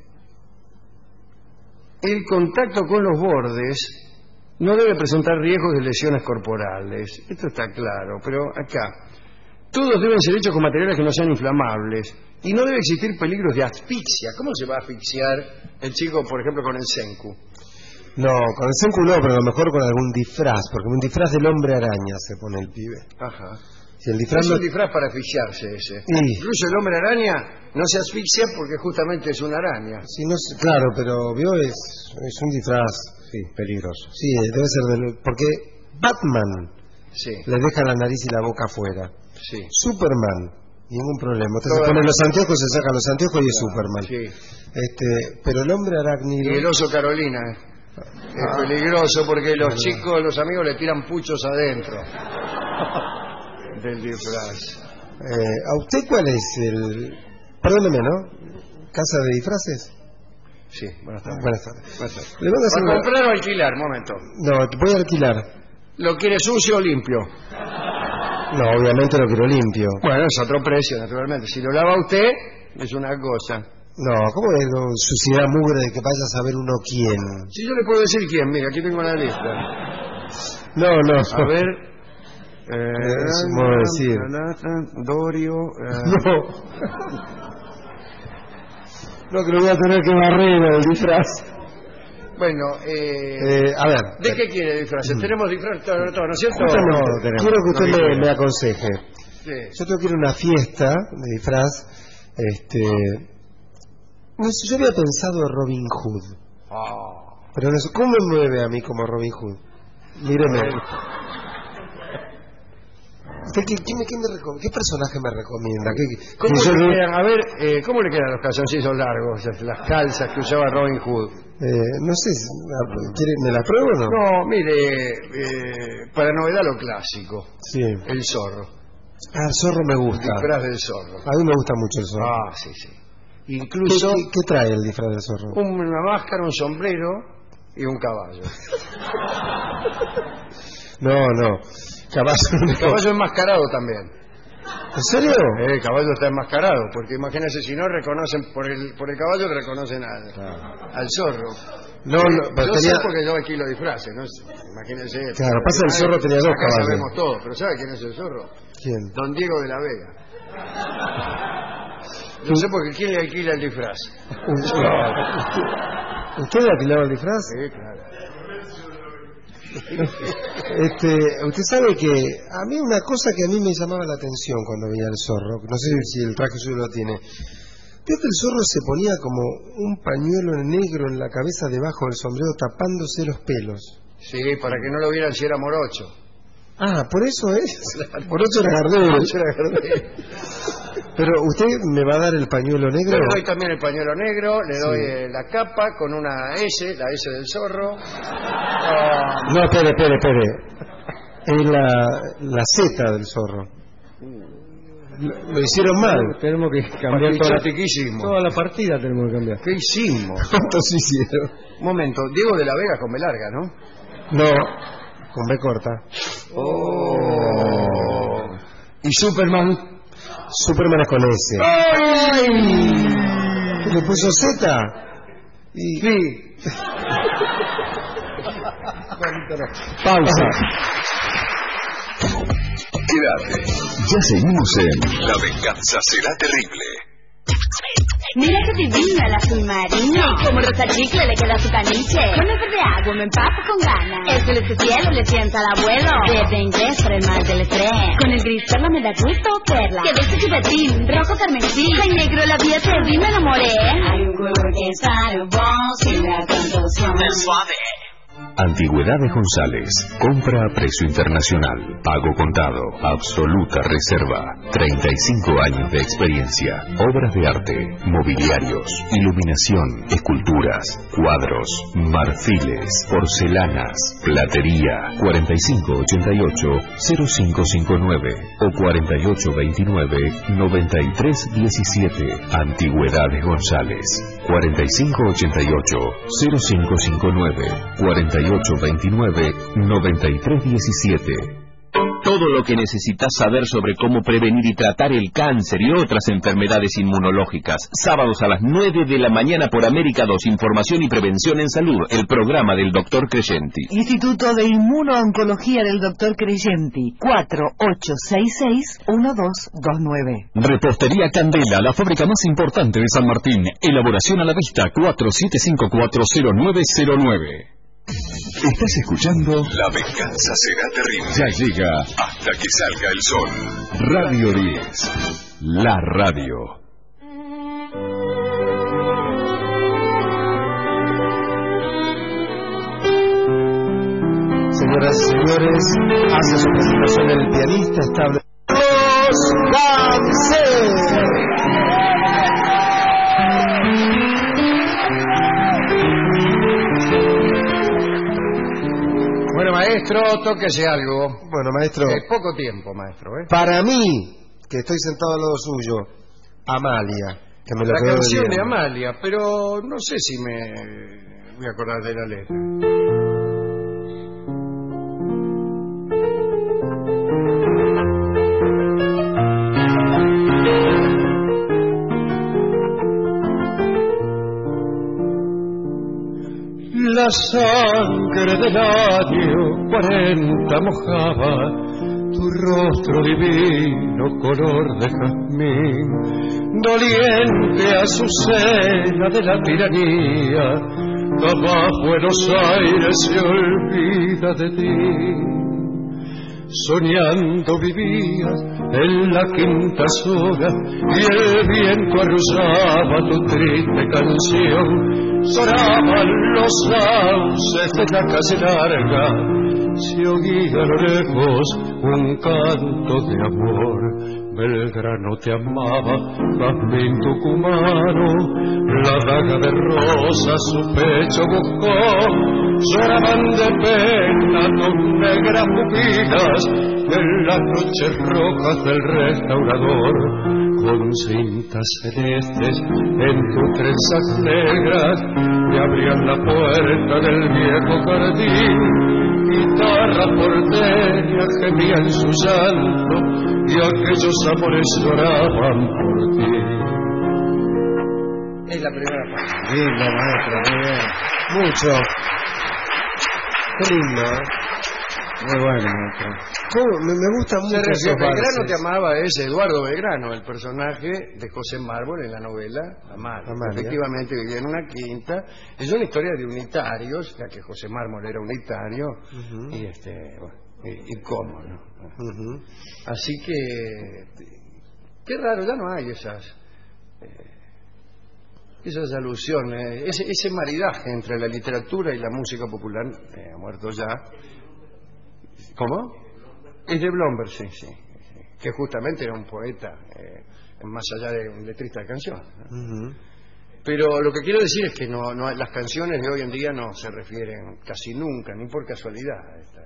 El contacto con los bordes no debe presentar riesgos de lesiones corporales. Esto está claro, pero acá... Todos deben ser hechos con materiales que no sean inflamables y no debe existir peligros de asfixia. ¿Cómo se va a asfixiar el chico, por ejemplo, con el senku? No, con el senku no, pero a lo mejor con algún disfraz, porque un disfraz del hombre araña se pone el pibe. Ajá. Si el disfraz Es no... un disfraz para asfixiarse ese. Sí. Incluso el hombre araña no se asfixia porque justamente es una araña. Sí, no sé- claro, pero vio es, es un disfraz. Sí, peligroso. Sí, debe ser del... Porque Batman Sí, le deja la nariz y la boca afuera. sí. Superman, ningún problema. Usted se Toda- pone los anteojos, se saca los anteojos y es Superman. Sí. Este, pero el hombre arácnido... Y el oso Carolina es peligroso porque los chicos, los amigos le tiran puchos adentro del disfraz. Eh, ¿A usted cuál es el...? Perdóneme, ¿no? ¿Casa de disfraces? Sí, buenas tardes. Buenas tardes. Buenas tardes. Le van a hacer ¿Para una- comprar o alquilar? Un momento. No, te voy a alquilar. ¿Lo quiere sucio o limpio? No, obviamente lo quiero limpio. Bueno, es otro precio, naturalmente. Si lo lava usted, es una cosa. No, ¿cómo es lo, suciedad mugre de que vaya a saber uno quién? Si yo le puedo decir quién, mira, aquí tengo la lista. No, no. A ver. Eh, es un modo de decir. Dorio. Eh. No. No, que lo voy a tener que barrer el disfraz. Bueno, eh, eh, a ver. ¿De qué quiere disfraces? Mm. Tenemos disfraz todo, todo, ¿no es cierto? No, no, tenemos. Quiero que usted no, me, me aconseje. Sí. Yo tengo que ir a una fiesta de disfraz. Este. No sé, yo había pensado en Robin Hood. Oh. Pero no sé, ¿cómo me mueve a mí como Robin Hood? Míreme. ¿Qué, qué, qué, me, qué, me ¿Qué personaje me recomienda? ¿Qué, ¿Cómo yo le no... quedan, a ver, eh, ¿cómo le quedan los calzoncillos largos, las calzas que usaba Robin Hood? Eh, no sé, ¿quiere, ¿me la pruebo o no? No, mire, eh, para novedad lo clásico. Sí. El zorro. Ah, el zorro me gusta. El disfraz del zorro. A mí me gusta mucho el zorro. Ah, sí, sí. Incluso... ¿Qué, qué, qué trae el disfraz del zorro? Una máscara, un sombrero y un caballo. No, no. Caballo, el caballo enmascarado también. ¿En serio? Eh, el caballo está enmascarado, porque imagínense, si no reconocen por el por el caballo, reconocen al, claro. al zorro. No, no, eh, yo tenía... sé porque yo alquilo disfraces, ¿no? Imagínense. Claro, pasa el zorro tenía dos acá caballos. Sabemos todo, pero ¿sabe quién es el zorro? ¿Quién? Don Diego de la Vega. No sé porque quién le alquila el disfraz. ¿Usted, ¿Usted le alquilaba el disfraz? Sí, claro. Este, usted sabe que a mí una cosa que a mí me llamaba la atención cuando veía el zorro, no sé si el traje suyo lo tiene, veo que el zorro se ponía como un pañuelo negro en la cabeza debajo del sombrero tapándose los pelos. Sí, para que no lo vieran si era morocho. Ah, por eso es. Morocho era Gardel. era Gardel. Pero usted me va a dar el pañuelo negro. Le doy también el pañuelo negro, le doy sí. eh, la capa con una S, la S del zorro. Oh. No, espere, espere, espere. Es la, la Z del zorro. Lo, lo hicieron mal. Tenemos que cambiar toda la, ¿Qué hicimos? Toda la partida tenemos que cambiar. ¿Qué hicimos? ¿Cuántos hicieron? Un momento, Diego de la Vega con B larga, ¿no? No, con B corta. Oh. ¿Y Superman? Superman es con S. ¡Ay! ¿Le puso Z? Y... Sí. Pausa. Quédate. Ya seguimos en La venganza será terrible. Mira que divina el azul marino. Como rosa chicle le queda su caniche. Con el verde agua me empapo con ganas. El celeste cielo le sienta al abuelo. Verde inglés para el mal del estrés. Con el gris perla me da gusto perla. Que de este chupetín, rojo carmesí. Ay, negro la vi y me enamoré. Hay un color que sale vos y la canción es suave. Antigüedades González, compra a precio internacional, pago contado, absoluta reserva, treinta y cinco años de experiencia, obras de arte, mobiliarios, iluminación, esculturas, cuadros, marfiles, porcelanas, platería, cuarenta y cinco ochenta y ocho cero cinco cinco nueve o cuarenta y ocho veintinueve noventa y tres diecisiete. Antigüedades González, cuarenta y cinco ochenta y ocho cero cinco cinco nueve cuarenta y ocho veintinueve noventa y tres diecisiete. Todo lo que necesitas saber sobre cómo prevenir y tratar el cáncer y otras enfermedades inmunológicas. Sábados a las nueve de la mañana por América dos, Información y Prevención en Salud, el programa del doctor Crescenti. Instituto de Inmunooncología del doctor Crescenti, cuatro ocho seis seis uno dos dos nueve. Repostería Candela, la fábrica más importante de San Martín. Elaboración a la vista, cuatro siete cinco cuatro cero nueve cero nueve. Estás escuchando La venganza será terrible. Ya llega hasta que salga el sol. Radio diez, la radio. Señoras y señores, hace su presentación el pianista estable Los Ganses. Bueno, maestro, tóquese algo. Bueno, maestro. Es poco tiempo, maestro, ¿eh? Para mí, que estoy sentado al lado suyo, Amalia, que me lo La quedo canción debiendo. de Amalia, pero no sé si me voy a acordar de la letra. sangre del año cuarenta mojaba tu rostro divino color de jazmín, doliente azucena de la tiranía, jamás Buenos Aires se olvida de ti. Soñando vivías en la quinta sola y el viento arrullaba tu triste canción. Sonaban los sauces de la calle larga, se oía a lo lejos un canto de amor. Belgrano te amaba, jazmín tucumano, la daga de rosa su pecho buscó. Lloraban de pena tus negras pupilas en las noches rojas del restaurador, con cintas celestes en tus trenzas negras que abrían la puerta del viejo jardín. Guitarra porteña gemía en su llanto y aquellos amores lloraban por ti. Es la primera parte. Linda, maestra, muy bien. Mucho. Qué lindo, ¿eh? Muy bueno, maestra. Me, me gusta mucho. Se Belgrano te amaba es Eduardo Belgrano, el personaje de José Mármol en la novela Amalia. Amalia. Efectivamente vivía en una quinta. Es una historia de unitarios, ya que José Mármol era unitario. Uh-huh. Y este, bueno, y, y cómo, ¿no? Uh-huh. Así que qué raro, ya no hay esas eh, esas alusiones, ese, ese maridaje entre la literatura y la música popular, eh, ha muerto ya. ¿Cómo? Es de Blomberg, sí, sí, sí, que justamente era un poeta, eh, más allá de un letrista de canciones, ¿no? Uh-huh. Pero lo que quiero decir es que no, no, las canciones de hoy en día no se refieren casi nunca, ni por casualidad, a, esta,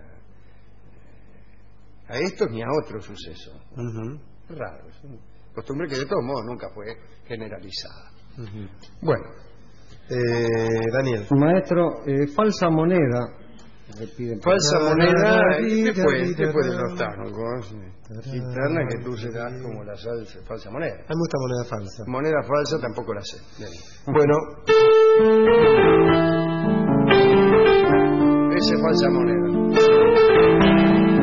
a estos ni a otros sucesos. Uh-huh. Raro, es una costumbre que de todos modos nunca fue generalizada. Uh-huh. Bueno, eh, Daniel. Maestro, eh, falsa moneda. Falsa moneda, después, después de los tangos. Gitana que tú serás como la salsa, falsa moneda. A mí me gusta moneda falsa. Moneda falsa tampoco la sé. Bien. Bueno, esa es falsa moneda.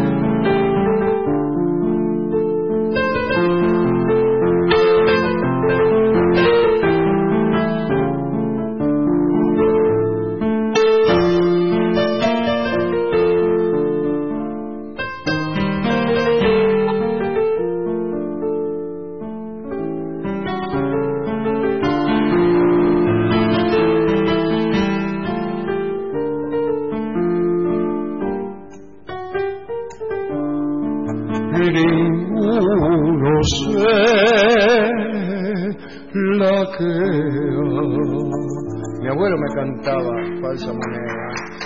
Mi abuelo me cantaba falsa moneda.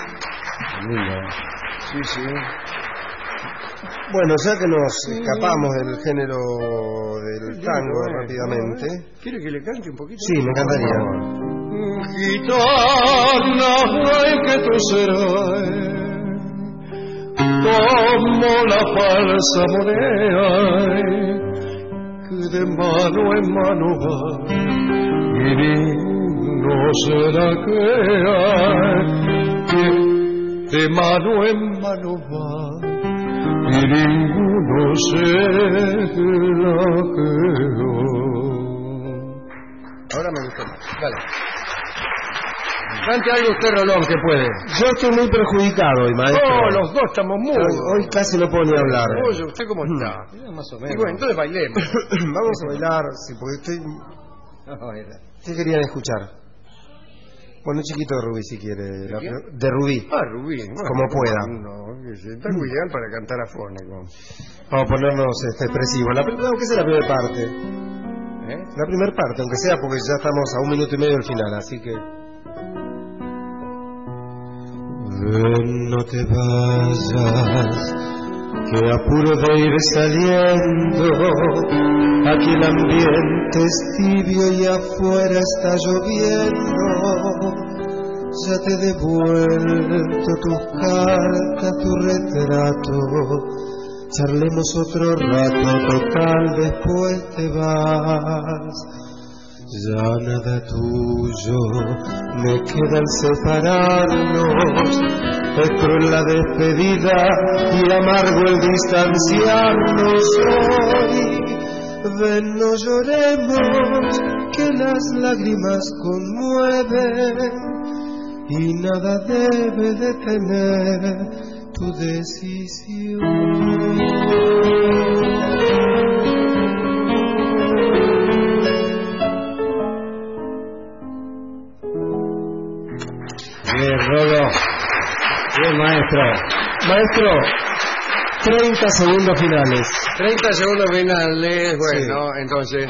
Sí, sí. Bueno, ya que nos escapamos del género del tango sí, rápidamente. ¿Quiere que le cante un poquito? Sí, me encantaría. Gitana, ay que tú serás como la falsa moneda que de mano en mano va y no será que hay que de mano en mano va y ninguno será que hay. Ahora me gustó más. Dale. Cante algo usted, Rolón, que puede. Yo estoy muy perjudicado hoy, maestro. No, los dos estamos muy... Hoy, hoy casi no puedo ni hablar. Oye, ¿usted cómo está? Mm. Más o menos. Y bueno, entonces bailemos. Vamos a bailar, sí, porque estoy... ¿Qué querían escuchar? Bueno, un chiquito de Rubí, si quiere. ¿De, la... de Rubí. Ah, Rubí. Bueno, como pueda. No, está muy ideal para cantar afónico. Vamos a ponernos este, expresivos. La, aunque sea la primera parte. ¿Eh? La primera parte, aunque sea porque ya estamos a un minuto y medio del final, así que... Ven, no te vayas, que apuro de ir saliendo. Aquí el ambiente es tibio y afuera está lloviendo. Ya te he devuelto tus cartas, tu retrato. Charlemos otro rato, total después te vas. Ya nada tuyo me queda al separarnos, es cruel la despedida y amargo el distanciarnos hoy. Ven, no lloremos, que las lágrimas conmueven y nada debe detener tu decisión. Bien, Rolo. Bien, maestro. Maestro, treinta segundos finales. treinta segundos finales, bueno, sí. Entonces...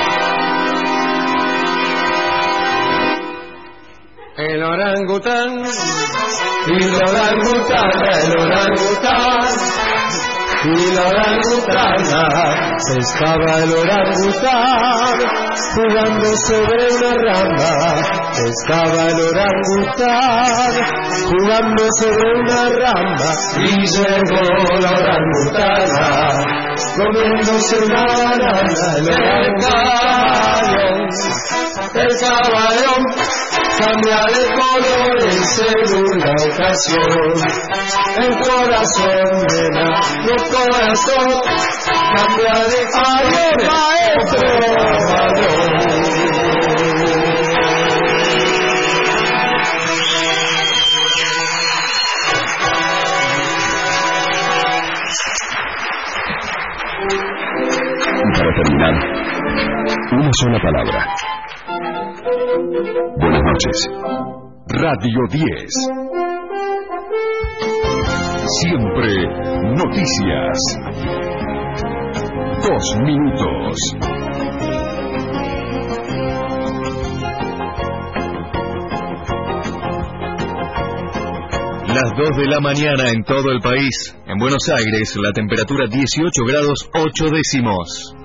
El orangután y la orangutana, el orangután y la orangutana. Estaba el orangután jugando sobre una rama. Estaba el orangután jugando sobre una rama. Y llegó la orangutana comiéndose una banana. El caballo, el caballo cambia de colores en una ocasión. El corazón, nena, el corazón cambia de colores. ¡Maestro! Y para terminar, una sola palabra. Buenas noches. Radio diez. Siempre noticias. Dos minutos. Las dos de la mañana en todo el país. En Buenos Aires, la temperatura dieciocho grados ocho décimos.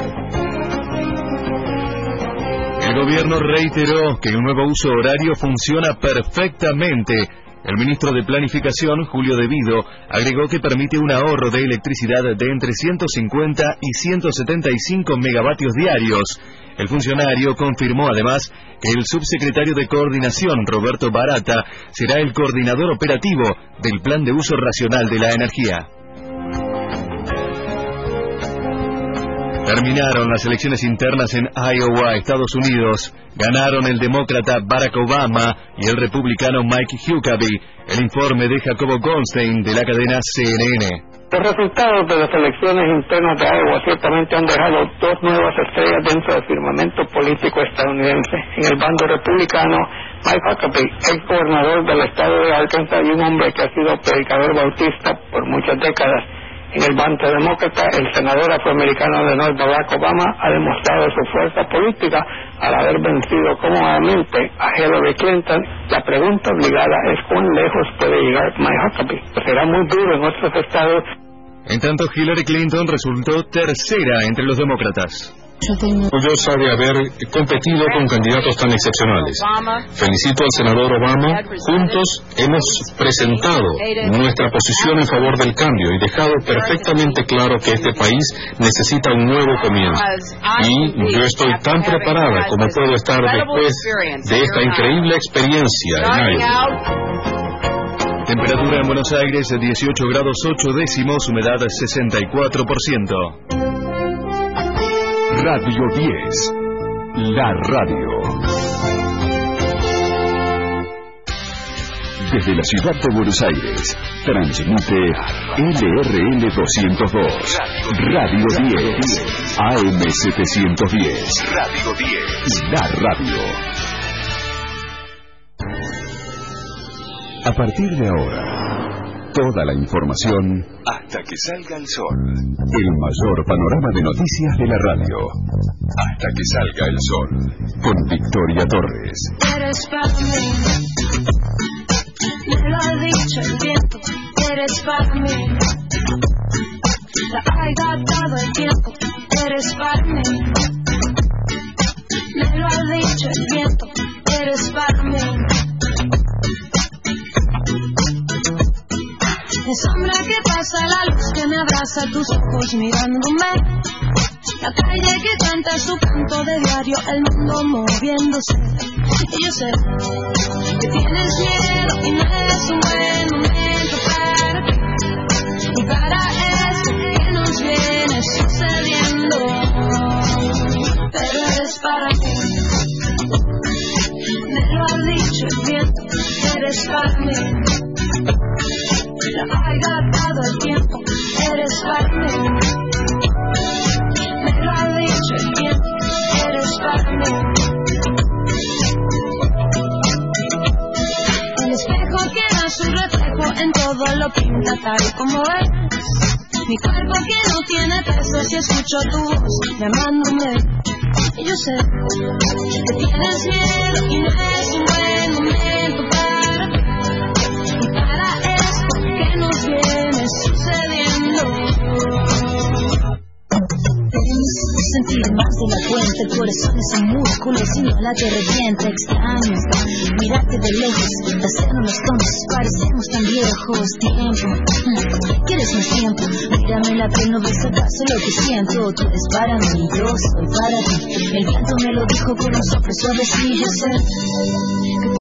El gobierno reiteró que el nuevo uso horario funciona perfectamente. El ministro de Planificación, Julio De Vido, agregó que permite un ahorro de electricidad de entre ciento cincuenta y ciento setenta y cinco megavatios diarios. El funcionario confirmó además que el subsecretario de Coordinación, Roberto Barata, será el coordinador operativo del Plan de Uso Racional de la Energía. Terminaron las elecciones internas en Iowa, Estados Unidos. Ganaron el demócrata Barack Obama y el republicano Mike Huckabee. El informe de Jacobo Goldstein de la cadena C N N. Los resultados de las elecciones internas de Iowa ciertamente han dejado dos nuevas estrellas dentro del firmamento político estadounidense. En el bando republicano, Mike Huckabee, ex gobernador del estado de Arkansas y un hombre que ha sido predicador bautista por muchas décadas. En el bando demócrata, el senador afroamericano de North Barack Obama ha demostrado su fuerza política al haber vencido cómodamente a Hillary Clinton. La pregunta obligada es cuán lejos puede llegar Mike Huckabee. Será muy duro en otros estados. En tanto, Hillary Clinton resultó tercera entre los demócratas. Orgullosa de haber competido con candidatos tan excepcionales. Felicito al senador Obama. Juntos hemos presentado nuestra posición en favor del cambio y dejado perfectamente claro que este país necesita un nuevo comienzo. Y yo estoy tan preparada como puedo estar después de esta increíble experiencia en Iowa. Temperatura en Buenos Aires dieciocho grados ocho décimos, humedad sesenta y cuatro por ciento. Radio diez, la radio. Desde la ciudad de Buenos Aires, transmite L R L doscientos dos, Radio diez, A M setecientos diez, Radio diez, la radio. A partir de ahora, toda la información hasta que salga el sol. El mayor panorama de noticias de la radio. Hasta que salga el sol. Con Victoria Torres. Eres para mí. Me lo ha dicho el viento. Eres para mí. La ha dado el tiempo. Eres para mí. Me lo ha dicho el viento. Eres para mí. Es sombra que pasa, la luz que me abraza, tus ojos mirándome. La calle que canta su canto de diario, el mundo moviéndose. Y yo sé que tienes miedo y no es un buen momento para ti. Y para esto que nos viene sucediendo, pero es para ti. Me lo ha dicho el viento, eres para mí. La ha dado el tiempo, eres para mí. Me lo ha dicho el viento, eres para mí. El espejo que da su reflejo en todo lo pinta tal como es. Mi cuerpo que no tiene peso si escucho tu voz llamándome. Y yo sé que tienes miedo y no es un buen momento para ti. Y para esto que nos viene sucediendo. Sentir más de la cuenta, el corazón es un músculo, si no la te revienta. Extraño mirarte de lejos, hacernos los tontos, parecemos tan viejos. Tiempo, ¿quieres más tiempo? Mírame la piel, no ves acaso lo que siento. Tú eres para mí, yo soy para ti. El viento me lo dijo con un soplo suavecillo, sé